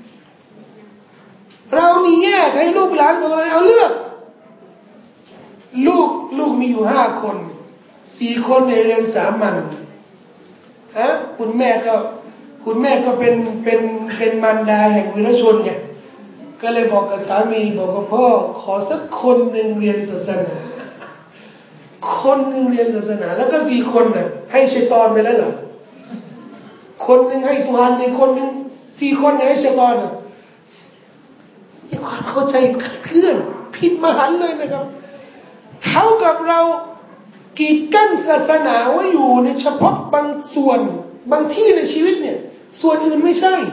เรานี่แยกให้ลูกหลานของเราเอาเลือกลูกลูกมีอยู่ห้าคนสี่คนในเรียนสามัญฮะคุณแม่ก็คุณแม่ก็เป็นเป็นเป็นมารดาแห่งวีรชนไงก็เลยบอกกับสามีบอกกับพ่อขอสักคนหนึ่งเรียนศาสนาคนหนึ่งเรียนศาสนาแล้วก็สี่คนน่ะให้ชัยฏอนไปแล้วเหรอคนหนึ่งให้ตุฮันในคนหนึ่งสี่คนให้ชัยฏอนน่ะนี่ความเข้าใจเคลื่อนผิดมหันต์เลยนะครับเท่ากับเรากีดกั้นศาสนาไว้อยู่ในเฉพาะบางส่วนบางที่ในชีวิตเนี่ยส่วนอื่นไม่ใช่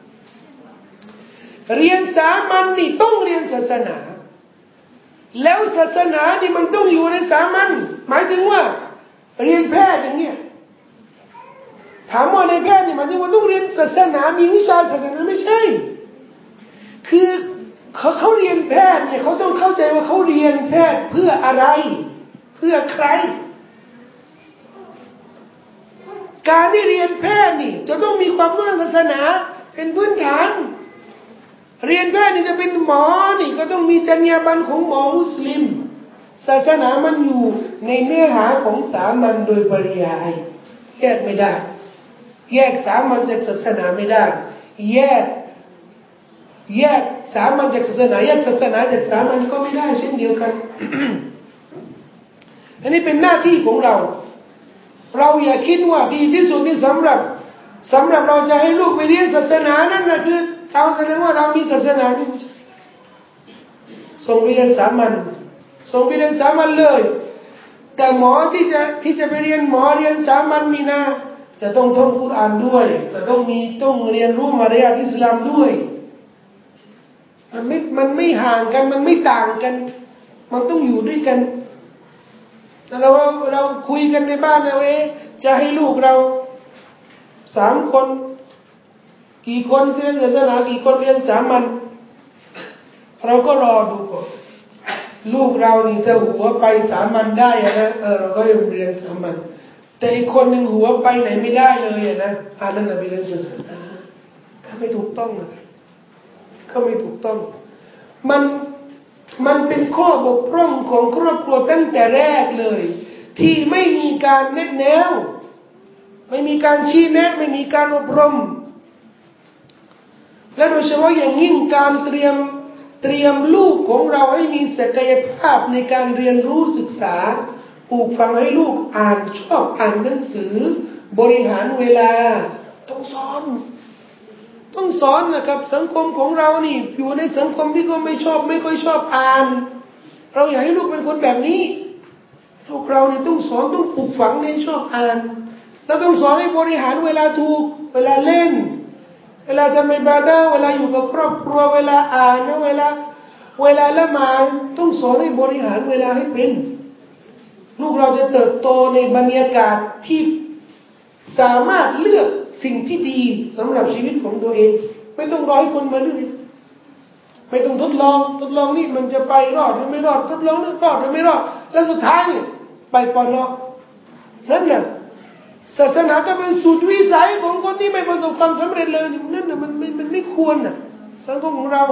เรียนสามัญนี่ต้องเรียนศาสนาแล้วศาสนานี่มันต้องอยู่ในสามัญหมายถึงว่าเรียนแพทย์อย่างเงี้ยถามว่าในแพทย์นี่หมายถึงว่าต้องเรียนศาสนามีวิชาศาสนาไม่ใช่คือเขาเขาเรียนแพทย์เนี่ยเขาต้องเข้าใจว่าเขาเรียนแพทย์เพื่ออะไรเพื่อใครการที่เรียนแพทย์นี่จะต้องมีความรู้ศาสนาเป็นพื้นฐานเรียนแพทย์นี่จะเป็นหมอนี่ก็ต้องมีจรรยาบรรณของหมอมุสลิมศาสนามันอยู่ในเนื้อหาของสามัญโดยปริยายแยกไม่ได้แยกสามัญจากศาสนาไม่ได้แยกแยกสามัญจากศาสนาแยกศาสนาจากสามัญก็ไม่ได้เช่นเดียวกัน อันนี้เป็นหน้าที่ของเราเราอย่าคิดว่าดีที่สุดที่สำหรับสำหรับเราจะให้ลูกไปเรียนศาสนานั่นนะคือเราแสดงว่าเรามีศาสนานี่ส่งไปเรียนสามัญส่งไปเรียนสามัญเลยแต่หมอที่จะที่จะไปเรียนหมอเรียนสามัญนี่นะจะต้องท่องกุรอานด้วยจะต้องมีต้องเรียนรู้มารยาทอิสลามด้วยมันไม่มันไม่ห่างกันมันไม่ต่างกันมันต้องอยู่ด้วยกันเราเราคุยกันในบ้านนะเว้ยจะให้ลูกเราสามคนกี่คนเรียนศาสนากี่คนเรียนสามัญเราก็รอดูก่อนลูกเรานี่ถ้าหัวไปสามัญได้นะเออเราก็ยังเรียนสามัญแต่อีกคนหนึ่งหัวไปไหนไม่ได้เลยนะอันนั้นนะไปเรียนศาสนาก็ไม่ถูกต้องนะครับก็ไม่ถูกต้องมันมันเป็นข้อบกพร่องของครอบครัวตั้งแต่แรกเลยที่ไม่มีการแนะแนวไม่มีการชี้แนะไม่มีการอบรมและโดยเฉพาะอย่างยิ่งการเตรียมเตรียมลูกของเราให้มีศักยภาพในการเรียนรู้ศึกษาปลูกฝังให้ลูกอ่านชอบอ่านหนังสือบริหารเวลาต้องสอนต้องสอนนะครับสังคมของเรานี่อยู่ในสังคมที่ก็ไม่ชอบไม่ค่อยชอบอ่านเราอยากให้ลูกเป็นคนแบบนี้ลูกเราเนี่ยต้องสอนต้องปลูกฝังในชอบอ่านแล้วต้องสอนให้บริหารเวลาถูกเวลาเล่นเวลาทำอิบาดะห์เวลาอยู่กับครอบครัวเวลาอ่านเวลาเวลาละหมาดต้องสอนให้บริหารเวลาให้เป็นลูกเราจะเติบโตในบรรยากาศที่สามารถเลือกสิ่งที่ดีสำหรับชีวิตของตัวเองไม่ต้องรอให้คนมาเลือกไม่ต้องทดลองทดลองนี่มันจะไปรอดหรือไม่รอดทดลองนี่รอดหรือไม่รอดแล้วสุดท้ายนี่ไปปอนอนั่นน่ะศาสนาก็เป็นสุดวิสัยของคนที่ไม่ประสบความสำเร็จเลยนั่นน่ะมันไม่มันไม่ควรน่ะสังคมของเรา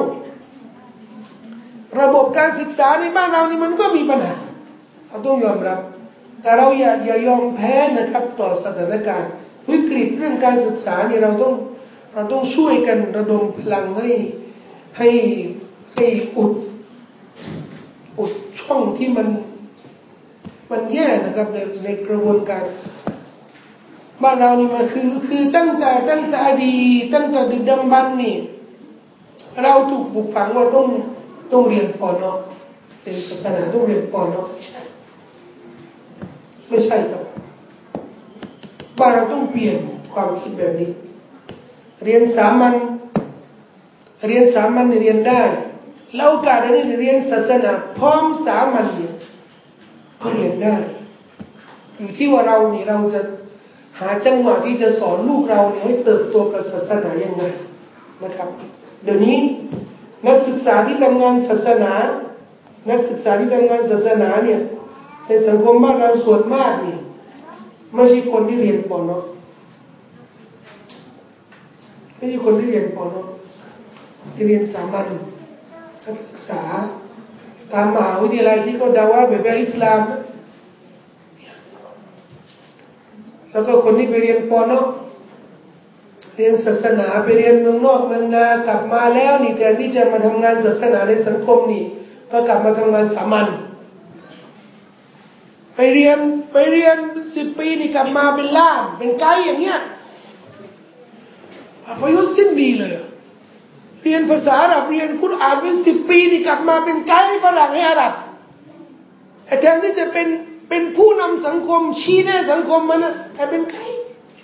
ระบบการศึกษาในบ้านเรานี่มันก็มีปัญหาเราต้องยอมรับแต่เราอย่าอย่ายอมแพ้นะครับต่อสถานการณ์วิกฤตเรื่องการศึกษาเนี่ยเราต้องเราต้องช่วยกันระดมพลังให้ให้ให้อุดอุดช่องที่มันมันแย่นะครับในในกระบวนการบ้านเรานี่มันคือคือตั้งแต่ตั้งแต่อดีตตั้งแต่ดึกดำบรรพ์นี่เราถูกปลูกฝังว่าต้องต้องเรียนปอนอเป็นศาสนาต้องเรียนปอนอไม่ใช่ไม่ใช่ครับบ้านเราต้องเปลี่ยนความคิดแบบนี้เรียนสามัญเรียนสามัญเรียนได้แล้วโอกาสนี้เรียนศาสนาพร้อมสามัญเนี่ยก็เรียนได้อยู่ที่ว่าเรานี่เราจะหาจังหวะที่จะสอนลูกเราเนี่ยให้เติบโตกับศาสนายังไงนะครับเดี๋ยวนี้นักศึกษาที่ทำงานศาสนานักศึกษาที่ทำงานศาสนาเนี่ยในสังคมบ้านเราส่วนมากนี่ไม่ใช่คนที่เรียนปอนอไม่ใช่คนที่เรียนปอนอที่เรียนสามัญนักศึกษาตามมหาวิทยาลัยที่เขาดาว่าแบบอิสลามนะแล้วก็คนที่ไปเรียนปอนอเรียนศาสนาไปเรียนเมืองนอกเมืองนากลับมาแล้วนี่แทนที่จะมาทำงานศาสนาในสังคมนี่ก็กลับมาทำงานสามัญไปเรียนไปเรียนสิบปีนี่กลับมาเป็นล่ามเป็นไกด์อย่างเงี้ยพยุสิ้นดีเลยเรียนภาษาอาหรับเรียนคุรอานเป็นสิบปีนี่กลับมาเป็นไกด์ฝรั่งให้อาหรับแทนที่จะเป็นเป็นผู้นำสังคมชี้แนะสังคมมันนะกลายเป็นไกด์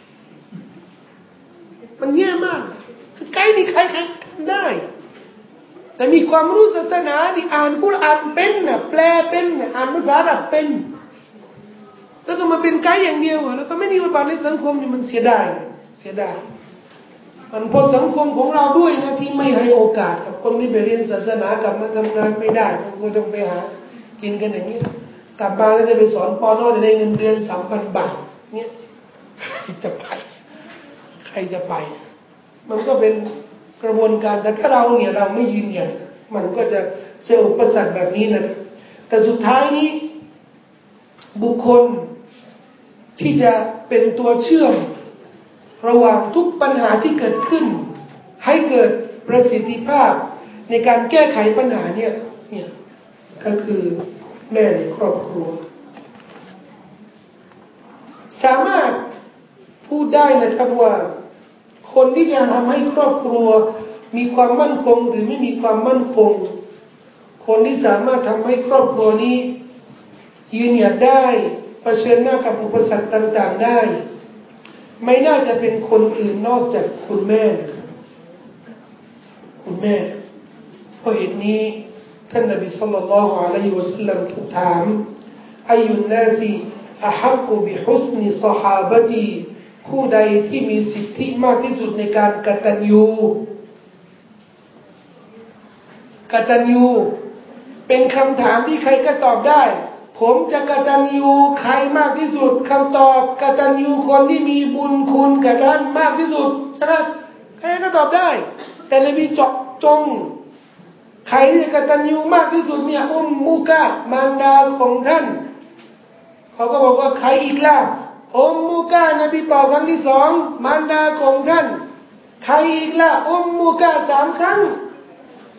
มันแย่มากคือไกด์นี่ใครใครทำได้แต่มีความรู้ศาสนานี่อ่านคุรอานเป็นนะแปลเป็นนะอ่านภาษาอาหรับเป็นแล้วก็มาเป็นไกด์อย่างเดียวแล้วก็ไม่มีบทบาทในสังคมนี่มันเสียดายเสียดายมันเพราะสังคมของเราด้วยนะที่ไม่ให้โอกาสกับคนที่ไปเรียนศาสนากลับมาทำงานไม่ได้ก็ต้องไปหากินกันอย่างนี้กลับมาแล้วจะไปสอนปอนอได้เงินเดือนสามพันบาทเนี่ยใครจะไปใครจะไปมันก็เป็นกระบวนการแต่ถ้าเราเนี่ยเราไม่ยืนหยัดมันก็จะเจออุปสรรคแบบนี้นะครับแต่สุดท้ายนี้บุคคลที่จะเป็นตัวเชื่อมระหว่างทุกปัญหาที่เกิดขึ้นให้เกิดประสิทธิภาพในการแก้ไขปัญหาเนี่ยเนี่ยก็คือแม่ในครอบครัวสามารถพูดได้นะครับว่าคนที่จะทำให้ครอบครัวมีความมั่นคงหรือไม่มีความมั่นคงคนที่สามารถทำให้ครอบครัวนี้ยืนหยัดได้เผชิญหน้ากับอุปสรรคต่างๆได้ไม่น่าจะเป็นคนอื่นนอกจากคุณแม่คุณแม่เพราะเหตุนี้ท่านนบีศ็อลลัลลอฮุอะลัยฮิวะซัลลัมถูกถามอายุนนาซีอะฮักกุบิฮุสนิศฮาบะตีผู้ใดที่มีสิทธิมากที่สุดในการกตัญญูกตัญญูเป็นคำถามที่ใครก็ตอบได้ผมจะกตัญญูใครมากที่สุดคำตอบกตัญญูคนที่มีบุญคุณกับท่านมากที่สุดใช่ไหมใครก็ตอบได้แต่นบีเจาะจงใครที่กตัญญูมากที่สุดเนี่ยอุมมุกะมารดาของท่านเขาก็บอกว่าใครอีกล่ะอุมมุกะนบีตอบครั้งที่สองมารดาของท่านใครอีกล่ะอุมมุกะสามครั้ง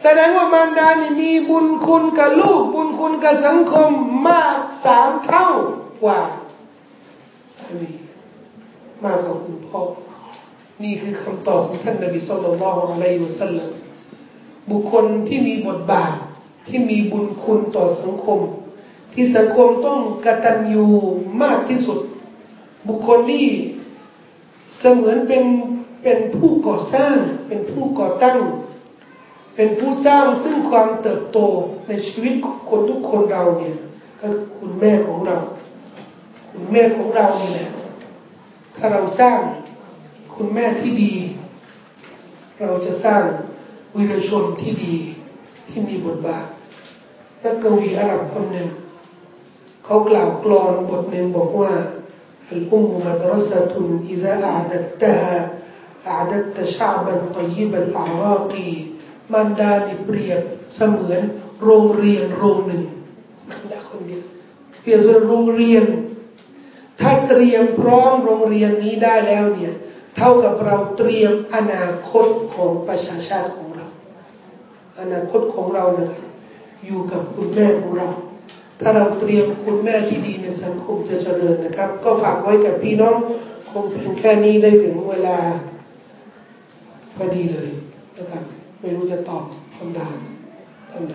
แสดงว่ามารดานี่มีบุญคุณกับลูกบุญคุณกับสังคมมากสามเท่ากว่าสามีมากกว่าคุณพ่อนี่คือคำตอบของท่านนบีศ็อลลัลลอฮุอะลัยฮิวะซัลลัมบุคคลที่มีบทบาทที่มีบุญคุณต่อสังคมที่สังคมต้องกตัญญูมากที่สุดบุคคลที่เสมือนเป็นเป็นผู้ก่อสร้างเป็นผู้ก่อตั้งเป็นผู้สร้างซึ่งความเติบโตในชีวิตของคนทุกคนเราเนี่ยก็คือคุณแม่ของเราคุณแม่ของเรานี่แหละถ้าเราสร้างคุณแม่ที่ดีเราจะสร้างวีรชนที่ดีที่มีบทบาทนักกวีอาหรับคนหนึ่งเขากล่าวกลอนบทหนึ่งบอกว่าอัลอุมมุมัดรสะตุนอิซาอะดัตตะฮาอะดัตตะชะอ์บันฏอยบัลอารากีมารดานี่เปรียบเสมือนโรงเรียนโรงหนึ่งมารดาคนเดียวเปรียบเสมือนโรงเรียนถ้าเตรียมพร้อมโรงเรียนนี้ได้แล้วเนี่ยเท่ากับเราเตรียมอนาคตของประชาชาติของเราอนาคตของเรานะครับอยู่กับคุณแม่ของเราถ้าเราเตรียมคุณแม่ที่ดีในสังคมจะเจริญนะครับก็ฝากไว้กับพี่น้องคงเพียงแค่นี้ได้ถึงเวลาพอดีเลยนะครับไม่รู้จะตอบคำถามตอนไหน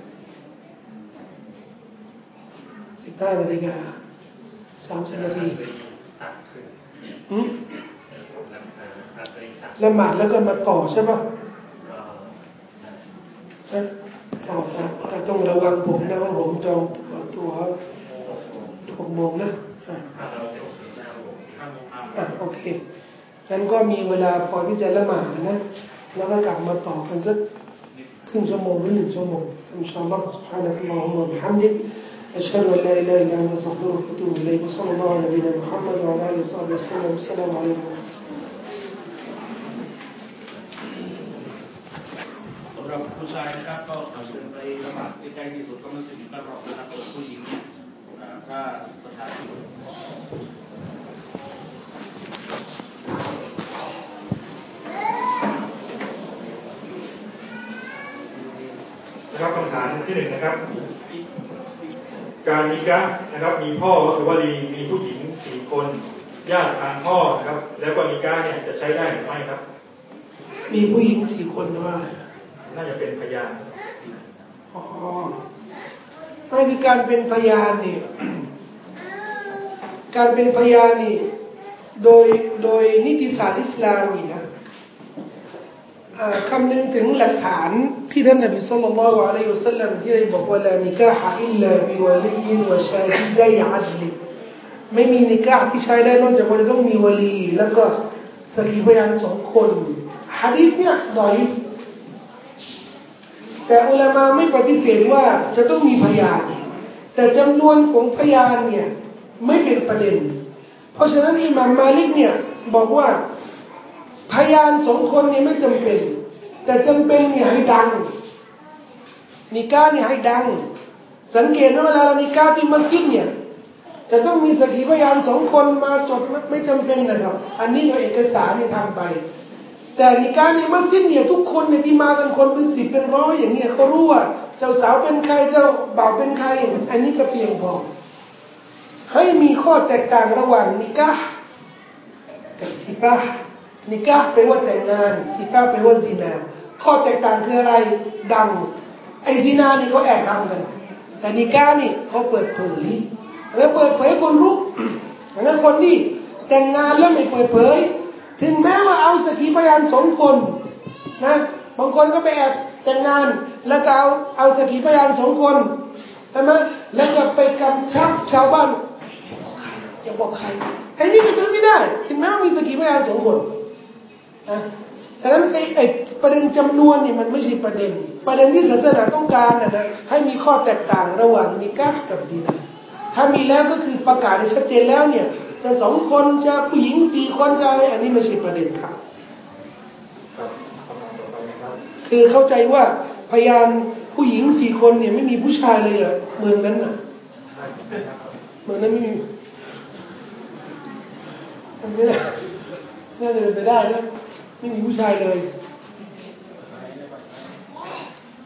สิบห้านาฬิกาสามสิบนาทีอืมละหมาดแล้วก็มาต่อใช่ปะต่อแต่ต้องระวังผมนะว่าผมจองตัวตัวหกโมงนะอ่ะโอเคงั้นก็มีเวลาพอที่จะละหมาดนะแล้วก็กลับมาต่อกันสักครึ่งชั่วโมงหรือหนึ่งชั่วโมงอินชาอัลลอฮฺ سبحانك اللهم وبحمدك أشهد أن لا إله إلا أنت أستغفرك وأتوب إليك وصلى الله على نبينا محمد وعلى آله وصحبه وسلم السلام عليكم สำหรับผู้ชายนะครับก็ขอเชิญไปละหมาดใกล้ๆที่สุดก็มัสยิดกะรอกนะครับส่วนผู้หญิงถ้าสถานที่นะครับคำถามที่หนึ่งนะครับการนิกะห์นะครับมีพ่อก็คือว่ามีผู้หญิงสี่คนญาติทางพ่อนะครับแล้วก็นิกะห์เนี่ยจะใช้ได้หรือไม่ครับมีผู้หญิงสี่คนหรือว่าน่าจะเป็นพยานอ๋อไม่คือการเป็นพยานนี่ การเป็นพยานนี่โดยโดยนิติศาสตร์อิสลามนี่นะคำนึงถึงหลักฐานที่ท่านนบีศ็อลลัลลอฮุอะลัยฮิวะซัลลัมที่ได้บอกว่าลานิกาฮะอิลลาบิวะลียินวะชาฮิดัยอัดลิไม่มีนิกาฮ์ที่ใช้ได้นอกจากว่าต้องมีวลีแล้วก็สักขีพยานสองคนหะดีษเนี่ยดอยฟแต่อุลามะไม่ปฏิเสธว่าจะต้องมีพยานแต่จำนวนของพยานเนี่ยไม่เป็นประเด็นเพราะฉะนั้นอิหม่ามมาลิกเนี่ยบอกว่าพยานสองคนเนี่ยไม่จำเป็นแต่จำเป็นเนี่ยให้ดังนิกาห์เนี่ยให้ดังสังเกตว่าเวลาเรานิกาห์ที่มัสยิดเนี่ยจะต้องมีสักขีพยานสองคนมาจดไม่จำเป็นนะครับอันนี้โดยเอกสารนี่ทำไปแต่นิกาห์ในมัสยิดเนี่ยทุกคนเนี่ยที่มากันคนเป็นสิบเป็นร้อยอย่างเนี้ยเขารู้ว่าเจ้าสาวเป็นใครเจ้าบ่าวเป็นใครอันนี้ก็เพียงพอให้มีข้อแตกต่างระหว่างนิกาห์กับซิฟาห์นิกาห์แปลว่าแต่งงานซิฟาห์แปลว่าซินาข้อแตกต่างคืออะไรดังไอ้ซินานี่เขาแอบทำกันแต่นิกาห์นี่เขาเปิดเผยแล้วเปิดเผยคนรู้แล้วคนที่แต่งงานแล้วไม่เปิดเผยถึงแม้ว่าเอาสักขีพยานสองคนนะบางคนก็ไปแอบแต่งงานแล้วก็เอาเอาสักขีพยานสองคนใช่ไหมแล้วก็ไปกำชับชาวบ้านอย่าบอกใครไอ้นี่ก็ใช้ไม่ได้ถึงแม้มีสักขีพยานสองคนนะฉะนั้นไอ้ไอ้ประเด็นจำนวนนี่มันไม่ใช่ประเด็นประเด็นที่ศาสนาต้องการนะนะให้มีข้อแตกต่างระหว่างนิกะห์กับซินาถ้ามีแล้วก็คือประกาศได้ชัดเจนแล้วเนี่ยจะสองคนจะผู้หญิงสี่คนจะอะไรอันนี้ไม่ใช่ประเด็นครับคือเข้าใจว่าพยานผู้หญิงสี่คนเนี่ยไม่มีผู้ชายเลยเหรอเมืองนั้นน่ะเมืองนั้นไม่มีอันนี้แหละน่าจะเป็นไปได้นะไม่มีผู้ชายเลย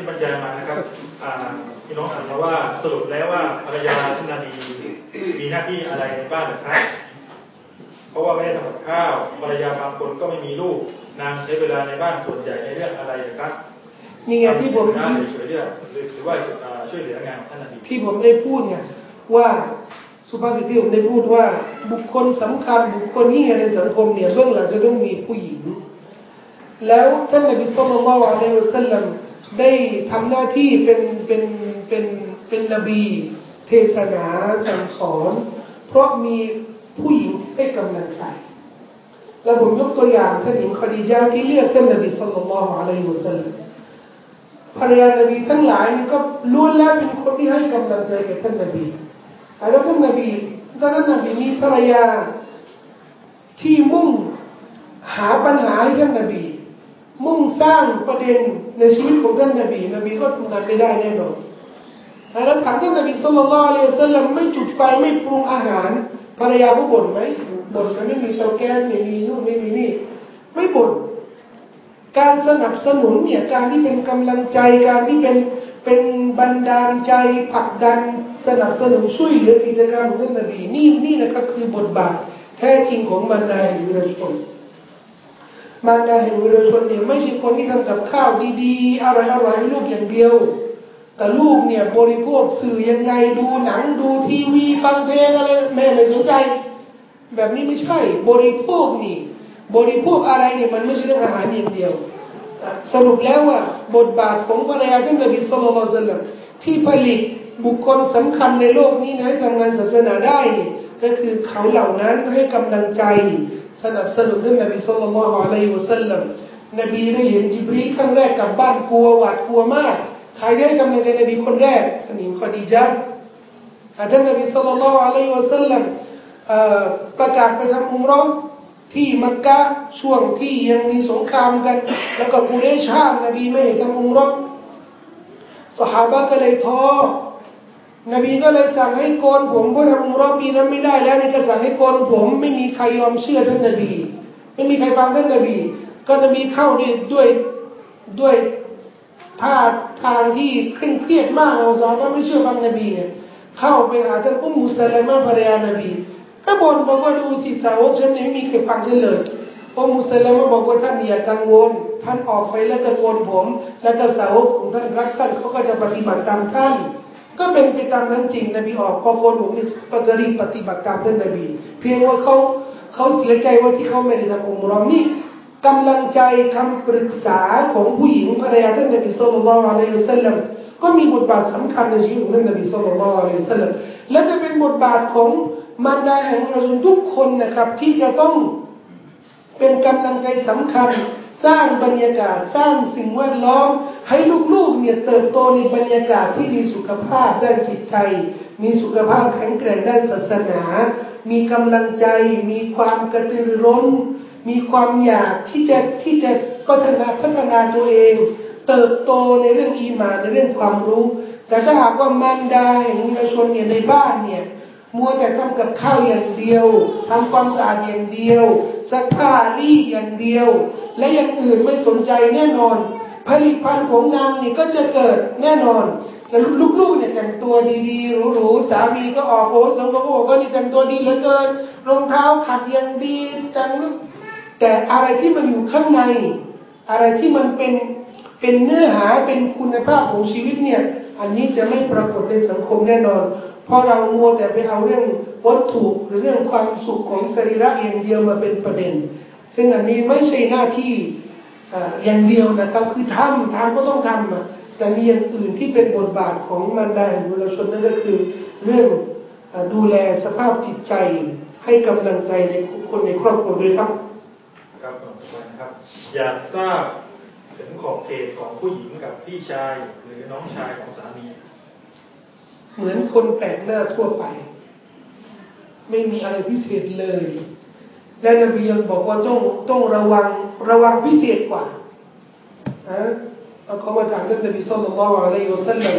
ที่บรรยายมานะครับพี่น้องถามมาว่าสรุปแล้วว่าภรรยาท่านนบีมีหน้าที่อะไรในบ้านหรือครับเพราะว่าไม่ได้ทำกับข้าวภรรยาบางคนก็ไม่มีลูกนางใช้เวลาในบ้านส่วนใหญ่ในเรื่องอะไรครับนี่ไงที่ผมได้ช่วยเหลือหรือว่าช่วยเหลืองานท่านนบีที่ผมได้พูดไงว่าสุภาษิตที่ผมได้พูดว่าบุคคลสำคัญบุคคลยิ่งใหญ่ในสังคมเนี่ยเบื้องหลังจะต้องมีผู้หญิงแล้วท่านนบีศ็อลลัลลอฮุอะลัยฮิวะซัลลัมได้ทำหน้าที่เป็นเป็นเป็นเป็นนบีเทศนาสั่งสอนเพราะมีผู้หญิงให้กำลังใจแล้วผมยกตัวอย่างท่านหญิงคอดีญาที่เลือกท่านนบีศ็อลลัลลอฮุอะลัยฮิวะซัลลัมภรรยานบีทั้งหลายนี่ก็ล้วนแล้วเป็นคนที่ให้กำลังใจแก่ท่านนบีแล้วท่านนบีท่านนบีมีภรรยาที่มุ่งหาปัญหาให้ท่านนบีมุ่งสร้างประเด็นในชีวิตของท่านนบีนบีก็ทำงานไม่ได้แน่นอนแล้วถามท่านนบีศ็อลลัลลอฮุอะลัยฮิวะซัลลัมไม่จุดไฟไม่ปรุงอาหารภรรยาก็บ่นไหมบ่นกันไม่มีเตาแก๊สไม่มีนู่นไม่มีนี่ไม่บ่นการสนับสนุนเนี่ยการที่เป็นกำลังใจการที่เป็นเป็นบันดาลใจผลักดันสนับสนุนช่วยเหลือกิจกรรมของท่านนบีนี่นี่นะครับคือบทบาทแท้จริงของมารดาแห่งวิรชนมารดาแห่งวิรชนเนี่ยไม่ใช่คนที่ทำกับข้าวดีๆอร่อยๆให้ลูกอย่างเดียวแต่ลูกเนี่ยบริโภคสื่อยังไงดูหนังดูทีวีฟังเพลงอะไรแม่ไม่สนใจแบบนี้ไม่ใช่บริโภคนี่บริโภคอะไรเนี่ยมันไม่ใช่เรื่องอาหารอย่างเดียวสรุปแล้วว่าบทบาทของภรรยาท่านนบีศ็อลลัลลอฮุอะลัยฮิวะซัลลัมที่ผลิตบุคคลสำคัญในโลกนี้นะให้ทำงานศาสนาได้นี่ก็คือเขาเหล่านั้นให้กำลังใจสนับสนุนท่านนบีศ็อลลัลลอฮุอะลัยฮิวะซัลลัมนบีได้เห็นญิบรีลครั้งแรกกลับบ้านกลัวหวาดกลัวมากใครได้กำลังใจนบีคนแรกท่านหญิงคอดีญะห์ท่านนบีศ็อลลัลลอฮุอะลัยฮิวะซัลลัมประกาศไปทำอุมเราะห์ที่มักกะฮ์ช่วงที่ยังมีสงครามกันแล้วก็กุเรชห้ามนบีไม่ให้ทำอุมเราะห์ซอฮาบะห์ก็เลยท้อนบีก็เลยสั่งให้โกนผมเพราะทำอุมเราะห์ปีนั้นไม่ได้แล้วนี่ก็สั่งให้โกนผมไม่มีใครยอมเชื่อท่านนบีไม่มีใครฟังท่านนบีก็นบีเข้าด้วยด้วยด้วยท่าทางที่เคร่งเครียดมากเอาซอฮาบะห์ไม่เชื่อฟังนบีเนี่ยเข้าไปหาท่านอุมมุสลิมะห์ภรรยานบีก็บ่นบอกว่าดูสิสาวกฉันไม่มีใครฟังฉันเลยอุมมุสลิมะห์บอกว่าท่านอย่ากังวลท่านออกไปแล้วก็โกนผมแล้วก็สาวกของท่านรักท่านเขาก็จะปฏิบัติตามท่านก็เป็นไปตามนั้นจริงนบีออกพอโกนผมนี่ก็จะรีบปฏิบัติตามท่านนบีเพียงว่าเขาเขาเสียใจว่าที่เขาไม่ได้ทำอุมเราะห์นี่กำลังใจคำปรึกษาของผู้หญิงภรรยาท่านนบีศ็อลลัลลอฮุอะลัยฮิวะซัลลัมก็มีบทบาทสำคัญในชีวิตของท่านนบีศ็อลลัลลอฮุอะลัยฮิวะซัลลัมและจะเป็นบทบาทของมารดาแห่งเราทุกคนนะครับที่จะต้องเป็นกำลังใจสำคัญสร้างบรรยากาศสร้างสิ่งแวดล้อมให้ลูกๆเนี่ยเติบโตในบรรยากาศที่มีสุขภาพด้านจิตใจมีสุขภาพแข็งแกร่งด้านศาสนามีกำลังใจมีความกระตือรือร้นมีความอยากที่จะที่จะพัฒนาพัฒนาตัวเองเติบโตในเรื่องอีหม่านในเรื่องความรู้แต่ถ้าหากว่ามารดาแห่งเยาวชนเนี่ยในบ้านเนี่ยมัวแต่ทำกับข้าวอย่างเดียวทำความสะอาดอย่างเดียวซักผ้ารีดอย่างเดียวและอย่างอื่นไม่สนใจแน่นอนผลิตภัณฑ์ของนางนี่ก็จะเกิดแน่นอนแต่ลูกๆเนี่ยแต่งตัวดีๆหรูๆสามีก็ออกโอ้สังคมก็บอกว่านี่แต่งตัวดีเหลือเกินรองเท้าขัดอย่างดีแต่งลูกแต่อะไรที่มันอยู่ข้างในอะไรที่มันเป็นเป็นเนื้อหาเป็นคุณภาพของชีวิตเนี่ยอันนี้จะไม่ปรากฏในสังคมแน่นอนเพราะเรามัวแต่ไปเอาเรื่องวัตถุหรือเรื่องความสุขของสรีระอย่างเดียวมาเป็นประเด็นซึ่งอันนี้ไม่ใช่หน้าที่อย่างเดียวนะครับคือทำทำก็ต้องทำแต่มีอย่างอื่นที่เป็นบทบาทของมารดาแห่งบุรุษชนนั่นก็คือเรื่องดูแลสภาพจิตใจให้กำลังใจในคนในครอบครัวด้วยครับครับขอบคุณครับอยากทราบถึงขอบเขตของผู้หญิงกับพี่ชายหรือน้องชายของสามีเหมือนคนแปลกหน้าทั่วไปไม่มีอะไรพิเศษเลยและนบียังบอกว่าต้องต้องระวังระวังพิเศษกว่าฮะเขามาถามท่านนบีศ็อลลัลลอฮุอะลัยฮิวะซัลลัม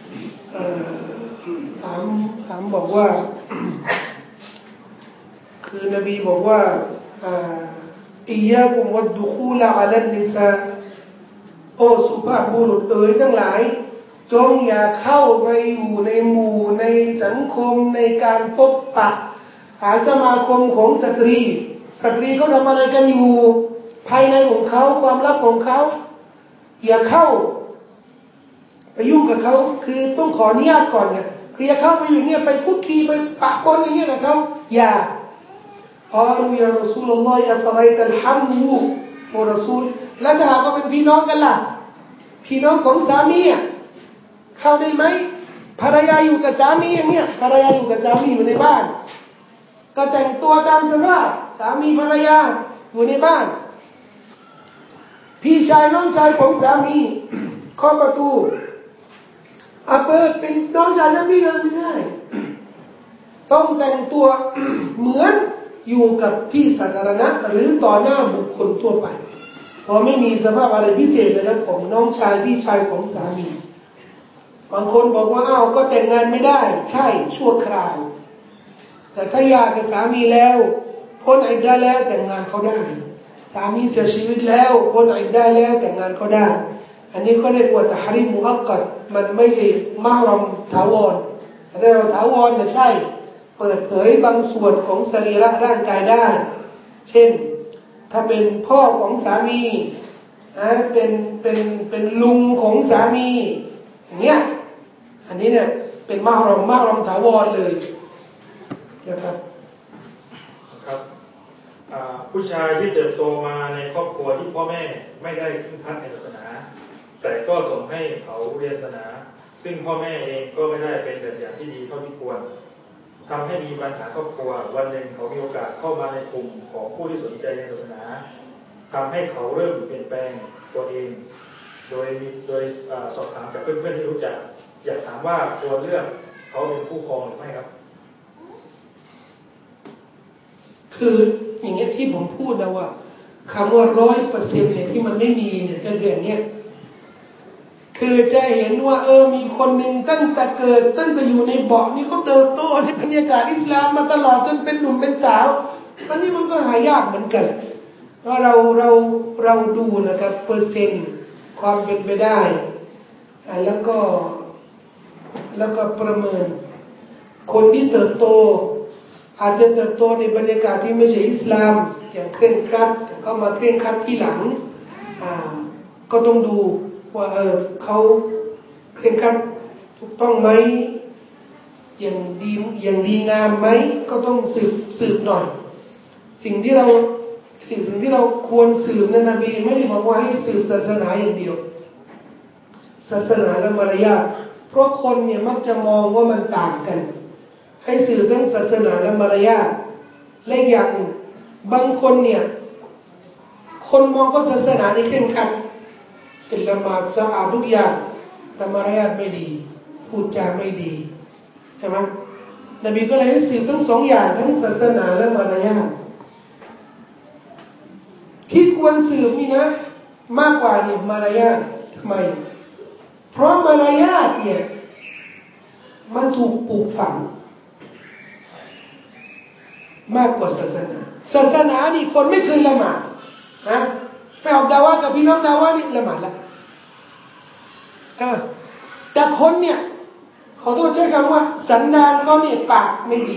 ถามถามบอกว่าคือนบีบอกว่าอิยากุมวัดดุคูลอะลันนิซาโออ้สุภาพบุรุษเอ๋ยทั้งหลายจงอย่าเข้าไปอยู่ในหมู่ในสังคมในการพบปะหาสมาคมของสตรีสตรีเขาทำอะไรกันอยู่ภายในของเขาความลับของเขาอย่าเข้าไปยุ่งกับเขาคือต้องขออนุญาตก่อนไงคืออย่าเข้าไปอย่างเงี้ยไปคุกคีไปปะปนอย่างเงี้ยกับเขาอย่าอัลลอฮฺยารอซูลุลลอฮฺอัฟรัยตัลฮัมมูโอรอซูลแล้วถ้าหากว่าเป็นพี่น้องกันล่ะพี่น้องของสามีเข้าได้ไหมภรรยาอยู่กับสามีอย่างเงี้ยภรรยาอยู่กับสามีอยู่ในบ้านก็แต่งตัวตามสภาพสามีภรรยาอยู่ในบ้านพี่ชายน้องชายของสามีเคาะประตูอาเปิดเป็นน้องชายฉันพี่ยังไม่ได้ต้องแต่งตัว เหมือนอยู่กับที่สาธารณะหรือต่อหน้าบุคคลทั่วไปเพราะไม่มีสภาพอะไรพิเศษนะครับของน้องชายพี่ชายของสามีบางคนบอกว่าอ้าวก็แต่งงานไม่ได้ใช่ชั่วคราวแต่ถ้าหย่ากับสามีแล้วพ้นอิดดะห์แล้วแต่งงานเขาได้สามีเสียชีวิตแล้วพ้นอิดดะห์แล้วแต่งงานเขาได้อันนี้ก็เรียกว่าตะฮรีมมุอักกัดมันไม่ใช่มะฮรัมถาวรแต่ว่าถาวรน่ะใช่เปิดเผยบางส่วนของสรีระร่างกายได้เช่นถ้าเป็นพ่อของสามีนะเป็นเป็นเป็นลุงของสามีอย่างเงี้ยอันนี้เนี่ยเป็นมะฮรัมมะฮรัมถาวรเลยนะครับครับผู้ชายที่เติบโตมาในครอบครัวที่พ่อแม่ไม่ได้เคร่งครัดในศาสนาแต่ก็ส่งให้เขาเรียนศาสนาซึ่งพ่อแม่เองก็ไม่ได้เป็นแบบอย่างที่ดีเท่าที่ควรทำให้มีปัญหาครอบครัววันหนึ่งเขามีโอกาสเข้ามาในกลุ่มของผู้ที่สนใจในศาสนาทำให้เขาเริ่มเปลี่ยนแปลงตัวเองโดยโดยสอบถามจากเพื่อนๆที่รู้จักอยากถามว่าควรเลือกเขาเป็นผู้ครองหรือไม่ครับคืออย่างเงี้ยที่ผมพูดนะว่าคำว่าร้อยเปอร์เซ็นต์เนี่ยที่มันไม่มีเนี่ยก็เรื่องเนี้ยคือจะเห็นว่าเออมีคนหนึ่งตั้งแต่เกิดตั้งแต่อยู่ในเบาะนี่เขาเติบโตในบรรยากาศอิสลามมาตลอดจนเป็นหนุ่มเป็นสาวอันนี้มันก็หายากเหมือนกันถ้าเราเราเราดูนะครับเปอร์เซ็นต์ความเป็นไปได้แล้วก็แล้วก็ประเมินคนที่เติบโตอาจจะเติบโตในบรรยากาศที่ไม่ใช่อิสลามอย่างเคร่งครัดแต่เข้ามาเคร่งครัดที่หลังอ่าก็ต้องดูว่าเออเขาเคร่งครัดถูกต้องไหมอย่างดีอย่างดีงามไหมก็ต้องสืบสืบหน่อยสิ่งที่เราสิ่งสิ่งที่เราควรสืบนั้นนบีไม่ได้บอกว่าให้สืบศาสนาอย่างเดียวศาสนาและมารยาทเพราะคนเนี่ยมักจะมองว่ามันต่างกันให้สื่อทั้งศาสนาและมารยาทและอย่างหนึ่งบางคนเนี่ยคนมองว่าศาสนานี่เคร่งครัดเป็นละหมาดสะอาดทุกอย่างแต่มารยาทไม่ดีพูดจาไม่ดีใช่ไหมนบีก็เลยให้สื่อทั้งสองอย่างทั้งศาสนาและมารยาทที่ควรสืบนี่นะมากกว่าเนี่ยมารยาททำไมเพราะมารยาทเนี่ยมันถูกปลูกฝังมากกว่าศาสนาศาสนานี่คนไม่เคยละหมาดนะไปออกดาวะกับพี่น้องดาวะนี่ละหมาดละเออแต่คนเนี่ยขอโทษใช้คำว่าสันดานเขาเนี่ยปากไม่ดี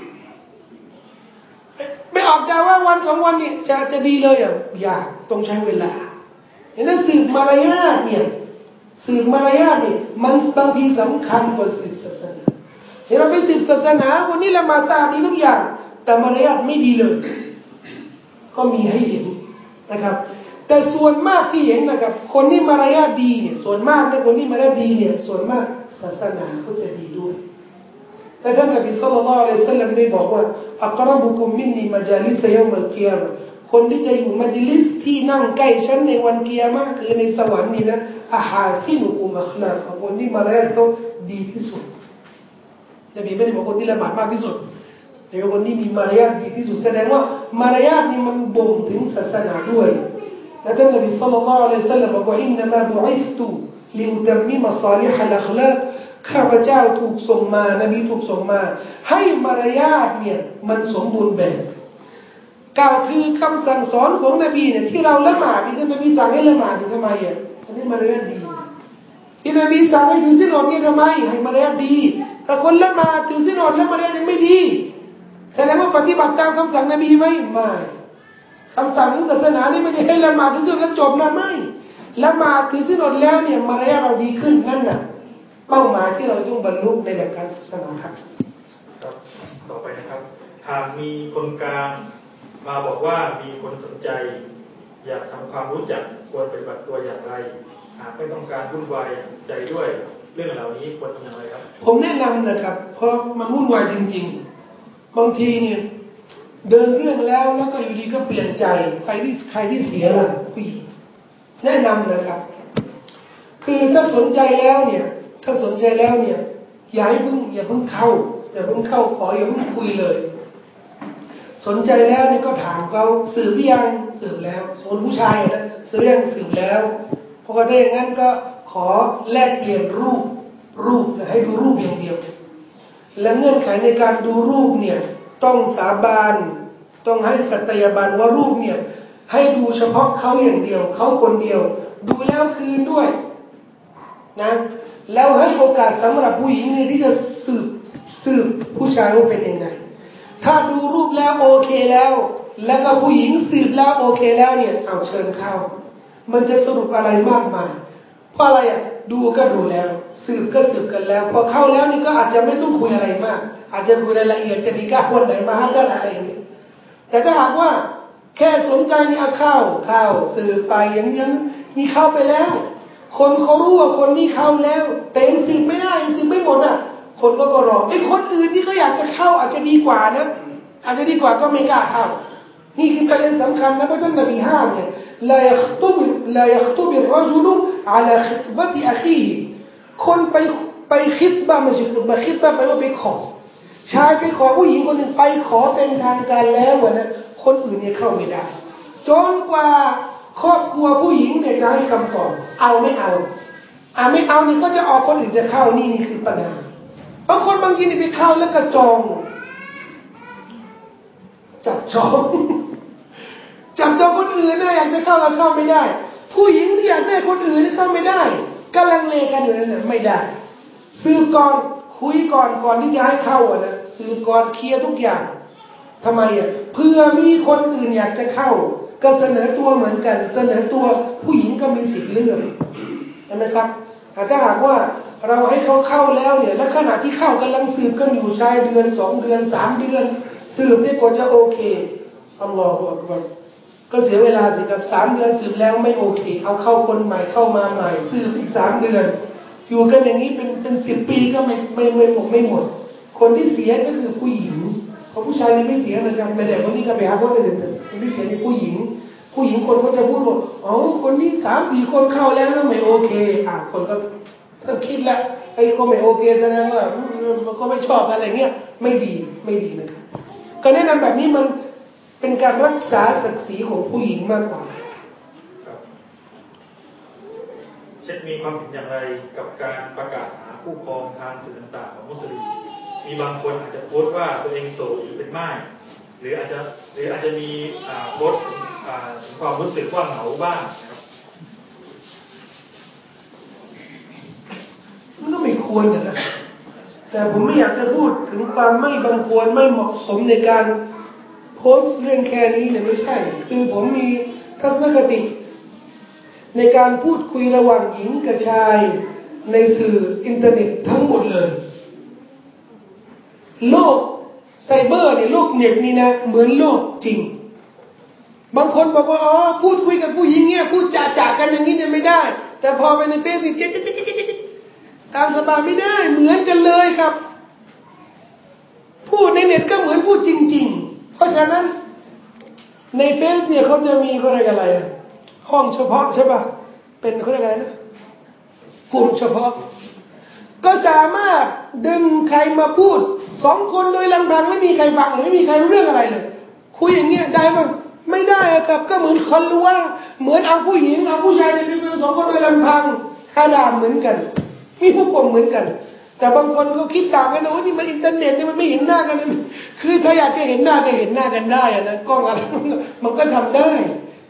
ไม่ออกดาวะวันสองวันเนี่ยจะจะดีเลยอ่ะยากต้องใช้เวลาเห็นไหมสืบมารยาทเนี่ยสืบมารยาทเนี่ยมันบางทีสำคัญกว่าสืบศาสนาเห็นเราไปสืบศาสนาคนนี้ละหมาดสะอาดดีทุกอย่างแต่มารยาทไม่ดีเลยก็มีให้เห็นนะครับแต่ส่วนมากที่เห็นนะครับคนที่มารยาทดีเนี่ยส่วนมากเนี่ยคนที่มารยาทดีเนี่ยส่วนมากศาสนาเขาจะดีด้วยแต่ท่านนบีศ็อลลัลลอฮุอะลัยฮิวะซัลลัมได้บอกว่าอักรบุกุมมินนีมะจาลิสยอมัลกิยามะห์คนที่จะอยู่มัจลิสที่นั่งใกล้ฉันในวันกิยามะห์คือในสวรรค์นี่นะอะฮาซินุกุมอัคลาคคนที่มารยาทเขาดีที่สุดนบีไม่ได้บอกคนที่ละหมาดมากที่สุดแต่เป็นคนที่มีมารยาทดีที่สุดแสดงว่ามารยาทนี่มันบ่งถึงศาสนาด้วยและท่านนบีศ็อลลัลลอฮุอะลัยฮิวะซัลลัมบอกว่าอินนัมาบุอิสตุลิอุตัมมิมะศอลิฮะลอัคลากข้าพเจ้าถูกส่งมานบีถูกส่งมาให้มารยาทเนี่ยมันสมบูรณ์แบบกล่าวคือคำสั่งสอนของนบีเนี่ยที่เราละหมาดที่ท่านนบีสั่งให้ละหมาดทำไมอ่ะนี่มารยาทดีที่นบีสั่งให้ถือศีลอดเนี่ยทำไมให้มารยาทดีถ้าคนละหมาดถือศีลอดแล้วมารยาทยังไม่ดีแสดงว่าปฏิบัติตามคำสั่งนบีไหมไม่คำสั่งของศาสนานี่ไม่ใช่ให้ละหมาดถือศีลแล้วจบนะไม่ละหมาดถือศีลอดแล้วเนี่ยมารยาทเราดีขึ้นนั่นน่ะเป้าหมายที่เราต้องบรรลุในหลักการศาสนาครับครับต่อไปนะครับหากมีคนกลางมาบอกว่ามีคนสนใจอยากทำความรู้จักควรปฏิบัติตัวอย่างไรหากไม่ต้องการวุ่นวายใจด้วยเรื่องเหล่านี้ควรทำอย่างไรครับผมแนะนำนะครับเพราะมันวุ่นวายจริงๆบางทีเนี่ยเดินเรื่องแล้วแล้วก็อยู่ดีก็เปลี่ยนใจใครที่ใครที่เสียล่ะผู้หญิงแนะนำนะครับคือถ้าสนใจแล้วเนี่ยถ้าสนใจแล้วเนี่ยอย่าให้เพิ่งอย่าเพิ่งเข้าอย่าเพิ่งเข้าขออย่าเพิ่งคุยเลยสนใจแล้วนี่ก็ถามเขาสืบยังสืบแล้วส่วนผู้ชายนะสืบยังสืบแล้วเพราะว่าถ้าอย่างนั้นก็ขอแลกเปลี่ยนรูปรูปให้ดูรูปอย่างเดียวและเงื่อนไขในการดูรูปเนี่ยต้องสาบานต้องให้สัตยาบันว่ารูปเนี่ยให้ดูเฉพาะเขาอย่างเดียวเขาคนเดียวดูแล้วคืนด้วยนะแล้วให้โอกาสสำหรับผู้หญิงเนี่ยที่จะสืบสืบผู้ชายว่าเป็นยังไงถ้าดูรูปแล้วโอเคแล้วแล้วก็ผู้หญิงสืบแล้วโอเคแล้วเนี่ยเอาเชิญเข้ามันจะสรุปอะไรมากมายเพราะอะไรอ่ะดูก็ดูแล้วสืบก็สืบกันแล้วพอเข้าแล้วนี่ก็อาจจะไม่ต้องคุยอะไรมากอาจจะคุยรายละเอียดจะนิกะห์วันไหนมาฮัดอะไรอย่างเงี้ยแต่ถ้าหากว่าแค่สนใจนี่เอาเข้าเข้าสืบไปอย่างนี้นี่เข้าไปแล้วคนเขารู้ว่าคนนี้เข้าแล้วแต่ยังสืบไม่ได้ยังสืบไม่หมดอ่ะคนก็ก็รอไอ้คนอื่นที่เขาอยากจะเข้าอาจจะดีกว่านะอาจจะดีกว่าก็ไม่กล้าเข้านี่คือประเด็นสำคัญนะเพราะท่านนบีห้ามเนี่ยลายัคตุบลายัคตุบิรรจุลอาลาขิตบะติอะคีฮิคนไปไปคิดบ้าไม่ใช่คนมาคิดบ้าไปว่าไปขอชายไปขอผู้หญิงคนหนึ่งไปขอเป็นทางการแล้ววะนะคนอื่นเนี่ยเข้าไม่ได้จนกว่าครอบครัวผู้หญิงเนี่ยจะให้คำตอบเอาไม่เอาอ่าไม่เอานี่ก็จะออกคนอื่นจะเข้านี่นี่คือปัญหาบางคนบางทีนี่ไปเข้าแล้วก็จองจับจองจับจองคนอื่นนะอยากจะเข้าแล้วเข้าไม่ได้ผู้หญิงที่อยากได้คนอื่นเข้าไม่ได้กำลังเลกันอยู่นั่นน่ะไม่ได้ซื้อก่อนคุยก่อนก่อนที่จะให้เข้าอ่ะนะซื้อก่อนเคลียร์ทุกอย่างทำไมอ่ะเพื่อมีคนอื่นอยากจะเข้าก็เสนอตัวเหมือนกันเสนอตัวผู้หญิงก็มีสิทธิ์เลือกใช่ไหมครับแต่ถ้าหากว่าเราให้เขาเข้าแล้วเนี่ยและขณะที่เข้ากำลังสืบกันอยู่ชายเดือนสองเดือนสามเดือนสืบเนี่ยกว่าจะโอเคอัลลอฮฺอักบัรก็เสียเวลาสิครับสามเดือนสืบแล้วไม่โอเคเอาเข้าคนใหม่เข้ามาใหม่สืบอีกสามเดือนอยู่กันอย่างนี้เป็นเป็นสิบปีก็ไม่ไม่ไม่หมดไม่หมดคนที่เสียก็คือผู้หญิงเพราะผู้ชายนี่ไม่เสียนะครับไม่แต่คนนี้ก็ไปหาคนอื่นคนที่เสียนี่ผู้หญิงผู้หญิงคนเขาจะพูดว่าอ๋อคนนี้สามสี่คนเข้าแล้วแล้วไม่โอเคอ่ะคนก็ต้องคิดแล้วไอ้คนไม่โอเคแสดงว่ามันก็ไม่ชอบอะไรเงี้ยไม่ดีไม่ดีนะครับก็แนะนำแบบนี้มันเป็นการรักษาศักดิ์ศรีของผู้หญิงมากกว่าเช่นมีความเห็นอย่างไรกับการประกาศหาคู่ครองทางสื่อต่างๆของมุสลิมมีบางคนอาจจะโพสต์ว่าตัวเองโสดหรือเป็นม่ายหรืออาจจะหรืออาจจะมีโพสต์ถึงความรู้สึกว่าเหงาบ้างนะครับมันก็ไม่ควรนะแต่ผมไม่อยากจะพูดถึงความไม่บังควรไม่เหมาะสมในการโพสต์เรื่องแค่นี้เนี่ยไม่ใช่คือผมมีทัศนคติในการพูดคุยระหว่างหญิงกับชายในสื่ออินเทอร์เน็ตทั้งหมดเลยโลกไซเบอร์เนี่ยโลกเน็ตนี่นะเหมือนโลกจริงบางคนบอกว่าอ๋อพูดคุยกับผู้หญิงเนี่ยพูดจ่าๆกันอย่างนี้เนี่ยไม่ได้แต่พอไปในเฟซนี่เจ๊ๆตามสบายไม่ได้เหมือนกันเลยครับพูดในเน็ตก็เหมือนพูดจริงๆเพราะฉะนั้นในเฟซเนี่ยเขาจะมีเขาเรียกอะไรอะห้องเฉพาะใช่ป่ะเป็นเขาเรียกอะไรนะกลุ่มเฉพาะก็สามารถดึงใครมาพูดสองคนโดยลำพังไม่มีใครฟังหรือไม่มีใครรู้เรื่องอะไรเลยคุยอย่างเงี้ยได้มั้ยไม่ได้ครับก็เหมือนคนรู้ว่าเหมือนเอาผู้หญิงเอาผู้ชายในเป็นสองคนโดยลำพังฮารามเหมือนกันมีผู้คนเหมือนกันแต่บางคนก็คิดต่างกันนะว่านี่มันอินเทอร์เน็ตเนี่ยมันไม่เห็นหน้ากันคือถ้าอยากจะเห็นหน้าก็เห็นหน้ากันได้นะกล้องอะไรมันก็ทำได้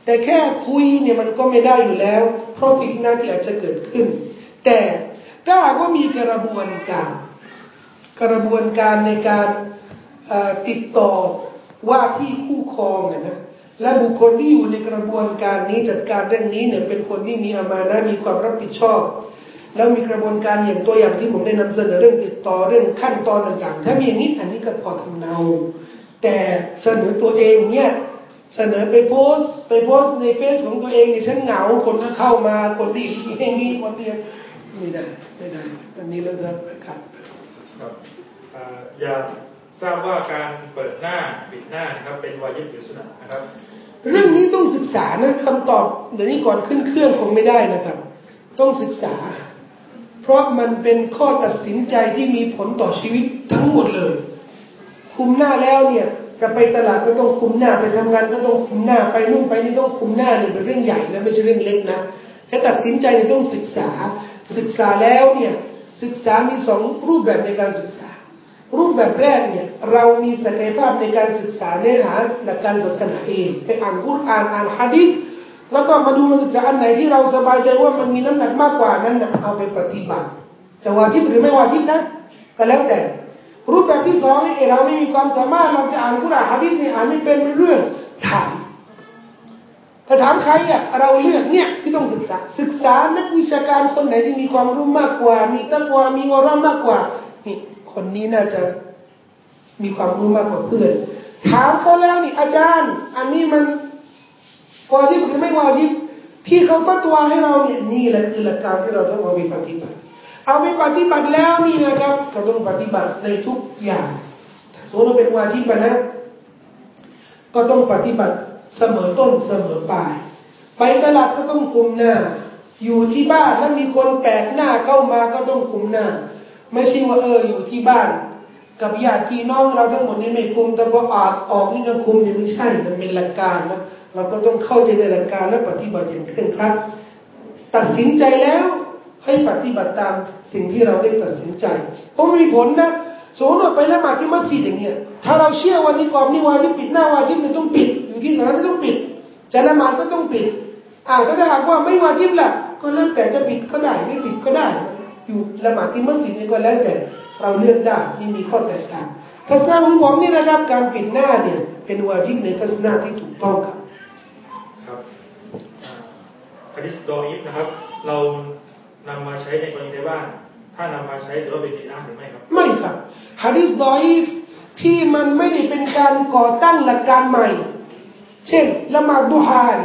แต่แค่คุยเนี่ยมันก็ไม่ได้อยู่แล้วเพราะฟิตนะห์ที่อาจจะเกิดขึ้นแต่ถ้าหากว่ามีกระบวนการกระบวนการในการติดต่อว่าที่คู่ครองนะและบุคคลที่อยู่ในกระบวนการนี้จัดการเรื่องนี้เนี่ยเป็นคนที่มีอามานะห์มีความรับผิดชอบแล้วมีกระบวนการอย่างตัวอย่างที่ผมได้นำเสนอเรื่องติดต่อเรื่องขั้นตอนต่างๆถ้ามีอย่างนี้อันนี้ก็พอทำเนาแต่เสนอตัวเองเนี่ยเสนอไปโพสไปโพสในเฟซของตัวเองเนี่ยฉันเหงาคนก็เข้ามาคนที่ไม่มีคนเดียวไม่ได้ไม่ได้อันนี้เราจะครับครับอยากทราบว่าการเปิดหน้าปิดหน้านะครับเป็นวาญิบหรือสุนัตนะครับเรื่องนี้ต้องศึกษานะคำตอบเดี๋ยวนี้ก่อนขึ้นเครื่องคงไม่ได้นะครับต้องศึกษาเพราะมันเป็นข้อตัดสินใจที่มีผลต่อชีวิตทั้งหมดเลยคุมหน้าแล้วเนี่ยจะไปตลาดก็ต้องคุมหน้าไปทำงานก็ต้องคุมหน้าไปนู่นไปนี่ต้องคุมหน้าเนี่ยเป็นเรื่องใหญ่นะไม่ใช่เรื่องเล็กนะแต่ตัดสินใจเนี่ยต้องศึกษาศึกษาแล้วเนี่ยศึกษามีสองรูปแบบในการศึกษารูปแบบแรกเนี่ยเรามีศักยภาพในการศึกษาเนื้อหาหลักการศาสนาเองไปอ่านกุรอานอ่านหะดีษแล้วก็มาดูมาศึกษาอันไหนที่เราสบายใจว่ามันมีน้ำหนักมากกว่านั้นนะเอาไปปฏิบัติจะวาญิบหรือไม่วาญิบนะก็แล้วแต่รูปแบบที่สองนี่เราไม่มีความสามารถเราจะอ่านกุรอานหะดีษนี่อ่านไม่เป็นเรื่องถามถ้าถามใครอ่ะเราเลือกเนี่ยที่ต้องศึกษาศึกษานักวิชาการคนไหนที่มีความรู้มากกว่ามีตักวามีวะเราะห์มากกว่านี่คนนี้น่าจะมีความรู้มากกว่าเพื่อนถามเขาแล้วนี่อาจารย์อันนี้มันวาญิบหรือไม่วาญิบที่เขาฟัตวาให้เราเนี่ยนี่แหละคือหลักการที่เราต้องเอาไปปฏิบัติเอาไปปฏิบัติแล้วนี่นะครับก็ต้องปฏิบัติในทุกอย่างถ้าสมมติว่าเป็นวาญิบนะก็ต้องปฏิบัติเสมอต้นเสมอปลายไปตลาดก็ต้องคุมหน้าอยู่ที่บ้านแล้วมีคนแปลกหน้าเข้ามาก็ต้องคุมหน้าไม่ใช่ว่าเอออยู่ที่บ้านกับญาติพี่น้องเราทั้งหมดนี่ไม่คุมแต่พออาจออกนี่ก็คุมนี่ไม่ใช่มันเป็นหลักการนะเราก็ต้องเข้าใจในหลักการและปฏิบัติอย่างเคร่งครัดตัดสินใจแล้วให้ปฏิบัติตามสิ่งที่เราได้ตัดสินใจเพราะมีผลนะสมมติว่าไปละหมาดที่มัสยิดอย่างเงี้ยถ้าเราเชื่อว่านิกอบนี่วาญิบปิดหน้าวาญิบเนี่ยต้องปิดอยู่ที่สถานที่ต้องปิดจะละหมาดก็ต้องปิดอ่าถ้าหากว่าไม่วาญิบล่ะก็แล้วแต่จะปิดก็ได้ไม่ปิดก็ได้อยู่ละหมาดที่มัสยิดนี่ก็แล้วแต่เราเลือกได้ไม่มีข้อแตกต่างทัศนะของผมนี่นะครับการปิดหน้าเนี่ยเป็นวาญิบในทัศนะที่ถูกต้องครับครับหะดีษดออีฟนะครับเรานำมาใช้ในกรณีใดบ้างถ้านำมาใช้ถือว่าเป็นบิดอะห์หรือไม่ครับไม่ครับหะดีษดออีฟที่มันไม่ได้เป็นการก่อตั้งหลักการใหม่เช่นละหมาดดุฮา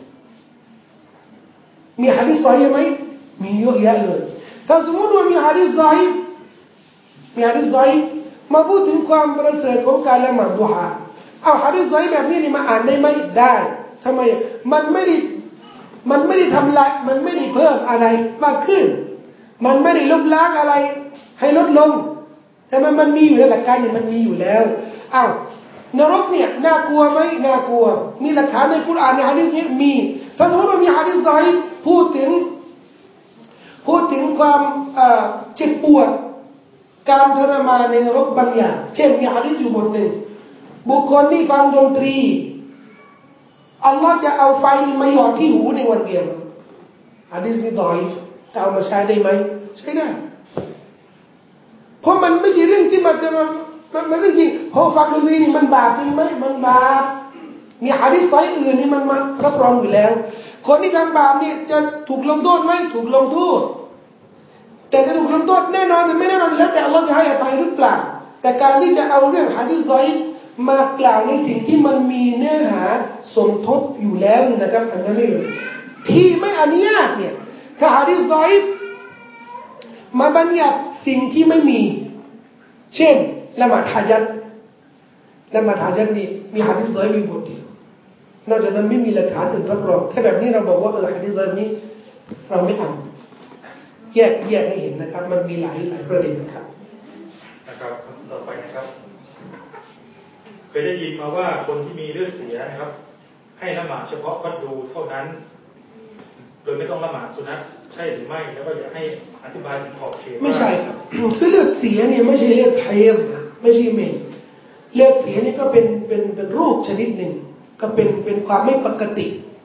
มีหะดีษซอฮีฮ์ไหมมีเยอะแยะเลยถ้าสมมติว่ามีหะดีษดออีฟมีหะดีษดออีฟมาพูดถึงความประเสริฐของการละหมาดดุฮาเอาหะดีษดออีฟแบบนี้นี่มาอ่านได้ไหมได้ทำไมมันไม่ได้มันไม่ได้ทำลายมันไม่ได้เพิ่มอะไรมากขึ้นมันไม่ได้ลบล้างอะไรให้ลดลงแต่มันมันมีอยู่ในหลักการนี่มันมีอยู่แล้วอ้าวนรกเนี่ยน่ากลัวไหมน่ากลัวมีหลักฐานในกุรอานในหะดีษนี้มีถ้าสมมติว่ามีหะดีษดออีฟพูดถึงพูดถึงความเจ็บปวดการทรมานในนรกบางอย่างเช่นมีหะดีษอยู่บทหนึ่งบุคคลที่ฟังดนตรีอัลลอฮ์จะเอาไฟนี่มาหยอดที่หูในวันเดียวหะดีษนี้ดออีฟแต่เอามาใช้ได้ไหมใช้ได้เพราะมันไม่ใช่เรื่องที่มันจะมามันเรื่องจริงพอฟังดนตรีนี่มันบาปจริงไหมมันบาปมีหะดีษซอฮีฮ์อื่นนี่มันมารับรองอยู่แล้วคนที่ทำบาปนี่จะถูกลงโทษไหมถูกลงโทษแต่จะถูกลงโทษแน่นอนหรือไม่แน่นอนแล้วแต่อัลลอฮ์จะให้อภัยหรือเปล่าแต่การที่จะเอาเรื่องหะดีษซอฮีฮ์มากล่าวในสิ่งที่มันมีเนื้อหาสมทบอยู่แล้วนี่นะครับอันนั้นไม่เลยที่ไม่อนุญาตเนี่ยถ้าหะดีษดออีฟมาบัญญัติสิ่งที่ไม่มีเช่นละหมาดฮะญัตละหมาดฮะญัตนี่มีหะดีษดออีฟอยู่บทเดียวนอกจากนั้นไม่มีหลักฐานอื่นรับรองถ้าแบบนี้เราบอกว่าเออหะดีษดออีฟนี้เราไม่เอาแยกแยกให้เห็นนะครับมันมีหลายหลายประเด็นครับนะครับต่อไปนะครับเคยได้ยินมาว่าคนที่มีเลือดเสียนะครับให้ละหมาดเฉพาะฟัดดูเท่านั้นโดยไม่ต้องละหมาดสุนัตใช่หรือไม่แล้วก็อยากให้อธิบายถึงขอบเขตไม่ใช่ครับคือเลือดเสียเนี่ยไม่ใช่เลือดไทยนะไม่ใช่เมนเลือดเสียนี่ก็เป็นเป็นเป็นรูปชนิดหนึ่งก็เป็นเป็นความไม่ปกติ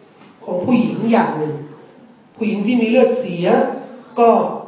ของผู้หญิงอย่างหนึ่งผู้หญิงที่มีเลือดเสียก็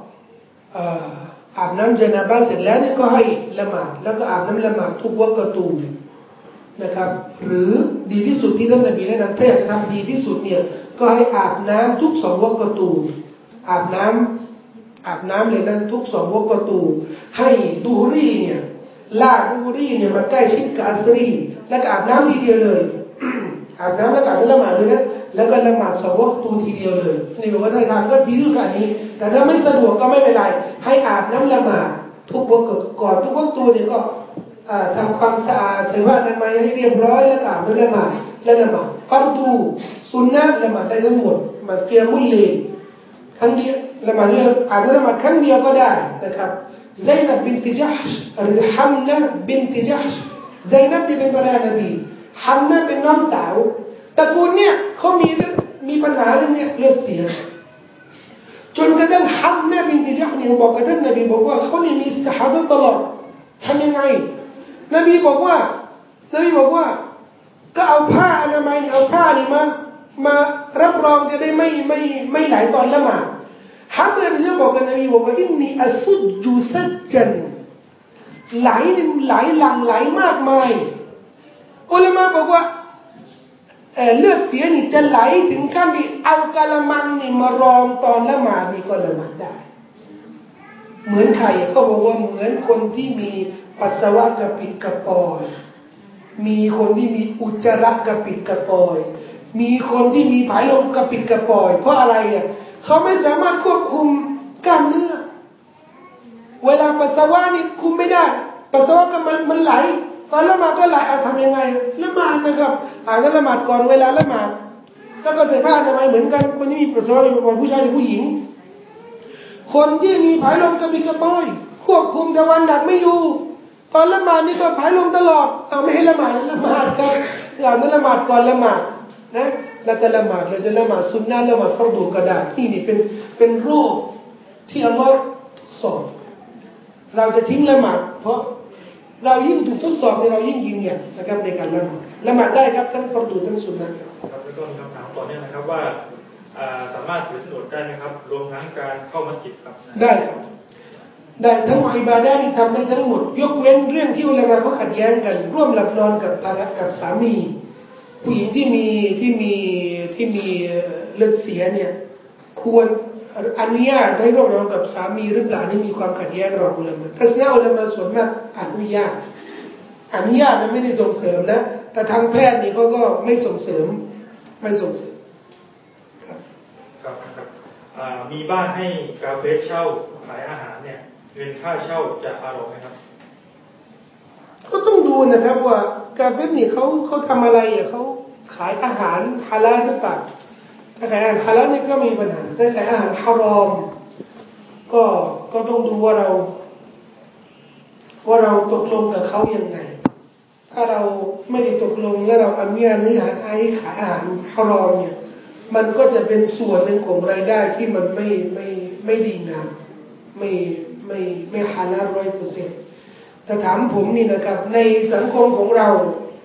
อาบน้ำญะนาบะเสร็จแล้วนี่ก็ให้ละหมาดแล้วก็อาบน้ำละหมาดทุกวักตูนะครับหรือดีที่สุดที่ท่านนบีแนะนำถ้าอยากจะทำดีที่สุดเนี่ยก็ให้อาบน้ำทุกสองวักตูอาบน้ำอาบน้ำเลยนะทุกสองวักตูให้ดูฮรีเนี่ยลาดูฮรีเนี่ยมาใกล้ชิดกับอัสรีแล้วก็อาบน้ำทีเดียวเลย อาบน้ำแล้วก็อาบน้ำละหมาดเลยนะแล้วก็ละหมาดสองวักตูทีเดียวเลยนี่บอกว่าถ้าทำก็ดีที่สุดอันนี้แต่ถ้าไม่สะดวกก็ไม่เป็นไรให้อาบน้ำละหมาดทุกวักก่อนทุกวักตูเนี่ยก็ทำความสะอาดใส่ผ้าอนามัยให้เรียบร้อยแล้วก็อาบน้ำละหมาดและละหมาดฟัรดูสุนนะละหมาดได้ทั้งหมดมาเกียมุลเลนครั้งเดียวละหมาดเนี่ยอาบน้ำละหมาดครั้งเดียวก็ได้นะครับไซนับบินติจัฮชหรือฮัมนะบินติจัฮชไซนับที่เป็นภรรยานบีฮัมนะเป็นน้องสาวตระกูลเนี่ยเขามีเรื่องมีปัญหาเรื่องเนี้ยเลือดเสียจนกระทั่งฮัมนะบินติจัฮเนี่ยบอกกับท่านนบีบอกว่าเขาเนี่ยมีสหายตลอดทำยังไงนบีบอกว่านบีบอกว่าก็เอาผ้าอนามัยเนี่ยเอาผ้านี่มามารับรองจะได้ไม่ไม่ไม่ไหลตอนละหมาดฮัมนะบินติจัฮบอกกับนบีบอกว่าอินนีอัสุดจุสัจจันไหลไหลหลั่งไหลมากมายอุลามะบอกว่าเลือดเสียนี่จะไหลถึงขั้นที่เอากะละมังนี่มารองตอนละหมาดนี่ก็ละหมาดได้เหมือนใครเขาบอกว่าเหมือนคนที่มีปัสสาวะกระปิดกระปอยมีคนที่มีอุจจาระกระปิดกระปอยมีคนที่มีผายลมกระปิดกระปอยเพราะอะไรอ่ะเขาไม่สามารถควบคุมกล้ามเนื้อเวลาปัสสาวะนี่คุมไม่ได้ปัสสาวะก็มันมันไหลตอนละหมาดก็ไหลเอาทำยังไงละหมาดนะครับอ่านละหมาดก่อนเวลาละหมาดแล้วก็ใส่ผ้าอนามัยเหมือนกันคนที่มีปัสสาวะอยู่ก่อนผู้ชายหรือผู้หญิงคนที่มีผายลมกระปิดกระปอยควบคุมตะวันหนักไม่อยู่ตอนละหมาดนี่ก็ผายลมตลอดเอาไม่ให้ละหมาดละหมาดครับอ่านละหมาดก่อนละหมาดนะแล้วก็ละหมาดแล้วจะละหมาดซุนนะละหมาดฟัรดูก็ได้นี่นี่เป็นเป็นโรคที่อัลลอฮ์สอนเราจะทิ้งละหมาดเพราะเรายิ่งถูกทดสอบเนี่ยเรายิ่งยิงเนี่ยนะครับในการละหมาดละหมาดได้ครับทั้งฟัรดูทั้งซุนนะครับครับแล้วก็มีคำถามต่อเนื่องนะครับว่าสามารถถือศีลอดได้ไหมครับรวมทั้งการเข้ามัสยิดครับได้ครับได้ทั้งอิบาดะห์นี่ทำได้ทั้งหมดยกเว้นเรื่องที่อุลามะเขาขัดแย้งกันร่วมหลับนอนกับภรรยากับสามีผู้หญิงที่มีที่มีที่มีเลือดเสียเนี่ยควรอนุญาตให้ร่วมนอนกับสามีหรือเปล่านี่มีความขัดแย้งระหว่างอุลามะทัศนะอุลามะส่วนมากอนุญาตอนุญาตมันไม่ได้ส่งเสริมนะแต่ทางแพทย์นี่เขาก็ไม่ส่งเสริมไม่ส่งเสริมครับครับครับมีบ้านให้กาเฟสเช่าขายอาหารเนี่ยเงินค่าเช่าจะฮาลาลไหมครับก็ต้องดูนะครับว่ากาเฟสนี่เขาเขาทำอะไรอ่ะเขาขายอาหารฮาลาลหรือเปล่าถ้าขายอาหารฮาลาลนี่ก็มีปัญหาถ้าขายอาหารฮารอมก็ก็ต้องดูว่าเราว่าเราตกลงกับเขายังไงถ้าเราไม่ได้ตกลงและเราอนุญาตให้ขายอาหารฮารอมเนี่ยมันก็จะเป็นส่วนหนึ่งของรายได้ที่มันไม่ไม่ไม่ดีงามไม่ไม่ไม่ฮาลาลร้อยเปอร์เซ็นต์แต่ถามผมนี่นะครับในสังคมของเรา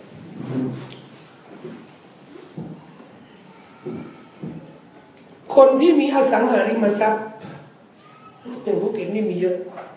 คนที่มีอสังหาริมทรัพย์อย่างภูเก็ตนี่มีเยอะ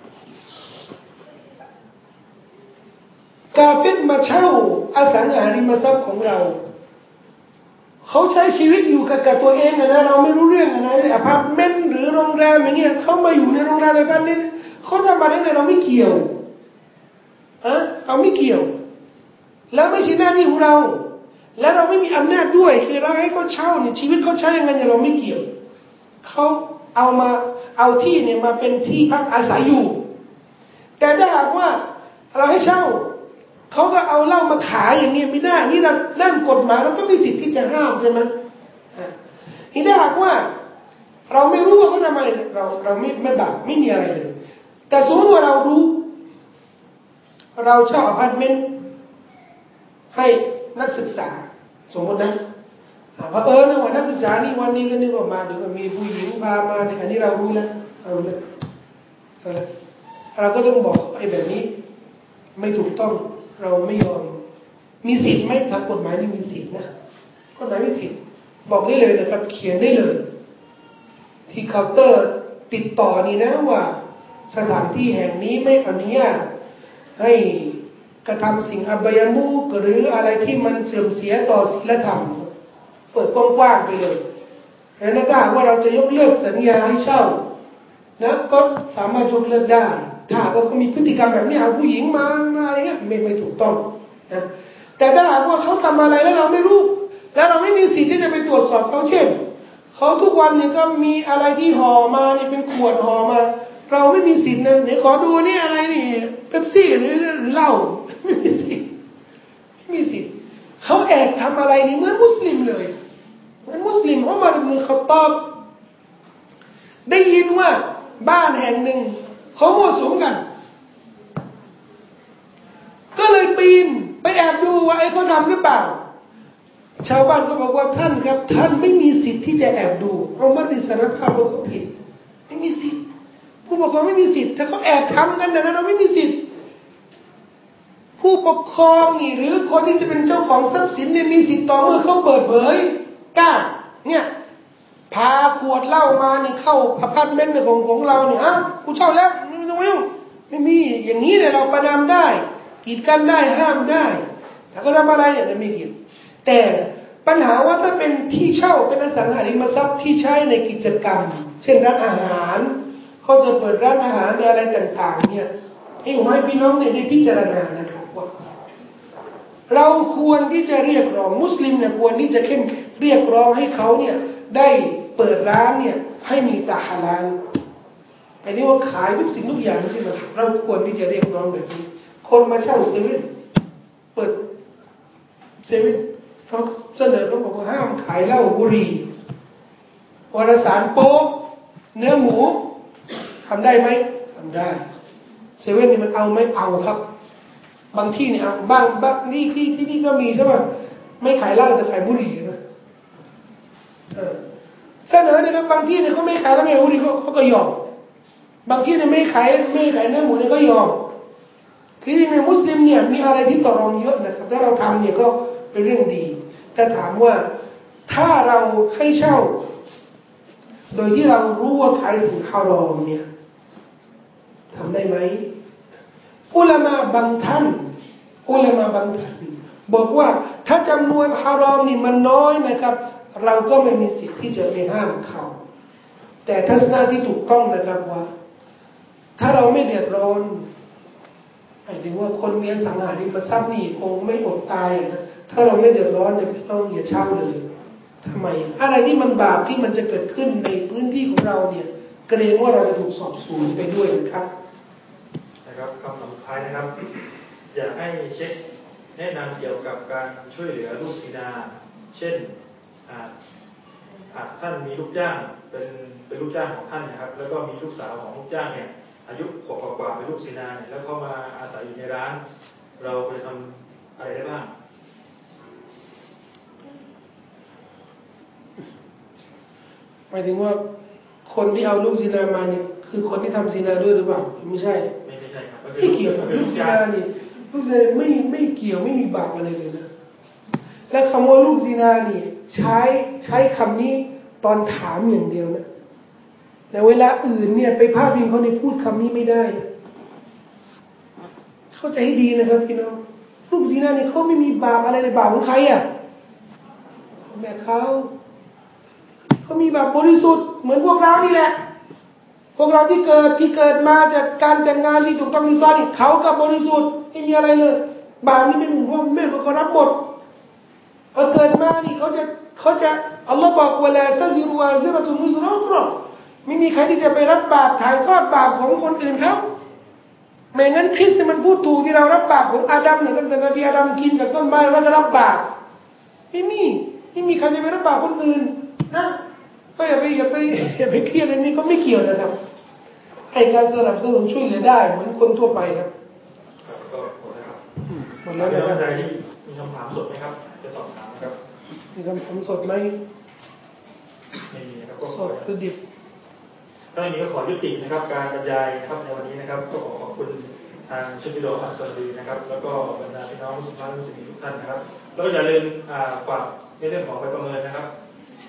กาเฟรมาเช่าอสังหาริมทรัพย์ของเราเขาใช้ชีวิตอยู่กับกับตัวเองนะเราไม่รู้เรื่องอะไรอพาร์ตเมนต์หรือโรงแรมอย่างเงี้ยเขามาอยู่ในโรงแรมในบ้านนี้เขาทำอะไรเนี่ยเราไม่เกี่ยวอะเราไม่เกี่ยวแล้วไม่ใช่หน้าที่ของเราและเราไม่มีอำนาจด้วยคือเราให้เขาเช่าเนี่ยชีวิตเขาใช้ยังไงเนี่ยเราไม่เกี่ยวเขาเอามาเอาที่เนี่ยมาเป็นที่พักอาศัยอยู่แต่ถ้าหากว่าเราให้เช่าเขาก็เอาเหล้ามาขายอย่างนี้ไม่ได้นี่เราด้านกฎหมายเราก็มีสิทธิ์ที่จะห้ามใช่ไหมนี่ถ้าหากว่าเราไม่รู้ว่าเขาทำไมเราเราไม่ไม่บาปไม่มีอะไรเลยแต่สมมติว่าเรารู้เราเช่าอพาร์ตเมนต์ให้นักศึกษาสมมตินะว่าเออนะว่านักศึกษานี่วันนี้ก็นึกว่ามาเดี๋ยวก็มีผู้หญิงพามาในอันนี้เรารู้แล้วเรารู้แล้วเราก็ต้องบอกไอ้แบบนี้ไม่ถูกต้องเราไม่ยอมมีสิทธิ์ไหมทางกฎหมายนี่มีสิทธิ์นะกฎหมายมีสิทธิ์บอกได้เลยนะครับเขียนได้เลยที่เคาน์เตอร์ติดต่อนี่นะว่าสถานที่แห่งนี้ไม่อนุญาตให้กระทำสิ่งอบายมุขหรืออะไรที่มันเสื่อมเสียต่อศีลธรรมเปิดกว้างๆไปเลยแล้วถ้าว่าเราจะยกเลิกสัญญาให้เช่านะก็สามารถยกเลิกได้ถ้าว่าเขามีพฤติกรรมแบบนี้เอาผู้หญิงมามาอะไรเงี้ยไม่ไม่ถูกต้องนะแต่ถ้าหากว่าเขาทำอะไรแล้วเราไม่รู้แล้วเราไม่มีสิทธิ์ที่จะไปตรวจสอบเขาเช่นเขาทุกวันเนี่ยก็มีอะไรที่ห่อมาเนี่ยเป็นขวดห่อมาเราไม่มีสิทธิ์นะเดี๋ยวขอดูนี่อะไรนี่เป๊ปซี่หรือเหล้าไม่มีสิทธิ์ไม่มีสิทธิ์เขาแอบทำอะไรนี่เหมือนมุสลิมเลยเหมือนมุสลิมอุมัร อิบนุล ค็อฏฏอบได้ยินว่าบ้านแห่งหนึ่งเขามั่วสุมกันก็เลยปีนไปแอบดูว่าไอ้เขาทำหรือเปล่าชาวบ้านก็บอกว่าท่านครับท่านไม่มีสิทธิ์ที่จะแอบดูอุมัรได้สารภาพว่าเขาผิดไม่มีสิทธิ์ผู้ปกครองไม่มีสิทธิ์ถ้าเขาแอบทำกันนะเราไม่มีสิทธิ์ผู้ปกครองนี่หรือคนที่จะเป็นเจ้าของทรัพย์สินเนี่ยมีสิทธิ์ต่อเมื่อเขาเปิดเผยกล้าเนี่ยพาขวดเหล้ามาเนี่ยเข้าอพาร์ตเมนต์ของของเราเนี่ยอ้าวกูเช่าแล้วไม่ต้องยุ่งไม่มีอย่างนี้เนี่ยเราประนามได้กีดกันได้ห้ามได้แต่ก็ทำอะไรเนี่ยไม่เกี่ยวแต่ปัญหาว่าถ้าเป็นที่เช่าเป็นอสังหาริมทรัพย์ที่ใช้ในกิจกรรมเช่นร้านอาหารเขาจะเปิดร้านอาหารอะไรต่างๆเนี่ยให้ผมให้พี่น้องเนี่ยได้พิจารณานะครับว่าเราควรที่จะเรียกร้องมุสลิมเนี่ยควรที่จะเข้มแข็งเรียกร้องให้เขาเนี่ยได้เปิดร้านเนี่ยให้มีตาฮาลาลไอ้นี่ว่าขายทุกสิ่งทุกอย่างที่มันเราควรที่จะเรียกร้องแบบนี้คนมาเช่าเซเว่นเปิดเซเว่นเขาเสนอเขาบอกว่าห้ามขายเหล้าบุหรี่วารสารโป๊เนื้อหมูทำได้ไหมทำได้เซเว่นนี่มันเอาไหมเอาครับบางที่เนี่ยเอาบางบางที่ที่ที่นี่ก็มีใช่ไหมไม่ขายเหล้าแต่ขายบุหรี่นะเออเสนอเนี่ยครับบางที่เนี่ยเขาไม่ขายแล้วไม่บุหรี่เขาเขาก็ยอมบางที่เนี่ยไม่ขายไม่ขายเนื้อหมูเนี่ยก็ยอมคือจริงๆในมุสลิมเนี่ยมีอะไรที่ต่อรองเยอะนะครับถ้าเราทำเนี่ยก็เป็นเรื่องดีแต่ถามว่าถ้าเราให้เช่าโดยที่เรารู้ว่าขายสิ่งฮารอมเนี่ยทำได้ไหมอุลามะบางท่านอุลามะบางท่านบอกว่าถ้าจำนวนฮารอมนี่มันน้อยนะครับเราก็ไม่มีสิทธิ์ที่จะไปห้ามเขาแต่ทัศนะที่ถูกต้องนะครับว่าถ้าเราไม่เดือดร้อนหมายถึงว่าคนมีอสังหาริมทรัพย์นี่คงไม่อดตายนะถ้าเราไม่เดือดร้อนเนี่ยพี่น้องอย่าเช่าเลยทำไมอะไรที่มันบาปที่มันจะเกิดขึ้นในพื้นที่ของเราเนี่ยเกรงว่าเราจะถูกสอบสวนไปด้วยนะครับนะครับคำสุดท้ายนะครับอยากให้เช็คแนะนำเกี่ยวกับการช่วยเหลือลูกศินาเช่นอาจอาจท่านมีลูกจ้างเป็นเป็นลูกจ้างของท่านนะครับแล้วก็มีลูกสาวของลูกจ้างเนี่ยอายุขวบกว่าเป็นลูกศินาเนี่ยแล้วเขามาอาศัยอยู่ในร้านเราไปทำอะไรได้บ้างหมายถึงว่าคนที่เอาลูกศินามาเนี่ยคือคนที่ทำศินาด้วยหรือเปล่าไม่ใช่ไม่ใช่ครับไม่เกี่ยวกับลูกศินานี่ลูกศินาไม่ไม่เกี่ยวไม่มีบาปอะไรเลยนะและคำว่าลูกศินานี่ใช้ใช้คำนี้ตอนถามอย่างเดียวนะแต่เวลาอื่นเนี่ยไปพาดพิงเขาในพูดคำนี้ไม่ได้นะเข้าใจให้ดีนะครับพี่น้องลูกศินานี่เขาไม่มีบาปอะไรเลยบาปของใครอ่ะแม่เขาเขามีแบบบริสุทธิ์เหมือนพวกเรานี่แหละพวกเราที่เกิดที่เกิดมาจากการแต่งงานที่ถูกต้องที่ซ่อนนี่เขากับบริสุทธิ์ไม่มีอะไรเลยบาปนี่ไม่ถึงพ่อแม่เขาก็รับบทพอเกิดมานี่เขาจะเขาจะอัลลอฮ์บอกว่าละตัซิรวาซิรตุมุซรอฟรไม่มีใครที่จะไปรับบาปถ่ายทอดบาปของคนอื่นเขาไม่งั้นคริสต์มันพูดถูกที่เรารับบาปของอาดัมเนี่ยตั้งแต่นบีอาดัมกินจากต้นไม้แล้วก็รับบาปไม่มีไม่มีใครจะไปรับบาปคนอื่นนะก็อย่าไปอย่าไปอย่าไปเครียดอันนี้ก็ไม่เกี่ยวนะครับให้การสนับสนุนช่วยเหลือได้เหมือนคนทั่วไปครับก็หมดแล้วครับหมดแล้วนะครับใดที่มีคำถามสดไหมครับจะสอบถามครับมีคำถามสดไหมไม่มีนะครับสดหรือดิบถ้าไม่มีก็ขอยุตินะครับการบรรยายนะครับในวันนี้นะครับก็ขอขอบคุณทางชุดวิดีโออัสซาลีนะครับแล้วก็บรรดาพี่น้องมุสลิมมุสลิมทุกท่านนะครับแล้วก็อย่าลืมฝากในเรื่องของไปประเมินนะครับ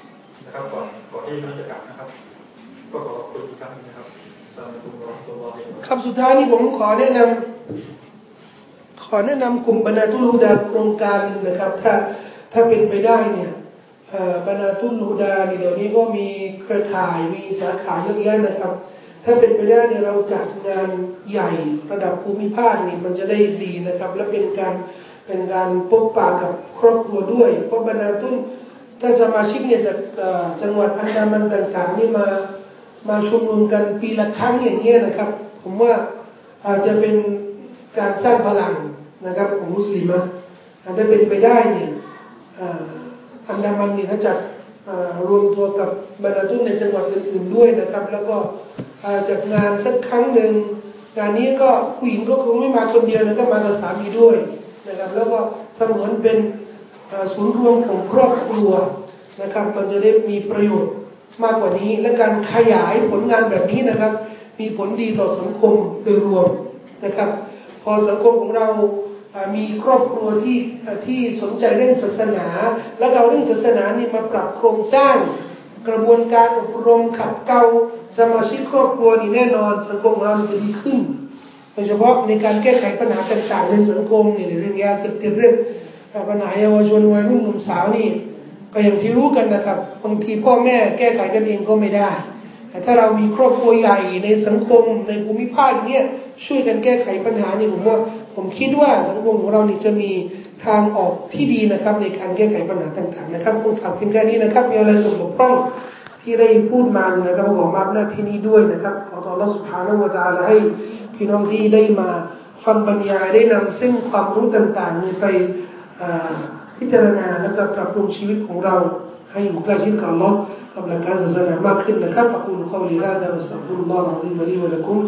นะครับก่อนก่อนที่จะกลับนะครับก็ขอขอบคุณอีกครั้งนะครับสำหรับทุกคนตัวบริครับสุดท้ายนี้ผมขอแนะนำขอแนะนำกลุ่มบรรณาตุลฮูดาโครงการหนึ่งนะครับถ้าถ้าเป็นไปได้เนี่ยบรรณาตุลฮูดาเนี่ยเดี๋ยวนี้ก็มีเครือข่ายมีสาขาเยอะแยะนะครับถ้าเป็นไปได้เนี่ยเราจัดงานใหญ่ระดับภูมิภาคนี่มันจะได้ดีนะครับและเป็นการเป็นการพบปะกับครอบครัวด้วยเพราะบรรณาตุลถ้าสมาชิกเนี่ยจากจังหวัดอันดามันต่างๆนี่มามาชุมนุมกันปีละครั้งอย่างเงี้ยนะครับผมว่าอาจจะเป็นการสร้างพลังนะครับของมุสลิมะถ้าเป็นไปได้เนี่ยอันดามันนี่ถ้าจัดรวมตัวกับบรรดาตุนในจังหวัดอื่นๆด้วยนะครับแล้วก็จัดงานสักครั้งหนึ่งงานนี้ก็ผู้หญิงก็คงไม่มาคนเดียวนะก็มากับสามีด้วยนะครับแล้วก็เสมือนเป็นศูนย์รวมของครอบครัวนะครับมันจะได้มีประโยชน์มากกว่านี้และการขยายผลงานแบบนี้นะครับมีผลดีต่อสังคมโดยรวมนะครับพอสังคมของเรามีครอบครัวที่ที่สนใจเรื่องศาสนาและเอาเรื่องศาสนานี่มาปรับโครงสร้างกระบวนการอบรมขัดเกลาสมาชิกครอบครัวนี่แน่นอนสังคมของเราจะดีขึ้นโดยเฉพาะในการแก้ไขปัญหาต่างๆในสังคมนี่เรื่องยาเสพติดเรื่องปัญหาเยาวชนวัยรุ่นหนุ่มสาวนี่ก็อย่างที่รู้กันนะครับบางทีพ่อแม่แก้ไขกันเองก็ไม่ได้แต่ถ้าเรามีครอบครัวใหญ่ในสังคมในภูมิภาคอย่างเงี้ยช่วยกันแก้ไขปัญหานี่ผมว่าผมคิดว่าสังคมของเรานี่จะมีทางออกที่ดีนะครับในการแก้ไขปัญหาต่างๆนะครับคงฝากเพียงแค่นี้นะครับมีอะไรตกบกพร่องที่ได้พูดมานะครับขอมาหน้าที่นี้ด้วยนะครับขอต่อ Allah سبحانه และ تعالى ให้พี่น้องที่ได้มาฟังบรรยายได้นำซึ่งความรู้ต่างๆนี้ไปพิจารณาและก็ปรับปรุงชีวิตของเราให้อยู่ใกล้ชิดกับ Allah กับหลักการศาสนามากขึ้นนะครับอักูลุกอลิฮาซาวัสตัฆฟิรุลลอฮ์อะซีมลีวะละกุม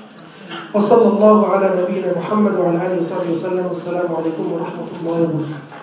وصلى الله على نبينا محمد وعلى آله وصحبه وسلم والسلام عليكم ورحمة الله وبركاته